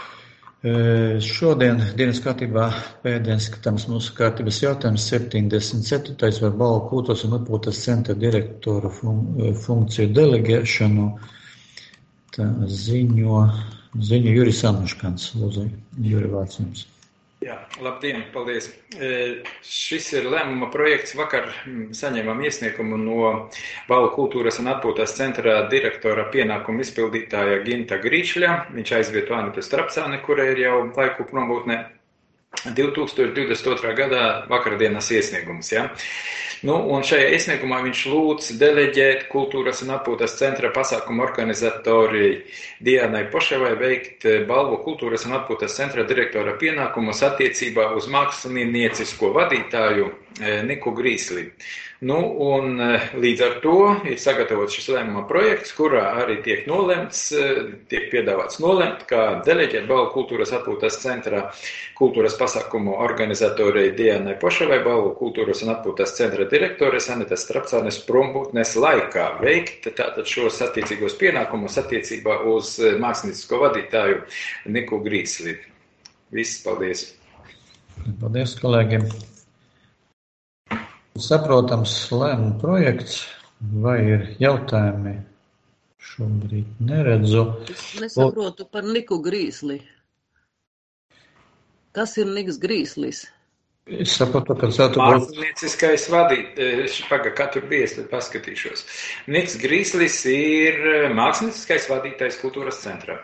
Šodien dienas kārtībā pēdējais skatāms mūsu kārtības jautājums septiņdesmit ceturtais par balvu kultūras un atpūtas centra direktora fun- funkciju delegēšanu. Tā ziņo, ziņo Juris Anuškans. Lūdzu, Juri, vārds jums. Jā, labdien, paldies. E, šis ir lēmuma projekts. Vakar saņēmām iesniegumu no Balvu kultūras un atpūtas centra direktora pienākumu izpildītāja Ginta Grīšļa. Viņš aizvieto Anitu Strapcāni, kura ir jau laiku prombūtnē. divi tūkstoši divdesmit otrā gadā vakardienas iesniegums. Ja? Nu, un šajā iesniegumā viņš lūdz deleģēt kultūras un atpūtas centra pasākumu organizatori Dianai Poševai veikt balvu kultūras un atpūtas centra direktora pienākumus attiecībā uz māksliniecisko vadītāju Niku Grīsli. Nu, un līdz ar to ir sagatavots šis lēmuma projekts, kurā arī tiek nolemts, tiek piedāvāts nolemt, kā deleģēt balvu kultūras atpūtas centra kultūras pasākumu organizatorei Dianai Poševai, balvu kultūras un atpūtas centra direktores Anitas Strapcānes prombūtnes laikā veikt tātad šos attiecīgos pienākumus attiecībā uz māksliniecisko vadītāju Niku Grīsli. Viss, paldies. Paldies, kolēģi. Saprotams lēmuma projekts, vai ir jautājumi? Šobrīd neredzu. Es nesaprotu par Niku Grīsli. Kas ir Niks Grīslis? Es saprotu, ka tas ir mākslinieciskais vadītājs. Paga, katru bija, es tad paskatīšos. Niks Grīslis ir mākslinieciskais vadītājs kultūras centrā.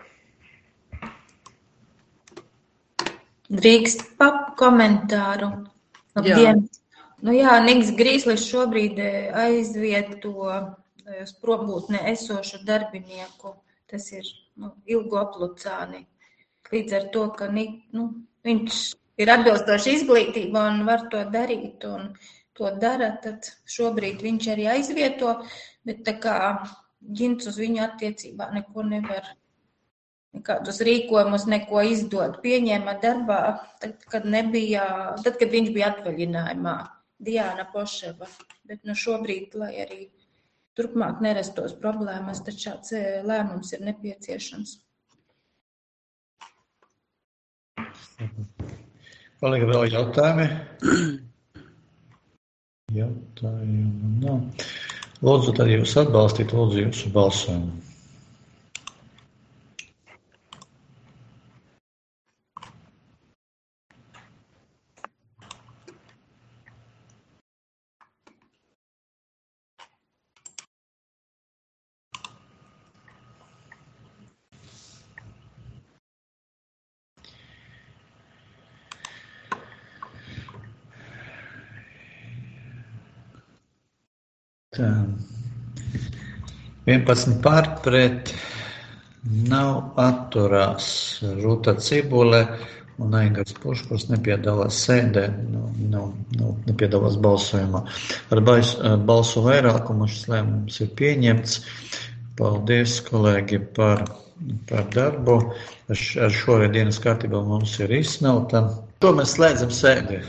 Drīkst pap komentāru. Labdien. Nu jā, Niks Grīslis šobrīd aizvieto uz prombūtnē esošu darbinieku. Tas ir nu, Ilgu Aplucāni. Līdz ar to, ka nu, viņš ir atbilstoši izglītība un var to darīt un to dara, tad šobrīd viņš arī aizvieto, bet tā kā Gints uz viņu attiecībā neko nevar, nekādus rīkojumus, neko izdod. Pieņēma darbā, tad, kad nebija, tad, kad viņš bija atvaļinājumā. Diana Poševa, bet nu šobrīd, lai arī turpmāk nerastos problēmas, tad šāds lēmums ir nepieciešams. Kolēģi, vēl jautājumi? Jautājumu nav. Lūdzu, tad jūs atbalstīt, lūdzu, jūsu balsojumu. Tā. vienpadsmit pār pret nav atturās Rūta Cibule un Aigars Pušpurs nepiedalās sēdē, nu, nu, nu, nepiedalās balsojumā. Ar balsu vairākumu šis lēmums ir pieņemts. Paldies, kolēģi, par, par darbu. Ar šo dienas kārtībā mums ir izsmelta. To mēs slēdzam sēdi.